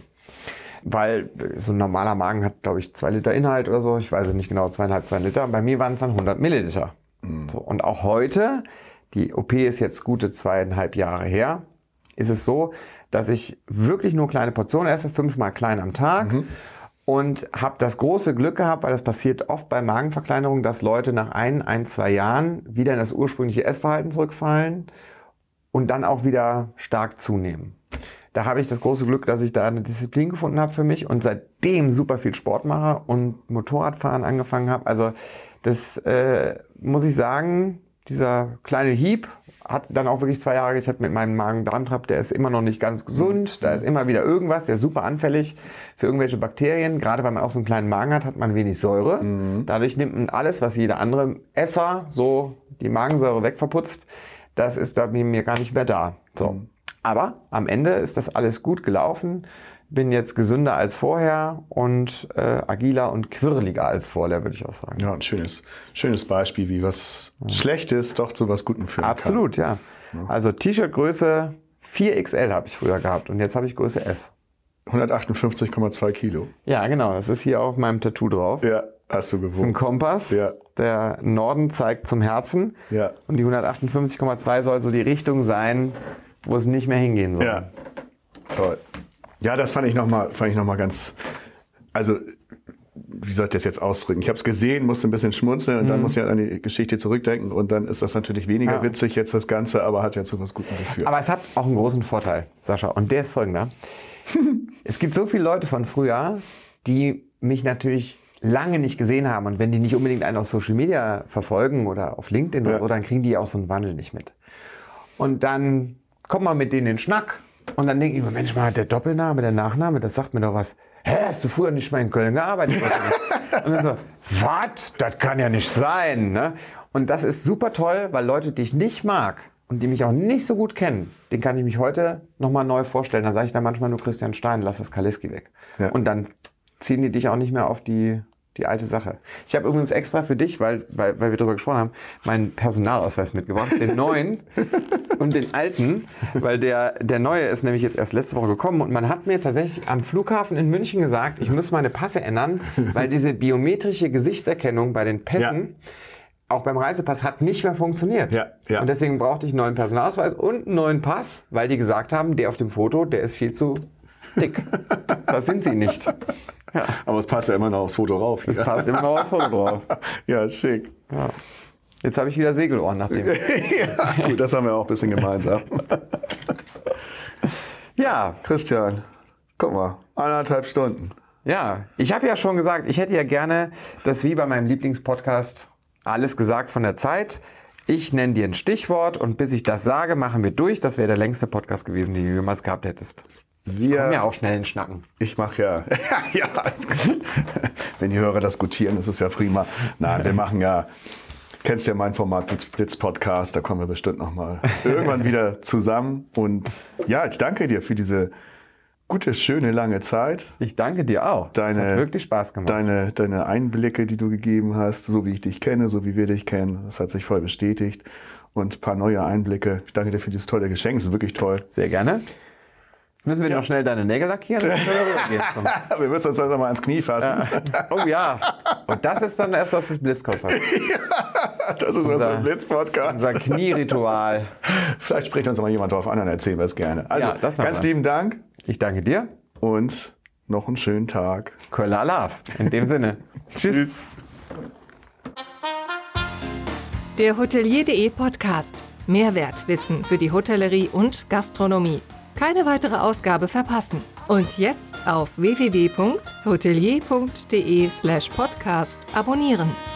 Weil so ein normaler Magen hat, glaube ich, zwei Liter Inhalt oder so. Ich weiß es nicht genau, zweieinhalb, zwei Liter. Bei mir waren es dann hundert Milliliter. Mhm. So, und auch heute, die O P ist jetzt gute zweieinhalb Jahre her, ist es so, dass ich wirklich nur kleine Portionen esse, fünfmal klein am Tag. Mhm. Und habe das große Glück gehabt, weil das passiert oft bei Magenverkleinerung, dass Leute nach ein, ein, zwei Jahren wieder in das ursprüngliche Essverhalten zurückfallen und dann auch wieder stark zunehmen. Da habe ich das große Glück, dass ich da eine Disziplin gefunden habe für mich und seitdem super viel Sport mache und Motorradfahren angefangen habe. Also das äh, muss ich sagen, dieser kleine Hieb hat dann auch wirklich zwei Jahre gehabt mit meinem Magen-Darm-Trakt. Der ist immer noch nicht ganz gesund. Da ist immer wieder irgendwas. Der ist super anfällig für irgendwelche Bakterien. Gerade weil man auch so einen kleinen Magen hat, hat man wenig Säure. Mhm. Dadurch nimmt man alles, was jeder andere Esser so die Magensäure wegverputzt. Das ist da mir gar nicht mehr da. So. Mhm. Aber am Ende ist das alles gut gelaufen. Bin jetzt gesünder als vorher und äh, agiler und quirliger als vorher, würde ich auch sagen. Ja, ein schönes, schönes Beispiel, wie was ja. Schlechtes doch zu was Gutem führen Absolut, kann. Absolut, ja. ja. Also T-Shirt-Größe vier X L habe ich früher gehabt und jetzt habe ich Größe S. hundertachtundfünfzig Komma zwei Kilo. Ja, genau. Das ist hier auf meinem Tattoo drauf. Ja, hast du gewogen. Das ist ein Kompass. Ja. Der Norden zeigt zum Herzen. Ja. Und die hundertachtundfünfzig Komma zwei soll so die Richtung sein, wo es nicht mehr hingehen soll. Ja, toll. Ja, das fand ich nochmal noch ganz, also wie soll ich das jetzt ausdrücken? Ich habe es gesehen, musste ein bisschen schmunzeln und mhm. dann muss ich an die Geschichte zurückdenken und dann ist das natürlich weniger ja. witzig jetzt das Ganze, aber hat ja zu was Gutem geführt. Aber es hat auch einen großen Vorteil, Sascha, und der ist folgender. Es gibt so viele Leute von früher, die mich natürlich lange nicht gesehen haben und wenn die nicht unbedingt einen auf Social Media verfolgen oder auf LinkedIn ja. oder so, dann kriegen die auch so einen Wandel nicht mit. Und dann kommt man mit denen in den Schnack und dann denke ich mir, Mensch, mal der Doppelname, der Nachname, das sagt mir doch was. Hä, hast du früher nicht mal in Köln gearbeitet? Und dann so, was? Das kann ja nicht sein. Ne? Und das ist super toll, weil Leute, die ich nicht mag und die mich auch nicht so gut kennen, den kann ich mich heute nochmal neu vorstellen. Da sage ich dann manchmal nur Christian Stein, lass das Kaliski weg. Ja. Und dann ziehen die dich auch nicht mehr auf die... Die alte Sache. Ich habe übrigens extra für dich, weil, weil, weil wir darüber gesprochen haben, meinen Personalausweis mitgebracht. Den neuen und den alten. Weil der, der neue ist nämlich jetzt erst letzte Woche gekommen. Und man hat mir tatsächlich am Flughafen in München gesagt, ich muss meine Pässe ändern, weil diese biometrische Gesichtserkennung bei den Pässen, ja. auch beim Reisepass, hat nicht mehr funktioniert. Ja, ja. Und deswegen brauchte ich einen neuen Personalausweis und einen neuen Pass, weil die gesagt haben, der auf dem Foto, der ist viel zu dick. Das sind sie nicht. Ja. Aber es passt ja immer noch aufs Foto drauf. Es passt immer noch aufs Foto drauf. Ja, schick. Ja. Jetzt habe ich wieder Segelohren nach dem. Ja, gut, das haben wir auch ein bisschen gemeinsam. Ja. Christian, guck mal, eineinhalb Stunden. Ja, ich habe ja schon gesagt, ich hätte ja gerne, das wie bei meinem Lieblingspodcast, alles gesagt von der Zeit. Ich nenne dir ein Stichwort und bis ich das sage, machen wir durch. Das wäre der längste Podcast gewesen, den du jemals gehabt hättest. Wir kommen ja auch schnell in Schnacken. Ich mache ja, ja, wenn die Hörer das gutieren, ist es ja prima. Nein, wir machen ja, kennst ja mein Format Blitz, Blitz Podcast, da kommen wir bestimmt nochmal irgendwann wieder zusammen. Und ja, ich danke dir für diese gute, schöne, lange Zeit. Ich danke dir auch. Deine, das hat wirklich Spaß gemacht. Deine, deine Einblicke, die du gegeben hast, so wie ich dich kenne, so wie wir dich kennen, das hat sich voll bestätigt. Und ein paar neue Einblicke. Ich danke dir für dieses tolle Geschenk, das ist wirklich toll. Sehr gerne. Müssen wir ja. noch schnell deine Nägel lackieren? Wir müssen uns das nochmal ans Knie fassen. Ja. Oh ja. Und das ist dann erst was für Blitz kostet. Ja, das ist unser, was für Blitz-Podcast. Unser Knieritual. Vielleicht spricht uns mal jemand drauf an, dann erzählen wir es gerne. Also, ja, ganz lieben Dank. Ich danke dir. Und noch einen schönen Tag. Kölla Love. In dem Sinne. Tschüss. Tschüss. Der Hotelier.de Podcast. Mehrwertwissen für die Hotellerie und Gastronomie. Keine weitere Ausgabe verpassen. Und jetzt auf w w w punkt hotelier punkt de slash podcast abonnieren.